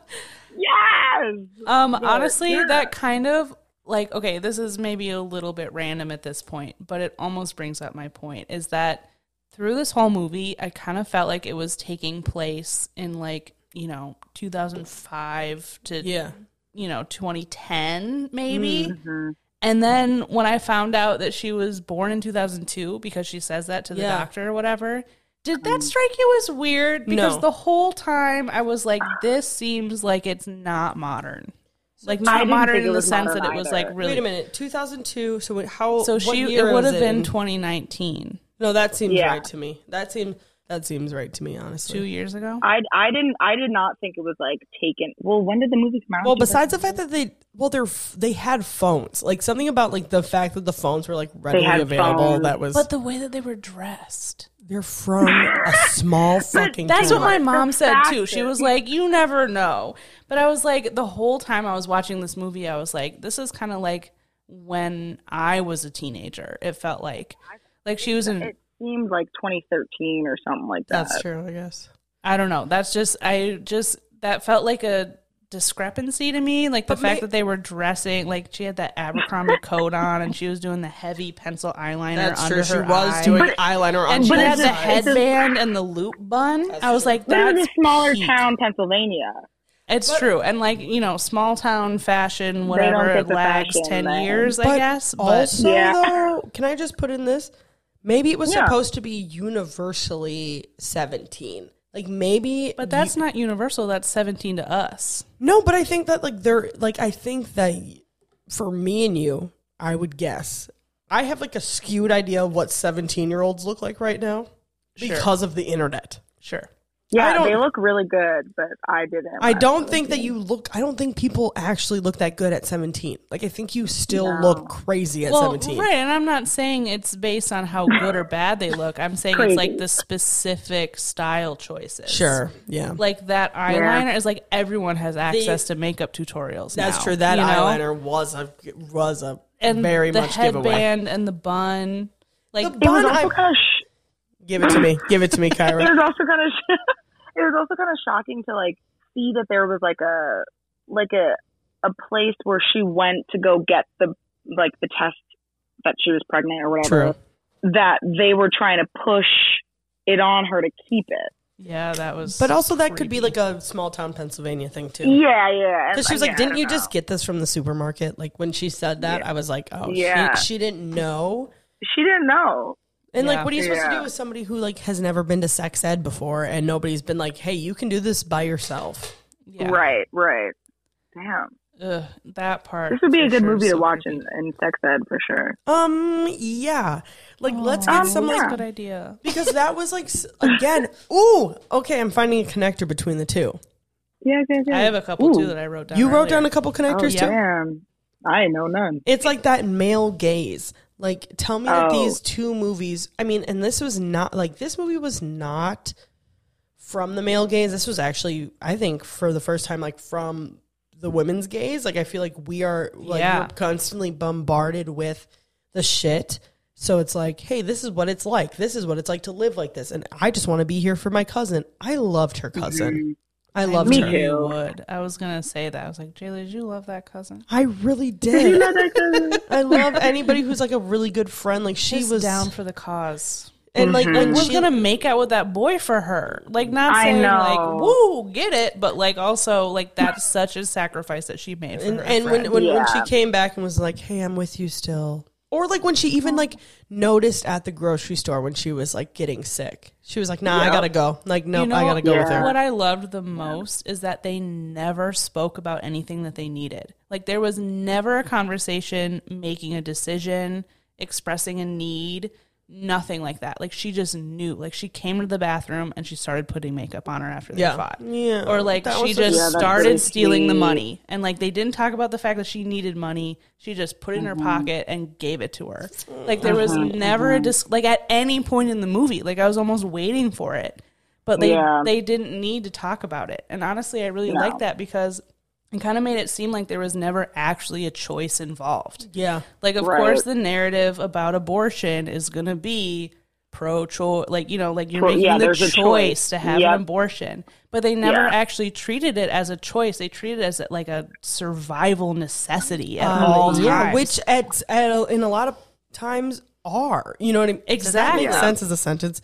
[SPEAKER 3] yes.
[SPEAKER 1] Um,
[SPEAKER 3] But,
[SPEAKER 1] honestly,
[SPEAKER 3] yeah.
[SPEAKER 1] that kind of like okay, this is maybe a little bit random at this point, but it almost brings up my point is that through this whole movie, I kind of felt like it was taking place in like, you know, two thousand five to
[SPEAKER 2] Yeah.
[SPEAKER 1] you know, twenty ten maybe.
[SPEAKER 3] Mhm.
[SPEAKER 1] And then when I found out that she was born in two thousand two because she says that to the
[SPEAKER 2] Yeah.
[SPEAKER 1] doctor or whatever, did that strike you as weird? Because
[SPEAKER 2] No.
[SPEAKER 1] the whole time I was like, this seems like it's not modern. Like
[SPEAKER 3] I
[SPEAKER 1] not
[SPEAKER 3] didn't
[SPEAKER 1] modern
[SPEAKER 3] think it
[SPEAKER 1] in the
[SPEAKER 3] was
[SPEAKER 1] sense that
[SPEAKER 3] modern
[SPEAKER 1] it was
[SPEAKER 3] either.
[SPEAKER 1] like really.
[SPEAKER 2] Wait a minute, two thousand two. So what- how?
[SPEAKER 1] So
[SPEAKER 2] what
[SPEAKER 1] she
[SPEAKER 2] year
[SPEAKER 1] it would
[SPEAKER 2] is
[SPEAKER 1] have been
[SPEAKER 2] in?
[SPEAKER 1] twenty nineteen.
[SPEAKER 2] No, that seems
[SPEAKER 3] Yeah.
[SPEAKER 2] right to me. That seems That seems right to me, honestly.
[SPEAKER 1] Two years ago.
[SPEAKER 3] I, I didn't I did not think it was like taken. Well, when did the movie come out?
[SPEAKER 2] Well, besides the fact that they well they're they had phones, like something about like the fact that the phones were like readily available.
[SPEAKER 3] Phones.
[SPEAKER 2] That was,
[SPEAKER 1] But the way that they were dressed.
[SPEAKER 2] they're from a small fucking.
[SPEAKER 1] That's
[SPEAKER 2] town.
[SPEAKER 1] what my mom
[SPEAKER 3] The
[SPEAKER 1] said too. She
[SPEAKER 3] fashion.
[SPEAKER 1] was like, "You never know." But I was like, the whole time I was watching this movie, I was like, "This is kind of like when I was a teenager." It felt like, like she was in.
[SPEAKER 3] It seemed like twenty thirteen or something like that.
[SPEAKER 2] That's true, I guess.
[SPEAKER 1] I don't know. That's just I just that felt like a discrepancy to me. Like the
[SPEAKER 2] But
[SPEAKER 1] fact
[SPEAKER 2] may-
[SPEAKER 1] that they were dressing like she had that Abercrombie coat on, and she was doing the heavy pencil eyeliner
[SPEAKER 2] That's
[SPEAKER 1] under
[SPEAKER 2] true. She
[SPEAKER 1] her
[SPEAKER 2] was
[SPEAKER 1] eye.
[SPEAKER 2] doing
[SPEAKER 3] But-
[SPEAKER 2] eyeliner on.
[SPEAKER 1] and she
[SPEAKER 3] But
[SPEAKER 1] had
[SPEAKER 3] it's
[SPEAKER 1] the
[SPEAKER 3] a- it's a-
[SPEAKER 1] headband and the loop bun.
[SPEAKER 2] That's
[SPEAKER 1] I was
[SPEAKER 2] true.
[SPEAKER 1] like,
[SPEAKER 3] But it
[SPEAKER 1] that's
[SPEAKER 3] was a smaller
[SPEAKER 1] peak.
[SPEAKER 3] town, Pennsylvania.
[SPEAKER 1] It's true. And like, you know, small town fashion,
[SPEAKER 3] don't
[SPEAKER 1] whatever,
[SPEAKER 3] get the
[SPEAKER 1] lags
[SPEAKER 3] fashion
[SPEAKER 1] ten
[SPEAKER 3] then.
[SPEAKER 1] years, I
[SPEAKER 2] But
[SPEAKER 1] guess. But
[SPEAKER 2] also,
[SPEAKER 3] Yeah.
[SPEAKER 2] though, can I just put in this? Maybe it was
[SPEAKER 3] Yeah.
[SPEAKER 2] supposed to be universally seventeen. Like maybe,
[SPEAKER 1] but that's not universal. That's seventeen to us.
[SPEAKER 2] no. But I think that like they're like I think that for me and you, I would guess I have like a skewed idea of what seventeen year olds look like right now
[SPEAKER 1] Sure.
[SPEAKER 2] because of the internet.
[SPEAKER 1] Sure.
[SPEAKER 2] I
[SPEAKER 3] Yeah,
[SPEAKER 2] don't-
[SPEAKER 3] they look really good, but I didn't.
[SPEAKER 2] I
[SPEAKER 3] when
[SPEAKER 2] don't
[SPEAKER 3] was
[SPEAKER 2] think that
[SPEAKER 3] seventeen.
[SPEAKER 2] you look. I don't think people actually look that good at seventeen. Like I think you still
[SPEAKER 3] No.
[SPEAKER 2] look crazy at
[SPEAKER 1] Well,
[SPEAKER 2] seventeen.
[SPEAKER 1] right. And I'm not saying it's based on how good or bad they look. I'm saying it's like
[SPEAKER 3] Crazy.
[SPEAKER 1] the specific style choices.
[SPEAKER 2] Sure. Yeah.
[SPEAKER 1] Like that eyeliner is like everyone has access to makeup tutorials.
[SPEAKER 2] That's
[SPEAKER 1] now,
[SPEAKER 2] true. That
[SPEAKER 1] you know?
[SPEAKER 2] eyeliner was a was a
[SPEAKER 1] and
[SPEAKER 2] very
[SPEAKER 1] the
[SPEAKER 2] much giveaway.
[SPEAKER 1] headband and the bun. Like
[SPEAKER 2] The
[SPEAKER 3] It was
[SPEAKER 2] bun,
[SPEAKER 3] also
[SPEAKER 2] I-
[SPEAKER 3] kind of. Sh-
[SPEAKER 2] Give it to me. Give it to me,
[SPEAKER 3] it
[SPEAKER 2] Kyra.
[SPEAKER 3] was also kind of. Sh- it was also kind of shocking to like see that there was like a like a a place where she went to go get the like the test that she was pregnant or whatever.
[SPEAKER 2] True.
[SPEAKER 3] That they were trying to push it on her to keep it.
[SPEAKER 1] yeah, that was.
[SPEAKER 2] But also that could be
[SPEAKER 1] creepy.
[SPEAKER 2] like a small town Pennsylvania thing too.
[SPEAKER 3] Yeah, yeah.
[SPEAKER 2] Because she was
[SPEAKER 3] Yeah,
[SPEAKER 2] like,
[SPEAKER 3] I
[SPEAKER 2] "Didn't
[SPEAKER 3] don't
[SPEAKER 2] you
[SPEAKER 3] know.
[SPEAKER 2] just get this from the supermarket?" Like when she said that,
[SPEAKER 3] Yeah.
[SPEAKER 2] I was like, "Oh,
[SPEAKER 3] Yeah.
[SPEAKER 2] she, she didn't know."
[SPEAKER 3] She didn't know.
[SPEAKER 2] And
[SPEAKER 1] Yeah.
[SPEAKER 2] like, what are you supposed to
[SPEAKER 3] Yeah.
[SPEAKER 2] do with somebody who like has never been to sex ed before and nobody's been like, "Hey, you can do this by yourself."
[SPEAKER 1] yeah.
[SPEAKER 3] Right, right. Damn.
[SPEAKER 1] Ugh, that part.
[SPEAKER 3] This would be
[SPEAKER 1] for
[SPEAKER 3] a good
[SPEAKER 1] sure
[SPEAKER 3] movie
[SPEAKER 1] is
[SPEAKER 3] to
[SPEAKER 1] so
[SPEAKER 3] watch
[SPEAKER 1] creepy.
[SPEAKER 3] in, in sex ed for sure.
[SPEAKER 2] Um, yeah. Like, let's
[SPEAKER 1] Oh,
[SPEAKER 2] get some
[SPEAKER 3] yeah.
[SPEAKER 2] like
[SPEAKER 1] Good idea.
[SPEAKER 2] because that was like s- again. Ooh, okay. I'm finding a connector between the two.
[SPEAKER 3] Yeah, yeah, yeah.
[SPEAKER 1] I have a couple
[SPEAKER 3] Ooh.
[SPEAKER 1] too that I wrote down.
[SPEAKER 2] You wrote
[SPEAKER 1] earlier.
[SPEAKER 2] down a couple
[SPEAKER 3] Oh,
[SPEAKER 2] connectors too.
[SPEAKER 3] damn. I know none.
[SPEAKER 2] It's like that male gaze. Like, tell me that
[SPEAKER 3] Oh.
[SPEAKER 2] these two movies, I mean, and this was not, like, this movie was not from the male gaze. This was actually, I think, for the first time, like, from the women's gaze. Like, I feel like we are, like,
[SPEAKER 1] Yeah.
[SPEAKER 2] we're constantly bombarded with the shit. So it's like, hey, this is what it's like. This is what it's like to live like this. And I just want to be here for my cousin. I loved her cousin. I loved
[SPEAKER 3] Me
[SPEAKER 2] her.
[SPEAKER 1] knew you
[SPEAKER 3] too.
[SPEAKER 1] would. I was gonna say that. I was like, Jayla, did you love that cousin?
[SPEAKER 2] I really did. I love anybody who's like a really good friend. Like she
[SPEAKER 1] Just
[SPEAKER 2] was
[SPEAKER 1] down for the cause.
[SPEAKER 2] and like
[SPEAKER 3] Mhm.
[SPEAKER 2] when
[SPEAKER 1] Was
[SPEAKER 2] she
[SPEAKER 1] gonna make out with that boy for her. Like not
[SPEAKER 3] I
[SPEAKER 1] saying
[SPEAKER 3] know.
[SPEAKER 1] like, woo, get it, but like also like that's such a sacrifice that she made for
[SPEAKER 2] and,
[SPEAKER 1] her.
[SPEAKER 2] and when
[SPEAKER 1] friend.
[SPEAKER 2] when, when
[SPEAKER 3] Yeah.
[SPEAKER 2] she came back and was like, "Hey, I'm with you still," or like when she even like noticed at the grocery store when she was like getting sick, she was like, "Nah, I
[SPEAKER 3] Yeah.
[SPEAKER 2] gotta go." Like, no,
[SPEAKER 1] You know,
[SPEAKER 2] I gotta go with
[SPEAKER 3] Yeah.
[SPEAKER 2] her.
[SPEAKER 1] What I loved the most is that they never spoke about anything that they needed. Like there was never a conversation, making a decision, expressing a need, nothing like that. Like she just knew. Like she came to the bathroom and she started putting makeup on her after they
[SPEAKER 2] Yeah.
[SPEAKER 1] fought.
[SPEAKER 2] Yeah.
[SPEAKER 1] Or like
[SPEAKER 2] That
[SPEAKER 1] she
[SPEAKER 2] was
[SPEAKER 1] just
[SPEAKER 3] Yeah, that's
[SPEAKER 1] started
[SPEAKER 3] really
[SPEAKER 1] stealing the
[SPEAKER 3] sweet.
[SPEAKER 1] money. And like they didn't talk about the fact that she needed money. She just put it in her pocket and gave it to her. Like there was never a dis- like at any point in the movie, like I was almost waiting for it. But they
[SPEAKER 3] Yeah.
[SPEAKER 1] they didn't need to talk about it. And honestly, I really
[SPEAKER 3] No.
[SPEAKER 1] like that because it kind of made it seem like there was never actually a choice involved.
[SPEAKER 2] yeah.
[SPEAKER 1] Like of
[SPEAKER 3] Right.
[SPEAKER 1] course the narrative about abortion is going to be pro-choice, like you know, like you're
[SPEAKER 3] Pro-
[SPEAKER 1] making
[SPEAKER 3] yeah,
[SPEAKER 1] the
[SPEAKER 3] there's a
[SPEAKER 1] choice,
[SPEAKER 3] choice.
[SPEAKER 1] to have
[SPEAKER 3] Yep.
[SPEAKER 1] an abortion, but they never
[SPEAKER 3] Yeah.
[SPEAKER 1] actually treated it as a choice. They treated it as like a survival necessity at
[SPEAKER 2] Um,
[SPEAKER 1] all
[SPEAKER 2] yeah,
[SPEAKER 1] times.
[SPEAKER 2] which at, at a, in a lot of times are. You know what I mean? Does that
[SPEAKER 1] Exactly.
[SPEAKER 2] make sense as a sentence?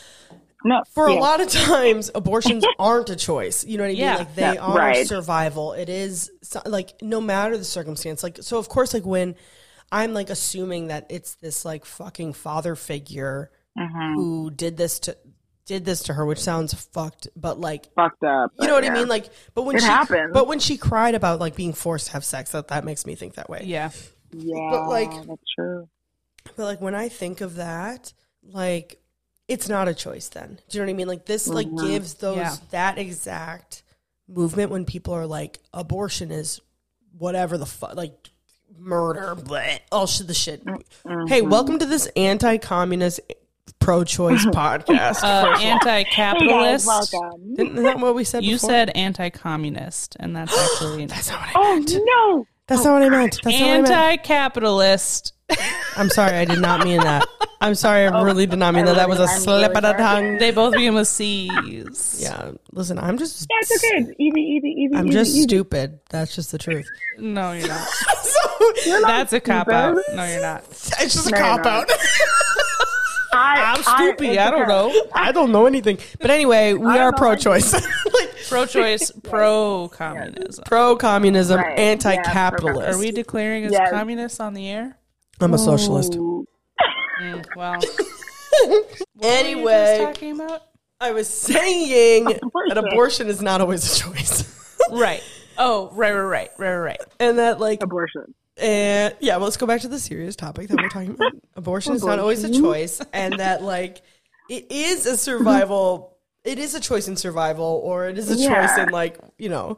[SPEAKER 3] No,
[SPEAKER 2] For a
[SPEAKER 3] yeah.
[SPEAKER 2] lot of times, abortions aren't a choice. You know what I mean?
[SPEAKER 1] Yeah.
[SPEAKER 2] Like they
[SPEAKER 3] Yeah,
[SPEAKER 2] are
[SPEAKER 3] right.
[SPEAKER 2] survival. It is so- like no matter the circumstance. Like so, of course, like when I'm like assuming that it's this like fucking father figure
[SPEAKER 3] Mhm.
[SPEAKER 2] who did this to did this to her, which sounds fucked, but like
[SPEAKER 3] fucked up.
[SPEAKER 2] you know what
[SPEAKER 3] but
[SPEAKER 2] I
[SPEAKER 3] yeah.
[SPEAKER 2] mean? Like, but when
[SPEAKER 3] It
[SPEAKER 2] she
[SPEAKER 3] happens.
[SPEAKER 2] but when she cried about like being forced to have sex, that that makes me think that way.
[SPEAKER 1] yeah,
[SPEAKER 3] Yeah,
[SPEAKER 2] but, like-
[SPEAKER 3] that's true.
[SPEAKER 2] But like when I think of that, like it's not a choice then. Do you know what I mean? Like this like
[SPEAKER 3] Mm-hmm.
[SPEAKER 2] gives those
[SPEAKER 1] Yeah.
[SPEAKER 2] that exact movement when people are like abortion is whatever the fuck, like murder, bleh, all shit the shit.
[SPEAKER 3] Mm-hmm.
[SPEAKER 2] Hey, welcome to this anti-communist pro-choice podcast.
[SPEAKER 1] Uh,
[SPEAKER 3] Hey
[SPEAKER 1] anti-capitalist.
[SPEAKER 3] guys, welcome.
[SPEAKER 2] Isn't that what we said
[SPEAKER 1] You
[SPEAKER 2] before?
[SPEAKER 1] said anti-communist, and that's actually
[SPEAKER 2] That's not what I
[SPEAKER 3] Oh
[SPEAKER 2] meant.
[SPEAKER 3] no!
[SPEAKER 2] That's not what I meant. That's not what I meant.
[SPEAKER 1] anti-capitalist.
[SPEAKER 2] I'm sorry, I did not mean that. I'm sorry, I really did not mean that. That was a
[SPEAKER 3] I'm
[SPEAKER 2] slip
[SPEAKER 3] really
[SPEAKER 2] of the
[SPEAKER 3] sorry.
[SPEAKER 2] tongue.
[SPEAKER 1] They both begin with C's.
[SPEAKER 2] Yeah, listen, I'm just
[SPEAKER 3] That's okay. It's easy, easy, easy.
[SPEAKER 2] I'm
[SPEAKER 3] easy,
[SPEAKER 2] just
[SPEAKER 3] easy.
[SPEAKER 2] stupid. That's just the truth.
[SPEAKER 1] No, you're not.
[SPEAKER 3] You're not
[SPEAKER 1] That's a cop out.
[SPEAKER 3] stupid.
[SPEAKER 1] No, you're not.
[SPEAKER 2] It's just a
[SPEAKER 3] No, you're
[SPEAKER 2] cop
[SPEAKER 3] not.
[SPEAKER 2] out.
[SPEAKER 3] I,
[SPEAKER 2] I'm stupid.
[SPEAKER 3] it's
[SPEAKER 2] I, don't
[SPEAKER 3] okay.
[SPEAKER 2] know. I don't know anything. But anyway, we
[SPEAKER 3] I
[SPEAKER 2] are
[SPEAKER 3] don't know
[SPEAKER 2] pro-choice, like
[SPEAKER 1] Pro-choice, pro-communism.
[SPEAKER 2] pro-communism,
[SPEAKER 3] Right.
[SPEAKER 2] anti-capitalist.
[SPEAKER 1] Are we declaring as
[SPEAKER 3] Yes.
[SPEAKER 1] communists on the air?
[SPEAKER 2] I'm a socialist.
[SPEAKER 3] Ooh.
[SPEAKER 1] Mm, well, what were you
[SPEAKER 2] Anyway,
[SPEAKER 1] just talking about?
[SPEAKER 2] I was saying that
[SPEAKER 3] Abortion.
[SPEAKER 2] abortion is not always a choice,
[SPEAKER 1] Right. Oh, right, right, right, right, right.
[SPEAKER 2] and that like
[SPEAKER 3] Abortion.
[SPEAKER 2] And yeah, well, let's go back to the serious topic that we're talking about. Abortion is not always a choice, and that like it is a survival. It is a choice in survival, or it is a choice
[SPEAKER 3] Yeah.
[SPEAKER 2] in like you know.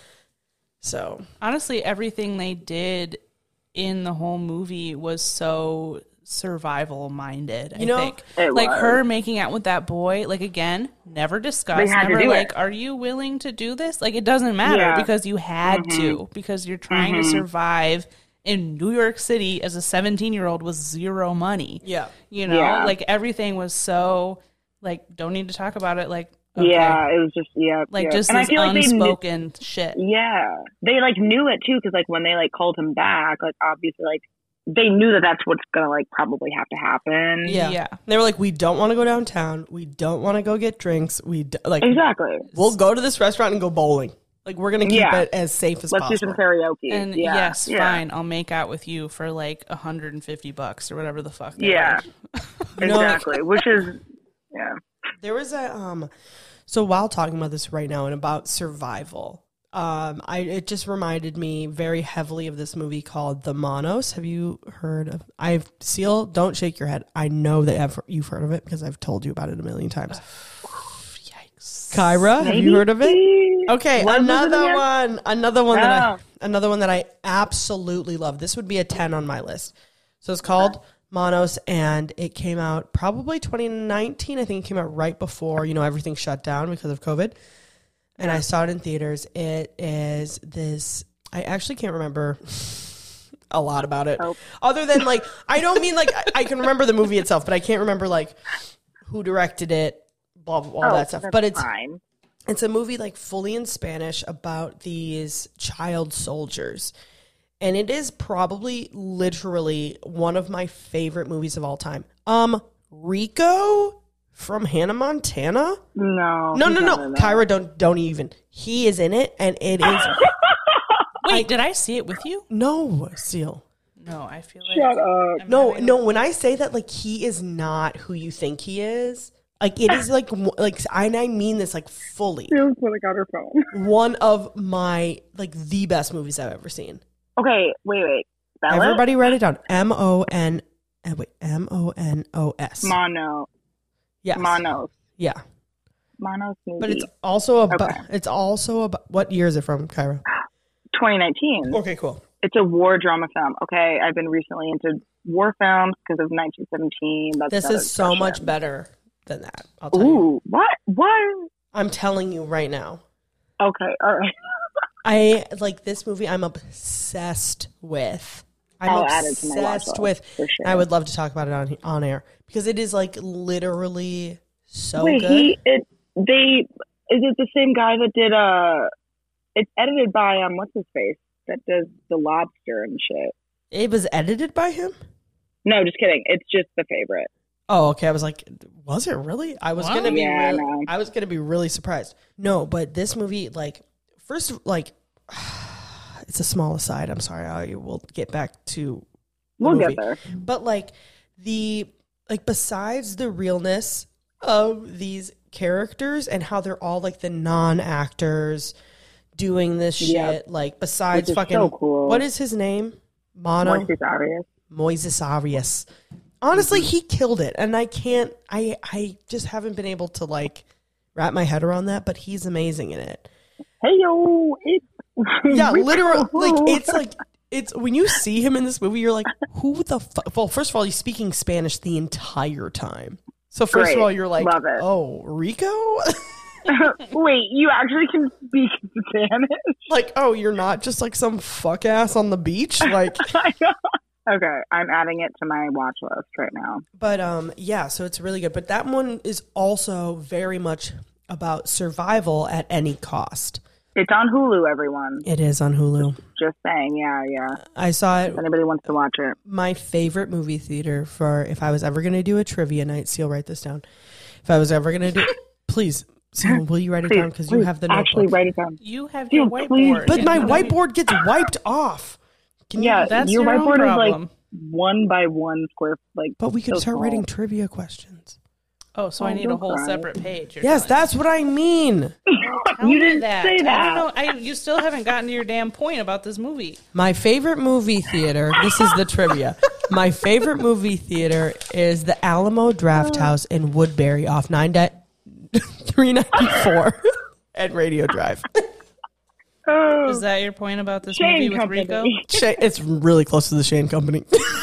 [SPEAKER 2] So
[SPEAKER 1] Honestly, everything they did in the whole movie was so survival minded. I
[SPEAKER 2] You know,
[SPEAKER 1] think
[SPEAKER 3] It
[SPEAKER 1] like
[SPEAKER 3] was.
[SPEAKER 1] her making out with that boy, like again, never discussed.
[SPEAKER 3] They had to
[SPEAKER 1] Never
[SPEAKER 3] do
[SPEAKER 1] like,
[SPEAKER 3] it.
[SPEAKER 1] are you willing to do this? Like, it doesn't matter
[SPEAKER 3] Yeah.
[SPEAKER 1] because you had to because you're trying to survive in New York City as a seventeen year old with zero money.
[SPEAKER 2] yeah,
[SPEAKER 1] You know,
[SPEAKER 3] Yeah.
[SPEAKER 1] like everything was so like, don't need to talk about it. Like, okay.
[SPEAKER 3] Yeah, it was just yeah,
[SPEAKER 1] like
[SPEAKER 3] yeah.
[SPEAKER 1] just
[SPEAKER 3] and I
[SPEAKER 1] this
[SPEAKER 3] feel like they knew,
[SPEAKER 1] unspoken shit.
[SPEAKER 3] yeah, they like knew it too because like when they like called him back, like obviously like they knew that that's what's gonna like probably have to happen.
[SPEAKER 2] yeah,
[SPEAKER 1] Yeah.
[SPEAKER 2] They were like, we don't want to go downtown. We don't want to go get drinks. We d- like
[SPEAKER 3] exactly.
[SPEAKER 2] we'll go to this restaurant and go bowling. Like we're gonna keep
[SPEAKER 3] Yeah.
[SPEAKER 2] it as safe as
[SPEAKER 3] Let's do
[SPEAKER 2] possible.
[SPEAKER 3] some karaoke.
[SPEAKER 1] And
[SPEAKER 3] yeah.
[SPEAKER 1] yes,
[SPEAKER 3] yeah.
[SPEAKER 1] fine, I'll make out with you for like a hundred and fifty bucks or whatever the fuck. they
[SPEAKER 3] Yeah,
[SPEAKER 1] were.
[SPEAKER 2] know-
[SPEAKER 3] exactly. Which is yeah.
[SPEAKER 2] There was a um so while talking about this right now and about survival, um I it just reminded me very heavily of this movie called The Monos. Have you heard of I've Seal, don't shake your head. I know that I've, you've heard of it because I've told you about it a million times.
[SPEAKER 1] Yikes.
[SPEAKER 2] Kyra, have you
[SPEAKER 3] Maybe.
[SPEAKER 2] heard of it? Okay,
[SPEAKER 3] What was it
[SPEAKER 2] another
[SPEAKER 3] again?
[SPEAKER 2] one. Another one that I
[SPEAKER 3] Oh.
[SPEAKER 2] another one that I absolutely love. This would be a ten on my list. So it's called Monos, and it came out probably twenty nineteen. I think it came out right before, you know, everything shut down because of COVID. And I saw it in theaters. It is this I actually can't remember a lot about it.
[SPEAKER 3] Oh.
[SPEAKER 2] Other than like I don't mean like I, I can remember the movie itself, but I can't remember like who directed it, blah blah, all
[SPEAKER 3] Oh,
[SPEAKER 2] that stuff.
[SPEAKER 3] that's
[SPEAKER 2] But it's
[SPEAKER 3] fine.
[SPEAKER 2] it's a movie like fully in Spanish about these child soldiers. And it is probably literally one of my favorite movies of all time. Um, Rico from Hannah Montana?
[SPEAKER 3] No.
[SPEAKER 2] No,
[SPEAKER 3] he's
[SPEAKER 2] no,
[SPEAKER 3] not
[SPEAKER 2] no.
[SPEAKER 3] in that.
[SPEAKER 2] Kyra, don't don't even. He is in it, and it is
[SPEAKER 1] Wait, did I see it with you?
[SPEAKER 2] no Seal.
[SPEAKER 1] No, I feel like
[SPEAKER 3] Shut up.
[SPEAKER 1] I'm
[SPEAKER 2] No,
[SPEAKER 1] having-
[SPEAKER 2] no. When I say that, like he is not who you think he is. Like it is like w- like and I mean this like fully.
[SPEAKER 3] She was pulling out her phone.
[SPEAKER 2] One of my like the best movies I've ever seen.
[SPEAKER 3] Okay, wait, wait. Spell
[SPEAKER 2] Everybody write it down. M O N uh, wait, M O N O S.
[SPEAKER 3] it? Mono.
[SPEAKER 2] Yes.
[SPEAKER 3] Monos.
[SPEAKER 2] Yeah.
[SPEAKER 3] Monos movie.
[SPEAKER 2] But it's also about
[SPEAKER 3] Okay.
[SPEAKER 2] it's also about what year is it from, Kyra?
[SPEAKER 3] twenty nineteen.
[SPEAKER 2] Okay, cool.
[SPEAKER 3] It's a war drama film. Okay, I've been recently into war films because of nineteen seventeen. That's
[SPEAKER 2] This
[SPEAKER 3] another
[SPEAKER 2] is so much
[SPEAKER 3] discussion.
[SPEAKER 2] better than that. I'll tell you.
[SPEAKER 3] Ooh, what? What?
[SPEAKER 2] I'm telling you right now.
[SPEAKER 3] Okay, all right.
[SPEAKER 2] I like this movie. I'm obsessed with. I'm
[SPEAKER 3] I'll add it to my watch
[SPEAKER 2] obsessed
[SPEAKER 3] list,
[SPEAKER 2] with.
[SPEAKER 3] for sure.
[SPEAKER 2] I would love to talk about it on on air because it is like literally so
[SPEAKER 3] Wait,
[SPEAKER 2] good.
[SPEAKER 3] he it they is it the same guy that did uh? It's edited by um what's his face that does The Lobster and shit.
[SPEAKER 2] It was edited by him.
[SPEAKER 3] No, just kidding. It's just The Favorite.
[SPEAKER 2] Oh, okay. I was like, was it really? I was
[SPEAKER 1] What?
[SPEAKER 2] gonna be.
[SPEAKER 3] Yeah,
[SPEAKER 2] really,
[SPEAKER 3] no.
[SPEAKER 2] I was gonna be really surprised. No, but this movie, like, first, like, it's a small aside. I'm sorry. I will get back to. the
[SPEAKER 3] We'll
[SPEAKER 2] movie.
[SPEAKER 3] get there.
[SPEAKER 2] But like the like besides the realness of these characters and how they're all like the non-actors doing this shit,
[SPEAKER 3] Yeah.
[SPEAKER 2] like besides
[SPEAKER 3] Which is
[SPEAKER 2] fucking
[SPEAKER 3] so cool.
[SPEAKER 2] what is his name? Mono
[SPEAKER 3] Moises Arias.
[SPEAKER 2] Moises Arias. honestly, he killed it. And I can't, I, I just haven't been able to like wrap my head around that, but he's amazing in it.
[SPEAKER 3] Hey, yo. It's
[SPEAKER 2] Yeah, literally, like, it's like, it's when you see him in this movie, you're like, who the fuck? Well, first of all, he's speaking Spanish the entire time. So first
[SPEAKER 3] Great.
[SPEAKER 2] of all, you're like,
[SPEAKER 3] Love it.
[SPEAKER 2] oh, Rico?
[SPEAKER 3] Wait, you actually can speak Spanish?
[SPEAKER 2] Like, oh, you're not just like some fuck ass on the beach? Like,
[SPEAKER 3] okay, I'm adding it to my watch list right now.
[SPEAKER 2] but um, yeah, so it's really good. But that one is also very much about survival at any cost.
[SPEAKER 3] It's on Hulu, everyone.
[SPEAKER 2] It is on Hulu.
[SPEAKER 3] Just saying, yeah, yeah.
[SPEAKER 2] I saw it.
[SPEAKER 3] If anybody wants to watch it.
[SPEAKER 2] My favorite movie theater for if I was ever going to do a trivia night, Seal, write this down. If I was ever going to do, please, Seal, will you write it
[SPEAKER 3] Please,
[SPEAKER 2] down? Because you
[SPEAKER 3] please,
[SPEAKER 2] have the
[SPEAKER 3] Actually,
[SPEAKER 2] notebook.
[SPEAKER 3] write it down.
[SPEAKER 1] You have
[SPEAKER 3] Dude,
[SPEAKER 1] your
[SPEAKER 3] please.
[SPEAKER 1] whiteboard.
[SPEAKER 2] But my
[SPEAKER 1] You know,
[SPEAKER 2] whiteboard gets wiped off. Can you,
[SPEAKER 3] Yeah,
[SPEAKER 1] That's
[SPEAKER 3] your
[SPEAKER 1] your own
[SPEAKER 3] whiteboard is like
[SPEAKER 1] problem.
[SPEAKER 3] one by one square, like.
[SPEAKER 2] but we could
[SPEAKER 3] so
[SPEAKER 2] start
[SPEAKER 3] small.
[SPEAKER 2] writing trivia questions.
[SPEAKER 1] Oh, so I
[SPEAKER 3] Oh,
[SPEAKER 1] need a
[SPEAKER 3] don't
[SPEAKER 1] whole
[SPEAKER 3] cry.
[SPEAKER 1] separate page. You're
[SPEAKER 2] Yes,
[SPEAKER 1] telling
[SPEAKER 2] that's what I mean.
[SPEAKER 1] me. Tell
[SPEAKER 3] You
[SPEAKER 1] me
[SPEAKER 3] didn't
[SPEAKER 1] that.
[SPEAKER 3] say
[SPEAKER 1] I
[SPEAKER 3] that.
[SPEAKER 1] don't know. I you still haven't gotten to your damn point about this movie.
[SPEAKER 2] My favorite movie theater, this is the trivia. My favorite movie theater is the Alamo Draft House in Woodbury off nine three ninety-four at Radio Drive.
[SPEAKER 3] Oh,
[SPEAKER 1] Is that your point about this
[SPEAKER 3] Shane
[SPEAKER 1] movie with
[SPEAKER 3] Company.
[SPEAKER 1] Rico?
[SPEAKER 2] Shay- It's really close to the Shane Company.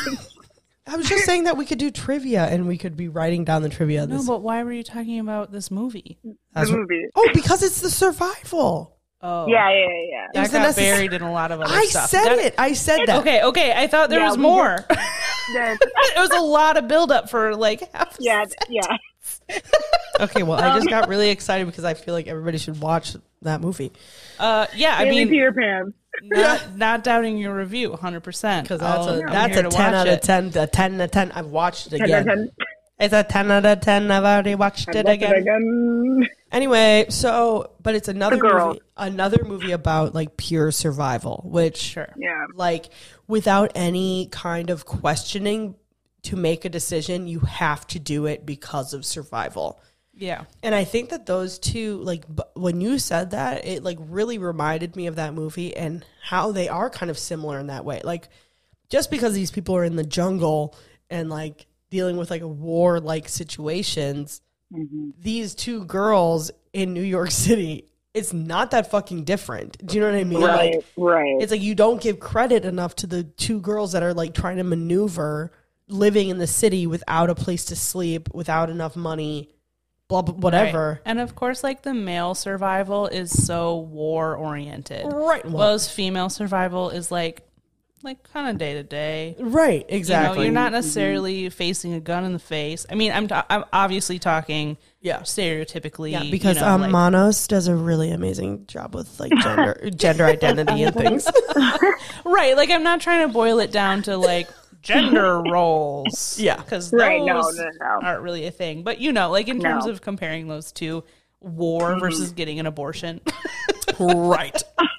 [SPEAKER 2] I was just saying that we could do trivia and we could be writing down the trivia.
[SPEAKER 1] No,
[SPEAKER 2] This,
[SPEAKER 1] but why were you talking about this movie?
[SPEAKER 2] that's
[SPEAKER 3] the
[SPEAKER 2] what-
[SPEAKER 3] movie.
[SPEAKER 2] oh, because it's the survival.
[SPEAKER 1] Oh,
[SPEAKER 3] Yeah, yeah, yeah, yeah.
[SPEAKER 1] that
[SPEAKER 2] It's the
[SPEAKER 1] got
[SPEAKER 2] necess-
[SPEAKER 1] buried in a lot of other
[SPEAKER 2] I
[SPEAKER 1] stuff.
[SPEAKER 2] said
[SPEAKER 1] That-
[SPEAKER 2] it. I said that.
[SPEAKER 1] Okay, okay. I thought there
[SPEAKER 3] Yeah,
[SPEAKER 1] was
[SPEAKER 3] we
[SPEAKER 1] more.
[SPEAKER 3] Then-
[SPEAKER 1] It was a lot of buildup for like half. a
[SPEAKER 3] yeah,
[SPEAKER 1] second.
[SPEAKER 3] yeah.
[SPEAKER 2] Okay, well, I just got really excited because I feel like everybody should watch that movie.
[SPEAKER 1] Uh, yeah. I
[SPEAKER 3] Daily
[SPEAKER 1] mean,
[SPEAKER 3] Peter Pan.
[SPEAKER 1] not, not doubting your review, one hundred percent.
[SPEAKER 2] Because that's a
[SPEAKER 1] I'm
[SPEAKER 2] that's
[SPEAKER 1] here
[SPEAKER 2] a
[SPEAKER 1] to
[SPEAKER 2] ten
[SPEAKER 1] watch
[SPEAKER 2] out of
[SPEAKER 1] it.
[SPEAKER 2] ten. A ten out of ten. I've watched it
[SPEAKER 3] Ten
[SPEAKER 2] again.
[SPEAKER 3] out of ten.
[SPEAKER 2] It's a ten out of ten. I've already watched it
[SPEAKER 3] Watch
[SPEAKER 2] again.
[SPEAKER 3] again.
[SPEAKER 2] Anyway, so but it's another
[SPEAKER 3] The girl.
[SPEAKER 2] movie. Another movie about like pure survival, which
[SPEAKER 1] Sure.
[SPEAKER 3] Yeah.
[SPEAKER 2] like without any kind of questioning to make a decision, you have to do it because of survival.
[SPEAKER 1] Yeah.
[SPEAKER 2] And I think that those two, like, b- when you said that, it, like, really reminded me of that movie and how they are kind of similar in that way. Like, just because these people are in the jungle and, like, dealing with, like, a war-like situations,
[SPEAKER 3] Mm-hmm.
[SPEAKER 2] these two girls in New York City, it's not that fucking different. Do you know what I mean?
[SPEAKER 3] Right,
[SPEAKER 2] Like,
[SPEAKER 3] right.
[SPEAKER 2] it's like you don't give credit enough to the two girls that are, like, trying to maneuver living in the city without a place to sleep, without enough money, blah, blah, whatever.
[SPEAKER 1] Right. And of course, like the male survival is so war oriented.
[SPEAKER 2] Right.
[SPEAKER 1] Whereas female survival is like, like kind of day to day.
[SPEAKER 2] Right,
[SPEAKER 1] You know,
[SPEAKER 2] exactly.
[SPEAKER 1] you're not necessarily facing a gun in the face. I mean, I'm ta- I'm obviously talking
[SPEAKER 2] Yeah.
[SPEAKER 1] stereotypically.
[SPEAKER 2] Yeah, because
[SPEAKER 1] you know,
[SPEAKER 2] um,
[SPEAKER 1] like-
[SPEAKER 2] Manos does a really amazing job with like gender gender identity and things.
[SPEAKER 1] right. Like I'm not trying to boil it down to like gender roles.
[SPEAKER 2] Yeah.
[SPEAKER 1] because those
[SPEAKER 3] Right, no, no, no.
[SPEAKER 1] aren't really a thing. But you know, like in terms
[SPEAKER 3] No.
[SPEAKER 1] of comparing those two, war versus getting an abortion.
[SPEAKER 2] Right.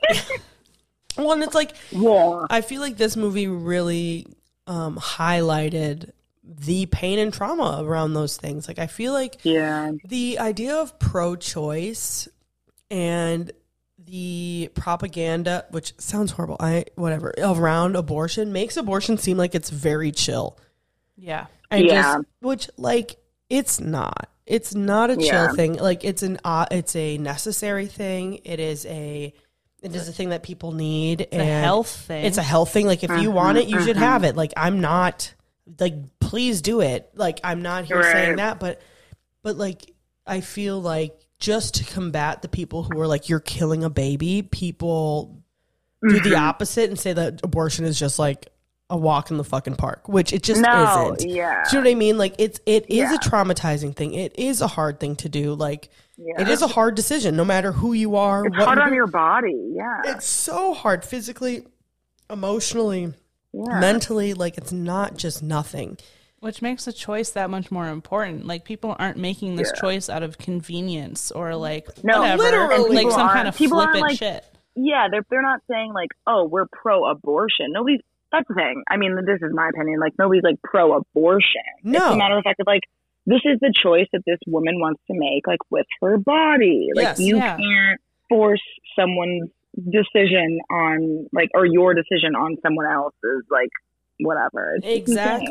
[SPEAKER 2] Well, and it's like
[SPEAKER 3] War.
[SPEAKER 2] I feel like this movie really um, highlighted the pain and trauma around those things. Like I feel like
[SPEAKER 3] Yeah.
[SPEAKER 2] the idea of pro-choice and the propaganda, which sounds horrible, I whatever, around abortion makes abortion seem like it's very chill.
[SPEAKER 1] yeah.
[SPEAKER 2] And
[SPEAKER 3] Yeah.
[SPEAKER 2] just, which like it's not. It's not a chill
[SPEAKER 3] Yeah.
[SPEAKER 2] thing. Like it's an uh, it's a necessary thing. It is a it is a thing that people need.
[SPEAKER 1] It's a health thing.
[SPEAKER 2] It's a health thing. Like if you want it, you should have it. Like I'm not like please do it. Like I'm not here saying
[SPEAKER 3] Right.
[SPEAKER 2] that, but but like I feel like just to combat the people who are like you're killing a baby, people do the opposite and say that abortion is just like a walk in the fucking park, which it just
[SPEAKER 3] No,
[SPEAKER 2] isn't.
[SPEAKER 3] yeah.
[SPEAKER 2] Do you know what I mean? Like it's it is
[SPEAKER 3] Yeah.
[SPEAKER 2] a traumatizing thing. It is a hard thing to do. Like
[SPEAKER 3] Yeah.
[SPEAKER 2] it is a hard decision, no matter who you are.
[SPEAKER 3] It's
[SPEAKER 2] what
[SPEAKER 3] hard
[SPEAKER 2] you
[SPEAKER 3] on
[SPEAKER 2] do.
[SPEAKER 3] your body. Yeah.
[SPEAKER 2] It's so hard physically, emotionally,
[SPEAKER 3] yeah.
[SPEAKER 2] mentally. Like it's not just nothing.
[SPEAKER 1] Which makes the choice that much more important. Like people aren't making this
[SPEAKER 3] Yeah.
[SPEAKER 1] choice out of convenience or like
[SPEAKER 3] No,
[SPEAKER 1] whatever,
[SPEAKER 2] literally.
[SPEAKER 1] like
[SPEAKER 3] People
[SPEAKER 1] some kind
[SPEAKER 3] aren't-
[SPEAKER 1] of
[SPEAKER 3] people aren't,
[SPEAKER 1] flippant
[SPEAKER 3] like,
[SPEAKER 1] shit.
[SPEAKER 3] Yeah, they're they're not saying like, oh, we're pro-abortion. Nobody's. That's the thing. I mean, this is my opinion. Like nobody's like pro-abortion.
[SPEAKER 2] No.
[SPEAKER 3] It's a matter of fact of like this is the choice that this woman wants to make, like with her body. Like
[SPEAKER 2] Yes.
[SPEAKER 3] you
[SPEAKER 1] Yeah.
[SPEAKER 3] can't force someone's decision on like or your decision on someone else's like whatever. It's just insane.
[SPEAKER 2] Exactly.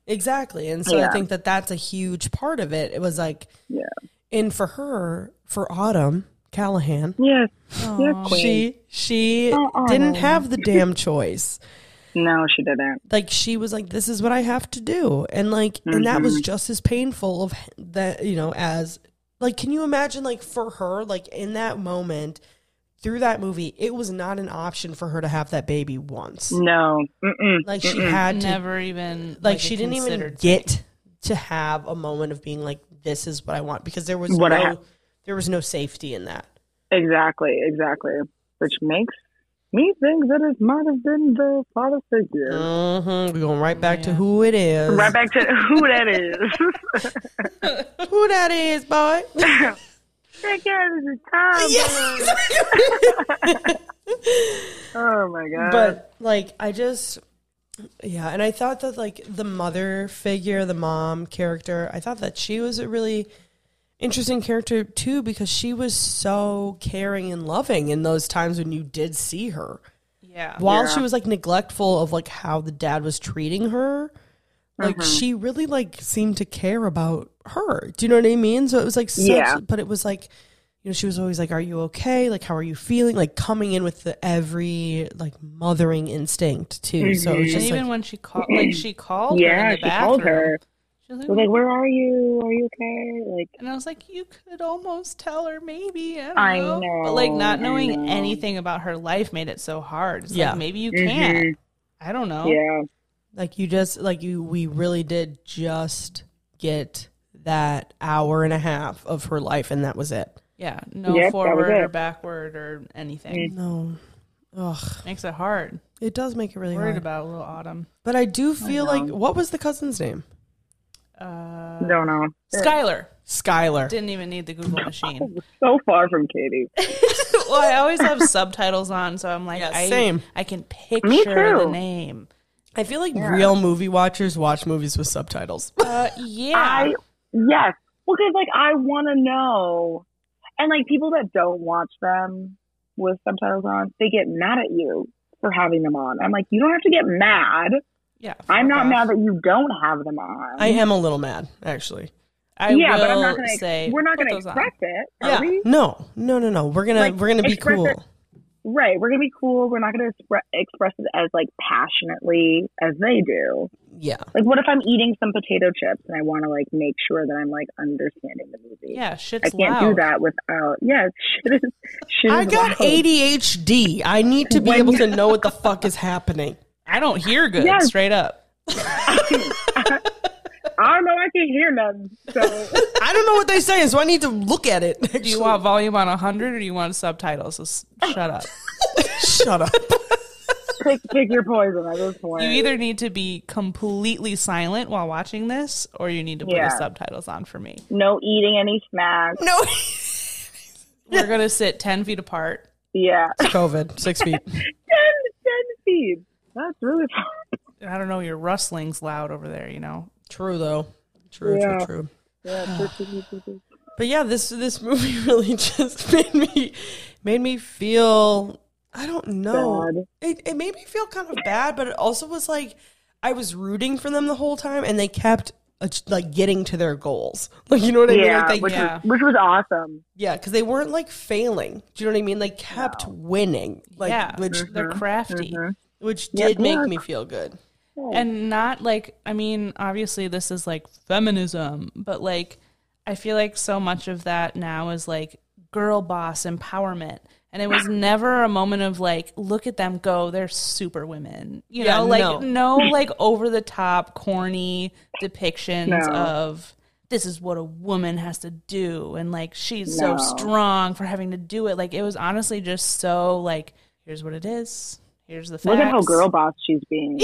[SPEAKER 2] Exactly. And so
[SPEAKER 3] Yeah.
[SPEAKER 2] I think that that's a huge part of it. It was like,
[SPEAKER 3] Yeah.
[SPEAKER 2] and for her, for Autumn Callahan,
[SPEAKER 3] Yes. Yes, queen.
[SPEAKER 2] she she
[SPEAKER 3] Oh,
[SPEAKER 2] didn't
[SPEAKER 3] Autumn.
[SPEAKER 2] have the damn choice.
[SPEAKER 3] No, she didn't.
[SPEAKER 2] Like she was like, this is what I have to do. And like, and that was just as painful of that, you know, as like, can you imagine like for her, like in that moment through that movie, it was not an option for her to have that baby once.
[SPEAKER 3] No. Mm-mm.
[SPEAKER 2] Like she had to,
[SPEAKER 1] Never even
[SPEAKER 2] like,
[SPEAKER 1] like,
[SPEAKER 2] she
[SPEAKER 1] a
[SPEAKER 2] didn't even
[SPEAKER 1] considered
[SPEAKER 2] get
[SPEAKER 1] thing.
[SPEAKER 2] to have a moment of being like, this is what I want, because there was
[SPEAKER 3] What I
[SPEAKER 2] no,
[SPEAKER 3] ha-
[SPEAKER 2] there was no safety in that.
[SPEAKER 3] Exactly, exactly. Which makes me think that it might have been the father figure.
[SPEAKER 2] Mm-hmm. We're going right back to
[SPEAKER 1] Yeah.
[SPEAKER 2] who it is.
[SPEAKER 3] Right back to who that is.
[SPEAKER 2] Who that is, boy.
[SPEAKER 3] Take care of this time.
[SPEAKER 2] Yes.
[SPEAKER 3] Oh my god.
[SPEAKER 2] But like, I just, yeah, and I thought that like the mother figure, the mom character, I thought that she was a really interesting character too, because she was so caring and loving in those times when you did see her.
[SPEAKER 1] Yeah.
[SPEAKER 2] While
[SPEAKER 3] Yeah.
[SPEAKER 2] she was like neglectful of like how the dad was treating her, like
[SPEAKER 3] Mm-hmm.
[SPEAKER 2] she really like seemed to care about her. Do you know what I mean? So it was like such,
[SPEAKER 3] Yeah.
[SPEAKER 2] but it was like, you know, she was always like, "Are you okay? Like, how are you feeling?" Like coming in with the every like mothering instinct too. So it was
[SPEAKER 1] And
[SPEAKER 2] just
[SPEAKER 1] even
[SPEAKER 2] like,
[SPEAKER 1] when she called, like she called her in
[SPEAKER 3] yeah,
[SPEAKER 1] the
[SPEAKER 3] she
[SPEAKER 1] bathroom.
[SPEAKER 3] called her.
[SPEAKER 1] She was
[SPEAKER 3] She was like, "Where are you? Are you okay?" Like,
[SPEAKER 1] and I was like, you could almost tell her, maybe. I don't
[SPEAKER 3] I
[SPEAKER 1] know.
[SPEAKER 3] know,
[SPEAKER 1] But like not
[SPEAKER 3] I
[SPEAKER 1] knowing
[SPEAKER 3] know.
[SPEAKER 1] anything about her life made it so hard. It's
[SPEAKER 2] Yeah.
[SPEAKER 1] like maybe you
[SPEAKER 3] Mhm.
[SPEAKER 1] can't. I don't know.
[SPEAKER 3] yeah,
[SPEAKER 2] like you just like you, we really did just get that hour and a half of her life, and that was it.
[SPEAKER 1] Yeah. No
[SPEAKER 3] Yep, that was
[SPEAKER 1] forward or
[SPEAKER 3] it.
[SPEAKER 1] backward or anything.
[SPEAKER 2] No, ugh,
[SPEAKER 1] Makes it hard.
[SPEAKER 2] it does make it really
[SPEAKER 1] Worried
[SPEAKER 2] hard.
[SPEAKER 1] about little Autumn.
[SPEAKER 2] But I do feel
[SPEAKER 3] know.
[SPEAKER 2] like, what was the cousin's name?
[SPEAKER 1] Uh,
[SPEAKER 3] don't know.
[SPEAKER 1] Skylar.
[SPEAKER 2] Skylar.
[SPEAKER 1] Didn't even need the Google machine.
[SPEAKER 3] So far from Katie.
[SPEAKER 1] Well, I always have subtitles on, so I'm like,
[SPEAKER 2] Yeah,
[SPEAKER 1] I,
[SPEAKER 2] same.
[SPEAKER 1] I can picture
[SPEAKER 3] Me
[SPEAKER 1] the
[SPEAKER 3] too.
[SPEAKER 1] name.
[SPEAKER 2] I feel like real movie watchers watch movies with subtitles.
[SPEAKER 1] Uh, yeah.
[SPEAKER 3] I yes, because like I want to know, and like people that don't watch them with subtitles on, they get mad at you for having them on. I'm like, you don't have to get mad.
[SPEAKER 1] yeah.
[SPEAKER 3] I'm
[SPEAKER 1] fuck
[SPEAKER 3] not
[SPEAKER 1] off.
[SPEAKER 3] mad that you don't have them on.
[SPEAKER 2] I am a little mad, actually.
[SPEAKER 1] I
[SPEAKER 3] yeah,
[SPEAKER 1] will
[SPEAKER 3] but I'm not gonna.
[SPEAKER 1] say
[SPEAKER 3] We're not
[SPEAKER 1] put
[SPEAKER 3] gonna
[SPEAKER 1] those on.
[SPEAKER 3] express it, are
[SPEAKER 2] Yeah.
[SPEAKER 3] we?
[SPEAKER 2] No, no, no, no. We're gonna
[SPEAKER 3] Like,
[SPEAKER 2] we're gonna be
[SPEAKER 3] express
[SPEAKER 2] cool.
[SPEAKER 3] it- Right, we're gonna be cool. We're not gonna expre- express it as like passionately as they do.
[SPEAKER 2] Yeah.
[SPEAKER 3] Like, what if I'm eating some potato chips and I want to like make sure that I'm like understanding the movie?
[SPEAKER 1] Yeah, shit's
[SPEAKER 3] I can't
[SPEAKER 1] loud.
[SPEAKER 3] do that without. Yeah, shit is. Shit
[SPEAKER 2] I
[SPEAKER 3] is
[SPEAKER 2] got
[SPEAKER 3] loud.
[SPEAKER 2] A D H D. I need to be
[SPEAKER 3] When-
[SPEAKER 2] able to know what the fuck is happening.
[SPEAKER 1] I don't hear good,
[SPEAKER 3] Yes.
[SPEAKER 1] straight up.
[SPEAKER 3] I don't know. I can't hear nothing. So
[SPEAKER 2] I don't know what they're saying, so I need to look at it.
[SPEAKER 1] Do you want volume on one hundred or do you want subtitles? So s- shut up.
[SPEAKER 2] Shut up.
[SPEAKER 3] pick pick your poison at this point.
[SPEAKER 1] You either need to be completely silent while watching this or you need to put
[SPEAKER 3] Yeah.
[SPEAKER 1] the subtitles on for me.
[SPEAKER 3] No eating any snacks.
[SPEAKER 2] No.
[SPEAKER 1] We're going to sit ten feet apart.
[SPEAKER 3] Yeah,
[SPEAKER 2] COVID, six feet.
[SPEAKER 3] ten ten feet. That's really fun.
[SPEAKER 1] I don't know, your rustling's loud over there, you know?
[SPEAKER 2] True though. True,
[SPEAKER 3] Yeah.
[SPEAKER 2] true, true.
[SPEAKER 3] Yeah, true, true, true, true.
[SPEAKER 2] But yeah, this this movie really just made me made me feel, I don't know.
[SPEAKER 3] Bad.
[SPEAKER 2] It it made me feel kind of bad, but it also was like I was rooting for them the whole time, and they kept uh, like getting to their goals. Like, you know what I mean?
[SPEAKER 3] Yeah,
[SPEAKER 2] Like they,
[SPEAKER 3] which
[SPEAKER 1] yeah.
[SPEAKER 3] was which was awesome.
[SPEAKER 2] yeah, because they weren't like failing. Do you know what I mean? They kept winning. Like,
[SPEAKER 1] yeah,
[SPEAKER 2] which
[SPEAKER 1] they're crafty.
[SPEAKER 2] which
[SPEAKER 3] Yeah,
[SPEAKER 2] did make
[SPEAKER 3] yeah.
[SPEAKER 2] me feel good.
[SPEAKER 1] And not like, I mean, obviously this is like feminism, but like, I feel like so much of that now is like girl boss empowerment. And it was never a moment of like, look at them go, they're super women. You
[SPEAKER 2] Yeah,
[SPEAKER 1] know, like
[SPEAKER 2] no.
[SPEAKER 1] no, like over the top, corny depictions
[SPEAKER 3] No.
[SPEAKER 1] of this is what a woman has to do. And like, she's
[SPEAKER 3] No.
[SPEAKER 1] so strong for having to do it. Like, it was honestly just so like, here's what it is. Here's the facts.
[SPEAKER 3] Look at how girl boss she's being.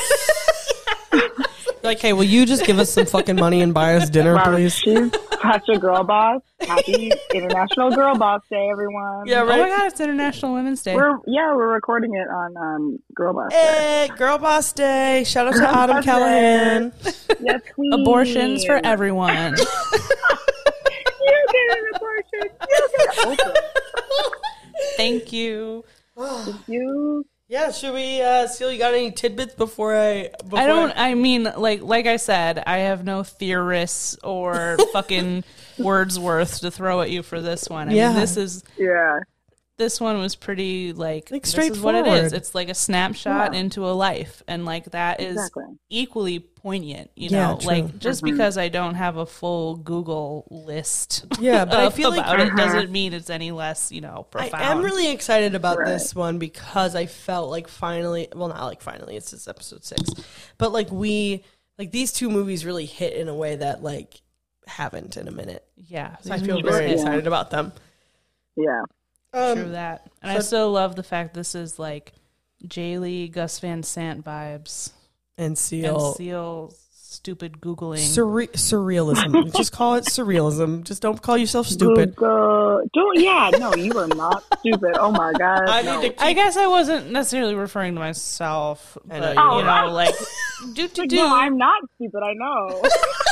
[SPEAKER 2] Like, hey, will you just give us some fucking money and buy us dinner,
[SPEAKER 3] Wow,
[SPEAKER 2] please?
[SPEAKER 3] she's such a girl boss. Happy International Girl Boss Day, everyone.
[SPEAKER 2] Yeah,
[SPEAKER 1] Oh my
[SPEAKER 2] right.
[SPEAKER 1] God, it's International Women's Day.
[SPEAKER 3] We're yeah, we're recording it on um, Girl Boss Day.
[SPEAKER 2] Hey, Girl Boss Day! Shout out to
[SPEAKER 3] Girl
[SPEAKER 2] Autumn
[SPEAKER 3] Boss
[SPEAKER 2] Callahan.
[SPEAKER 3] Yes, queen.
[SPEAKER 1] Abortions for everyone.
[SPEAKER 3] You get an abortion. You get an
[SPEAKER 1] Thank you.
[SPEAKER 3] abortion. You.
[SPEAKER 2] Yeah, Yeah, should we, uh, Seal, you got any tidbits before I... Before
[SPEAKER 1] I don't, I mean, like like I said, I have no theorists or fucking Wordsworth to throw at you for this one. I
[SPEAKER 2] Yeah.
[SPEAKER 1] mean, this is...
[SPEAKER 3] Yeah.
[SPEAKER 1] This one was pretty, like,
[SPEAKER 2] Like,
[SPEAKER 1] this is what it
[SPEAKER 2] straightforward.
[SPEAKER 1] is. It's like a snapshot
[SPEAKER 3] Yeah.
[SPEAKER 1] into a life. And, like, that is
[SPEAKER 3] Exactly.
[SPEAKER 1] equally poignant, you
[SPEAKER 2] Yeah,
[SPEAKER 1] know?
[SPEAKER 2] true.
[SPEAKER 1] Like, just
[SPEAKER 3] Mhm.
[SPEAKER 1] because I don't have a full Google list
[SPEAKER 2] Yeah, but I
[SPEAKER 1] of-
[SPEAKER 2] feel like...
[SPEAKER 1] about it
[SPEAKER 3] Uh-huh.
[SPEAKER 1] doesn't mean it's any less, you know, profound.
[SPEAKER 2] I am really excited about
[SPEAKER 3] Right.
[SPEAKER 2] this one because I felt like finally, well, not like finally, it's just episode six, but like we, like these two movies really hit in a way that like haven't in a minute.
[SPEAKER 1] Yeah.
[SPEAKER 2] So I
[SPEAKER 1] these
[SPEAKER 2] feel
[SPEAKER 1] movies
[SPEAKER 2] very
[SPEAKER 1] hit.
[SPEAKER 2] excited about them.
[SPEAKER 3] Yeah.
[SPEAKER 1] True
[SPEAKER 2] Um,
[SPEAKER 1] that. And I
[SPEAKER 2] so-
[SPEAKER 1] still love the fact this is like Jaylee, Gus Van Sant vibes.
[SPEAKER 2] and
[SPEAKER 1] And
[SPEAKER 2] Seal.
[SPEAKER 1] Seal stupid Googling.
[SPEAKER 2] Surre- surrealism. Just call it surrealism. Just don't call yourself stupid.
[SPEAKER 3] Google. Don't, yeah, no, you are not stupid. Oh my God.
[SPEAKER 2] I
[SPEAKER 3] no.
[SPEAKER 2] need to
[SPEAKER 1] I guess I wasn't necessarily referring to myself,
[SPEAKER 2] I
[SPEAKER 1] but,
[SPEAKER 2] know
[SPEAKER 1] you
[SPEAKER 2] you
[SPEAKER 1] know,
[SPEAKER 3] were.
[SPEAKER 1] like, do do
[SPEAKER 3] Like,
[SPEAKER 1] do.
[SPEAKER 3] no, I'm not stupid. I know.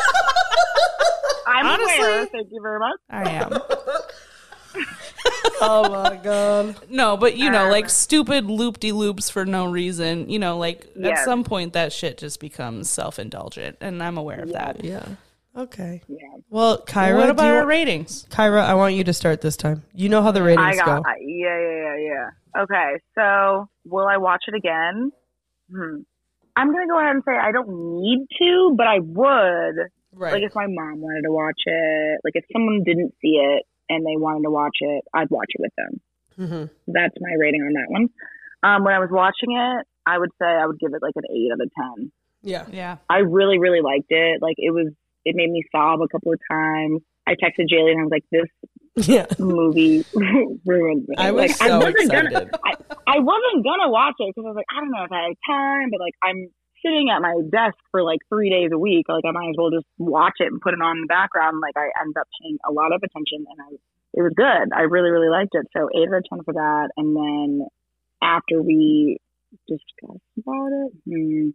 [SPEAKER 3] I'm
[SPEAKER 1] Honestly-
[SPEAKER 3] aware. Thank you very much.
[SPEAKER 1] I am.
[SPEAKER 2] Oh my god.
[SPEAKER 1] No, but you know,
[SPEAKER 3] Um,
[SPEAKER 1] like stupid loop de loops for no reason. You know, like at
[SPEAKER 3] Yes.
[SPEAKER 1] some point that shit just becomes self indulgent, and I'm aware of that.
[SPEAKER 2] Yeah. Okay.
[SPEAKER 3] Yeah.
[SPEAKER 2] Well, Kyra,
[SPEAKER 1] what
[SPEAKER 2] do
[SPEAKER 1] about
[SPEAKER 2] you
[SPEAKER 1] our
[SPEAKER 2] wa-
[SPEAKER 1] ratings?
[SPEAKER 2] Kyra, I want you to start this time. You know how the
[SPEAKER 3] I
[SPEAKER 2] ratings
[SPEAKER 3] got.
[SPEAKER 2] go.
[SPEAKER 3] I, yeah, yeah, yeah, yeah. Okay, so will I watch it again? Hmm. I'm gonna go ahead and say I don't need to, but I would.
[SPEAKER 2] Right.
[SPEAKER 3] Like if my mom wanted to watch it, like if someone didn't see it and they wanted to watch it, I'd watch it with them.
[SPEAKER 2] Mm-hmm.
[SPEAKER 3] That's my rating on that one. Um, when I was watching it, I would say I would give it like an eight out of ten.
[SPEAKER 2] Yeah.
[SPEAKER 1] Yeah,
[SPEAKER 3] I really, really liked it. Like it was, it made me sob a couple of times. I texted Jaylee and I was like, "This
[SPEAKER 2] Yeah.
[SPEAKER 3] movie ruined me."
[SPEAKER 2] I was
[SPEAKER 3] like,
[SPEAKER 2] so
[SPEAKER 3] I wasn't
[SPEAKER 2] excited.
[SPEAKER 3] gonna, I, I wasn't gonna watch it because I was like, I don't know if I have time, but like I'm sitting at my desk for like three days a week. Like I might as well just watch it and put it on in the background. Like I ended up paying a lot of attention and I, it was good. I really, really liked it. So eight out of ten for that. And then after we discussed about it, hmm,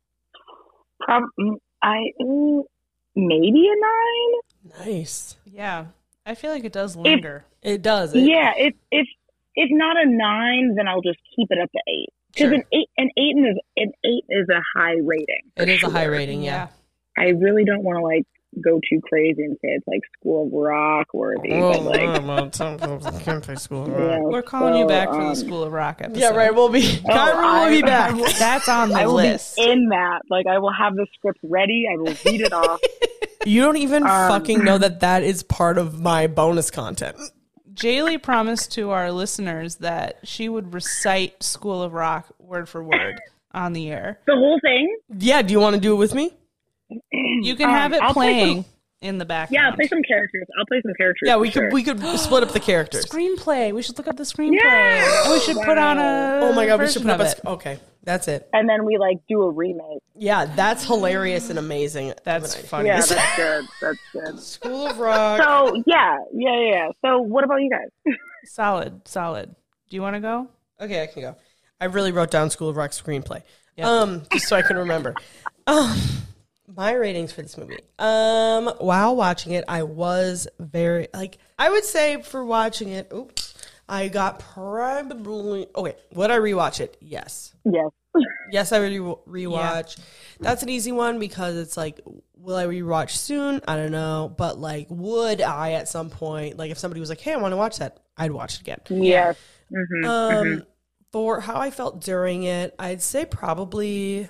[SPEAKER 3] probably I mm, maybe a nine.
[SPEAKER 2] Nice.
[SPEAKER 1] yeah. I feel like it does linger.
[SPEAKER 2] It does. It,
[SPEAKER 3] Yeah, if if if not a nine, then I'll just keep it up to eight. Because
[SPEAKER 2] Sure.
[SPEAKER 3] an eight, an eight is an eight is a high rating.
[SPEAKER 2] It is a
[SPEAKER 3] sure.
[SPEAKER 2] high rating, yeah.
[SPEAKER 3] I really don't want to like go too crazy and say it's like School of Rock worthy, but like
[SPEAKER 2] Campfire School.
[SPEAKER 3] yeah,
[SPEAKER 1] We're calling you
[SPEAKER 3] so,
[SPEAKER 1] back for
[SPEAKER 3] um,
[SPEAKER 1] the School of Rock episode.
[SPEAKER 2] Yeah, right. We'll be. Kyra will be
[SPEAKER 3] I-
[SPEAKER 2] back.
[SPEAKER 1] That's on the
[SPEAKER 3] I will
[SPEAKER 1] list.
[SPEAKER 3] be in that. Like I will have the script ready. I will read it off.
[SPEAKER 2] You don't even
[SPEAKER 3] Um,
[SPEAKER 2] fucking know that that is part of my bonus content.
[SPEAKER 1] Jaylee promised to our listeners that she would recite School of Rock word for word on the air.
[SPEAKER 3] The whole thing.
[SPEAKER 2] Yeah. Do you want to do it with me?
[SPEAKER 1] You can
[SPEAKER 3] Um,
[SPEAKER 1] have it
[SPEAKER 3] I'll play
[SPEAKER 1] playing in the background.
[SPEAKER 3] Yeah, I'll play some characters. I'll play some characters.
[SPEAKER 2] Yeah, we
[SPEAKER 3] for
[SPEAKER 2] could.
[SPEAKER 3] sure.
[SPEAKER 2] We could split up the characters.
[SPEAKER 1] Screenplay. We should look up the screenplay.
[SPEAKER 3] Yeah!
[SPEAKER 1] And we should put on a.
[SPEAKER 2] Oh my god, we should
[SPEAKER 1] version
[SPEAKER 2] put up
[SPEAKER 1] of
[SPEAKER 2] a.
[SPEAKER 1] it.
[SPEAKER 2] sc- Okay, that's it.
[SPEAKER 3] And then we like do a remake.
[SPEAKER 2] Yeah, that's hilarious and amazing.
[SPEAKER 1] That's
[SPEAKER 2] Of an
[SPEAKER 1] funny.
[SPEAKER 3] Yeah, that's good. That's good.
[SPEAKER 2] idea. School of Rock.
[SPEAKER 3] So yeah, yeah, yeah. yeah. So what about you guys?
[SPEAKER 1] Solid, solid. Do you want to go?
[SPEAKER 2] Okay, I can go. I really wrote down School of Rock screenplay.
[SPEAKER 1] Yep.
[SPEAKER 2] Um, just so I can remember. Um, my ratings for this movie. Um, while watching it, I was very like I would say for watching it. Oops, I got probably. Okay, would I rewatch it? Yes.
[SPEAKER 3] Yes.
[SPEAKER 2] Yes, I would re- rewatch. That's an easy one because it's like, will I rewatch soon? I don't know, but like, would I at some point, like, if somebody was like, "Hey, I want to watch that," I'd watch it again.
[SPEAKER 3] Yes. Mm-hmm.
[SPEAKER 2] Um, for how I felt during it, I'd say probably,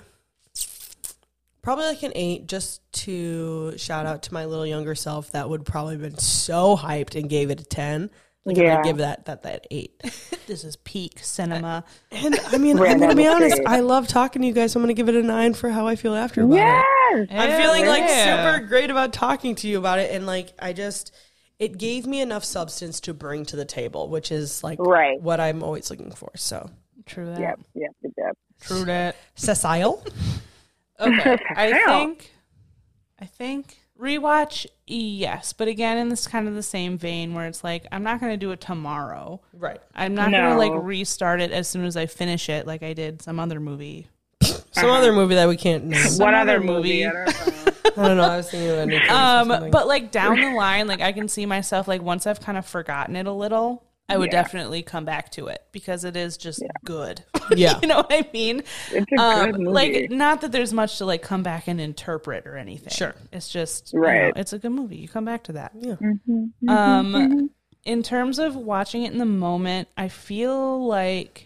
[SPEAKER 2] probably like an eight, just to shout out to my little younger self that would probably been so hyped and gave it a ten. Like, I'm
[SPEAKER 3] Yeah.
[SPEAKER 2] gonna give that that that eight.
[SPEAKER 1] This is peak cinema.
[SPEAKER 2] And I mean, I'm
[SPEAKER 3] Random
[SPEAKER 2] gonna be honest.
[SPEAKER 3] grade.
[SPEAKER 2] I love talking to you guys. So I'm gonna give it a nine for how I feel after about it.
[SPEAKER 3] Yes.
[SPEAKER 2] I'm feeling like
[SPEAKER 1] Yeah.
[SPEAKER 2] super great about talking to you about it, and like I just, it gave me enough substance to bring to the table, which is like
[SPEAKER 3] Right.
[SPEAKER 2] what I'm always looking for. So,
[SPEAKER 1] True that.
[SPEAKER 3] Yep. Yep. Yep.
[SPEAKER 1] True that.
[SPEAKER 2] Cecile,
[SPEAKER 1] Okay. I
[SPEAKER 3] Hell.
[SPEAKER 1] think I think rewatch, yes. But again, in this kind of the same vein where it's like, I'm not gonna do it tomorrow.
[SPEAKER 2] right?
[SPEAKER 1] I'm not gonna
[SPEAKER 3] No.
[SPEAKER 1] like restart it as soon as I finish it like I did some other movie.
[SPEAKER 2] Some other movie that we can't name.
[SPEAKER 1] Some
[SPEAKER 3] What
[SPEAKER 1] other
[SPEAKER 3] other
[SPEAKER 1] movie.
[SPEAKER 3] movie? I don't know.
[SPEAKER 2] I don't know. I was thinking of a new.
[SPEAKER 1] Um, but like down the line, like I can see myself like once I've kind of forgotten it a little, I would
[SPEAKER 3] Yeah.
[SPEAKER 1] definitely come back to it because it is just
[SPEAKER 3] Yeah.
[SPEAKER 1] good.
[SPEAKER 2] Yeah.
[SPEAKER 1] You know what I mean?
[SPEAKER 3] It's a
[SPEAKER 1] Um,
[SPEAKER 3] good movie.
[SPEAKER 1] like, not that there's much to like come back and interpret or anything.
[SPEAKER 2] Sure.
[SPEAKER 1] It's just, you know,
[SPEAKER 3] Right.
[SPEAKER 1] it's a good movie. You come back to that.
[SPEAKER 2] Yeah.
[SPEAKER 3] Mm-hmm.
[SPEAKER 1] Um, in terms of watching it in the moment, I feel like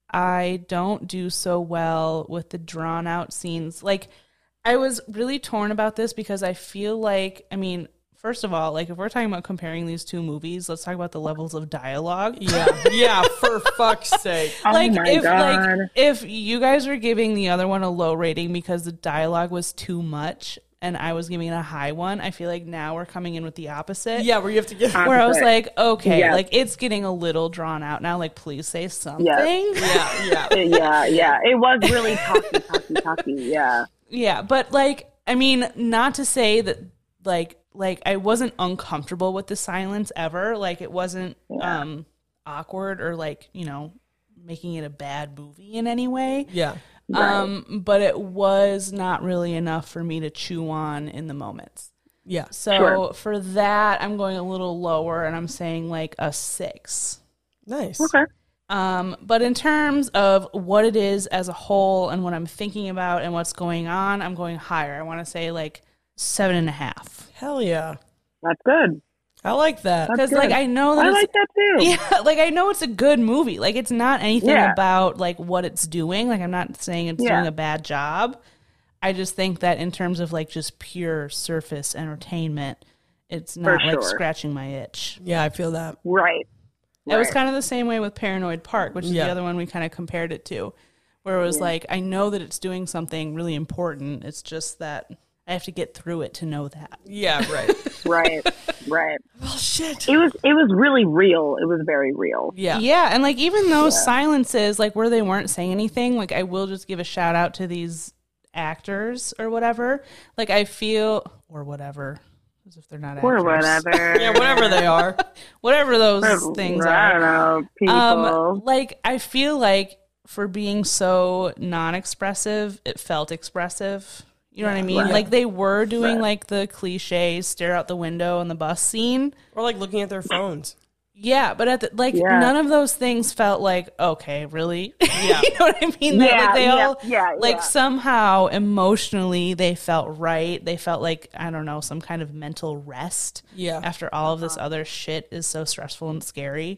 [SPEAKER 1] I don't do so well with the drawn out scenes. Like, I was really torn about this because I feel like, I mean, first of all, like if we're talking about comparing these two movies, let's talk about the levels of dialogue.
[SPEAKER 2] Yeah. Yeah. For fuck's sake.
[SPEAKER 3] Oh
[SPEAKER 1] like
[SPEAKER 3] my
[SPEAKER 1] if
[SPEAKER 3] God.
[SPEAKER 1] like if you guys were giving the other one a low rating because the dialogue was too much and I was giving it a high one, I feel like now we're coming in with the opposite.
[SPEAKER 2] Yeah, where you have to get.
[SPEAKER 1] Where I was
[SPEAKER 3] Opposite.
[SPEAKER 1] like, okay,
[SPEAKER 3] Yeah.
[SPEAKER 1] like it's getting a little drawn out now. Like, please say something.
[SPEAKER 3] Yeah.
[SPEAKER 2] Yeah. Yeah.
[SPEAKER 3] yeah, yeah. It was really talky, talky, talky. Yeah.
[SPEAKER 1] Yeah, but like, I mean, not to say that like like I wasn't uncomfortable with the silence ever. Like it wasn't
[SPEAKER 3] Yeah.
[SPEAKER 1] um awkward or like, you know, making it a bad movie in any way.
[SPEAKER 2] Yeah.
[SPEAKER 3] Right.
[SPEAKER 1] Um, but it was not really enough for me to chew on in the moments.
[SPEAKER 2] Yeah.
[SPEAKER 1] So
[SPEAKER 3] Sure.
[SPEAKER 1] for that, I'm going a little lower and I'm saying like a six.
[SPEAKER 2] Nice.
[SPEAKER 3] Okay.
[SPEAKER 1] Um, but in terms of what it is as a whole and what I'm thinking about and what's going on, I'm going higher. I want to say like seven and a half.
[SPEAKER 2] Hell yeah.
[SPEAKER 3] That's good.
[SPEAKER 2] I like that.
[SPEAKER 3] That's
[SPEAKER 1] Because
[SPEAKER 3] good.
[SPEAKER 1] like I know that
[SPEAKER 3] I
[SPEAKER 1] it's,
[SPEAKER 3] like that too.
[SPEAKER 1] yeah, like I know it's a good movie. Like it's not anything
[SPEAKER 3] Yeah.
[SPEAKER 1] about like what it's doing. Like I'm not saying it's
[SPEAKER 3] Yeah.
[SPEAKER 1] doing a bad job. I just think that in terms of like just pure surface entertainment, it's not
[SPEAKER 3] For
[SPEAKER 1] like
[SPEAKER 3] sure.
[SPEAKER 1] scratching my itch.
[SPEAKER 2] Yeah, I feel that.
[SPEAKER 3] Right.
[SPEAKER 1] It was
[SPEAKER 3] Right.
[SPEAKER 1] kind of the same way with Paranoid Park, which is
[SPEAKER 2] Yeah.
[SPEAKER 1] the other one we kind of compared it to, where it was
[SPEAKER 3] Yeah.
[SPEAKER 1] like, I know that it's doing something really important. It's just that I have to get through it to know that.
[SPEAKER 2] Yeah, right.
[SPEAKER 3] Right. Right.
[SPEAKER 2] Well, shit.
[SPEAKER 3] It was it was really real. It was very real.
[SPEAKER 2] Yeah.
[SPEAKER 1] Yeah, and like even those
[SPEAKER 3] Yeah.
[SPEAKER 1] silences, like where they weren't saying anything, like I will just give a shout out to these actors or whatever. Like I feel, or whatever, as if they're not actors.
[SPEAKER 3] Or whatever.
[SPEAKER 2] Yeah, whatever they are.
[SPEAKER 1] Whatever those things
[SPEAKER 3] I
[SPEAKER 1] are.
[SPEAKER 3] don't know. People.
[SPEAKER 1] Um, like I feel like for being so non-expressive, it felt expressive. You know what I mean?
[SPEAKER 3] Right.
[SPEAKER 1] Like they were doing
[SPEAKER 3] Right.
[SPEAKER 1] like the cliche stare out the window on the bus scene.
[SPEAKER 2] Or like looking at their phones.
[SPEAKER 1] Yeah, but at the, like
[SPEAKER 3] Yeah.
[SPEAKER 1] none of those things felt like okay, really.
[SPEAKER 2] Yeah.
[SPEAKER 1] You know what I mean? They-
[SPEAKER 3] Yeah,
[SPEAKER 1] like they
[SPEAKER 3] yeah,
[SPEAKER 1] all
[SPEAKER 3] yeah,
[SPEAKER 1] like
[SPEAKER 3] yeah.
[SPEAKER 1] somehow emotionally they felt right. They felt like I don't know some kind of mental rest.
[SPEAKER 2] Yeah.
[SPEAKER 1] After all of this other shit is so stressful and scary,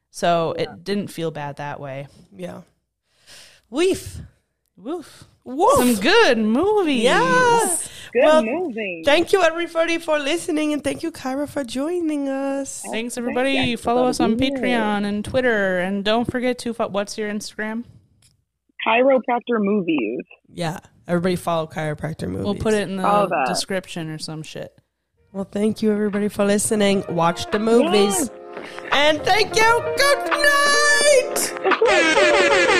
[SPEAKER 1] so it didn't feel bad that way.
[SPEAKER 2] Yeah. Weef.
[SPEAKER 1] Woof.
[SPEAKER 2] Woof.
[SPEAKER 1] Some good movies.
[SPEAKER 2] Yeah.
[SPEAKER 3] Good
[SPEAKER 2] well,
[SPEAKER 3] movie.
[SPEAKER 2] Thank you, everybody, for listening. And thank you, Kyra, for joining us.
[SPEAKER 1] Thanks, everybody.
[SPEAKER 3] Thank you.
[SPEAKER 1] Follow us on
[SPEAKER 3] Yeah.
[SPEAKER 1] Patreon and Twitter. And don't forget to, fo- what's your Instagram?
[SPEAKER 3] Chiropractor movies.
[SPEAKER 2] Yeah. Everybody follow Chiropractor Movies.
[SPEAKER 1] We'll put it in
[SPEAKER 3] All
[SPEAKER 1] the
[SPEAKER 3] that.
[SPEAKER 1] description or some shit.
[SPEAKER 2] Well, thank you, everybody, for listening. Watch the movies. And thank you. Good night.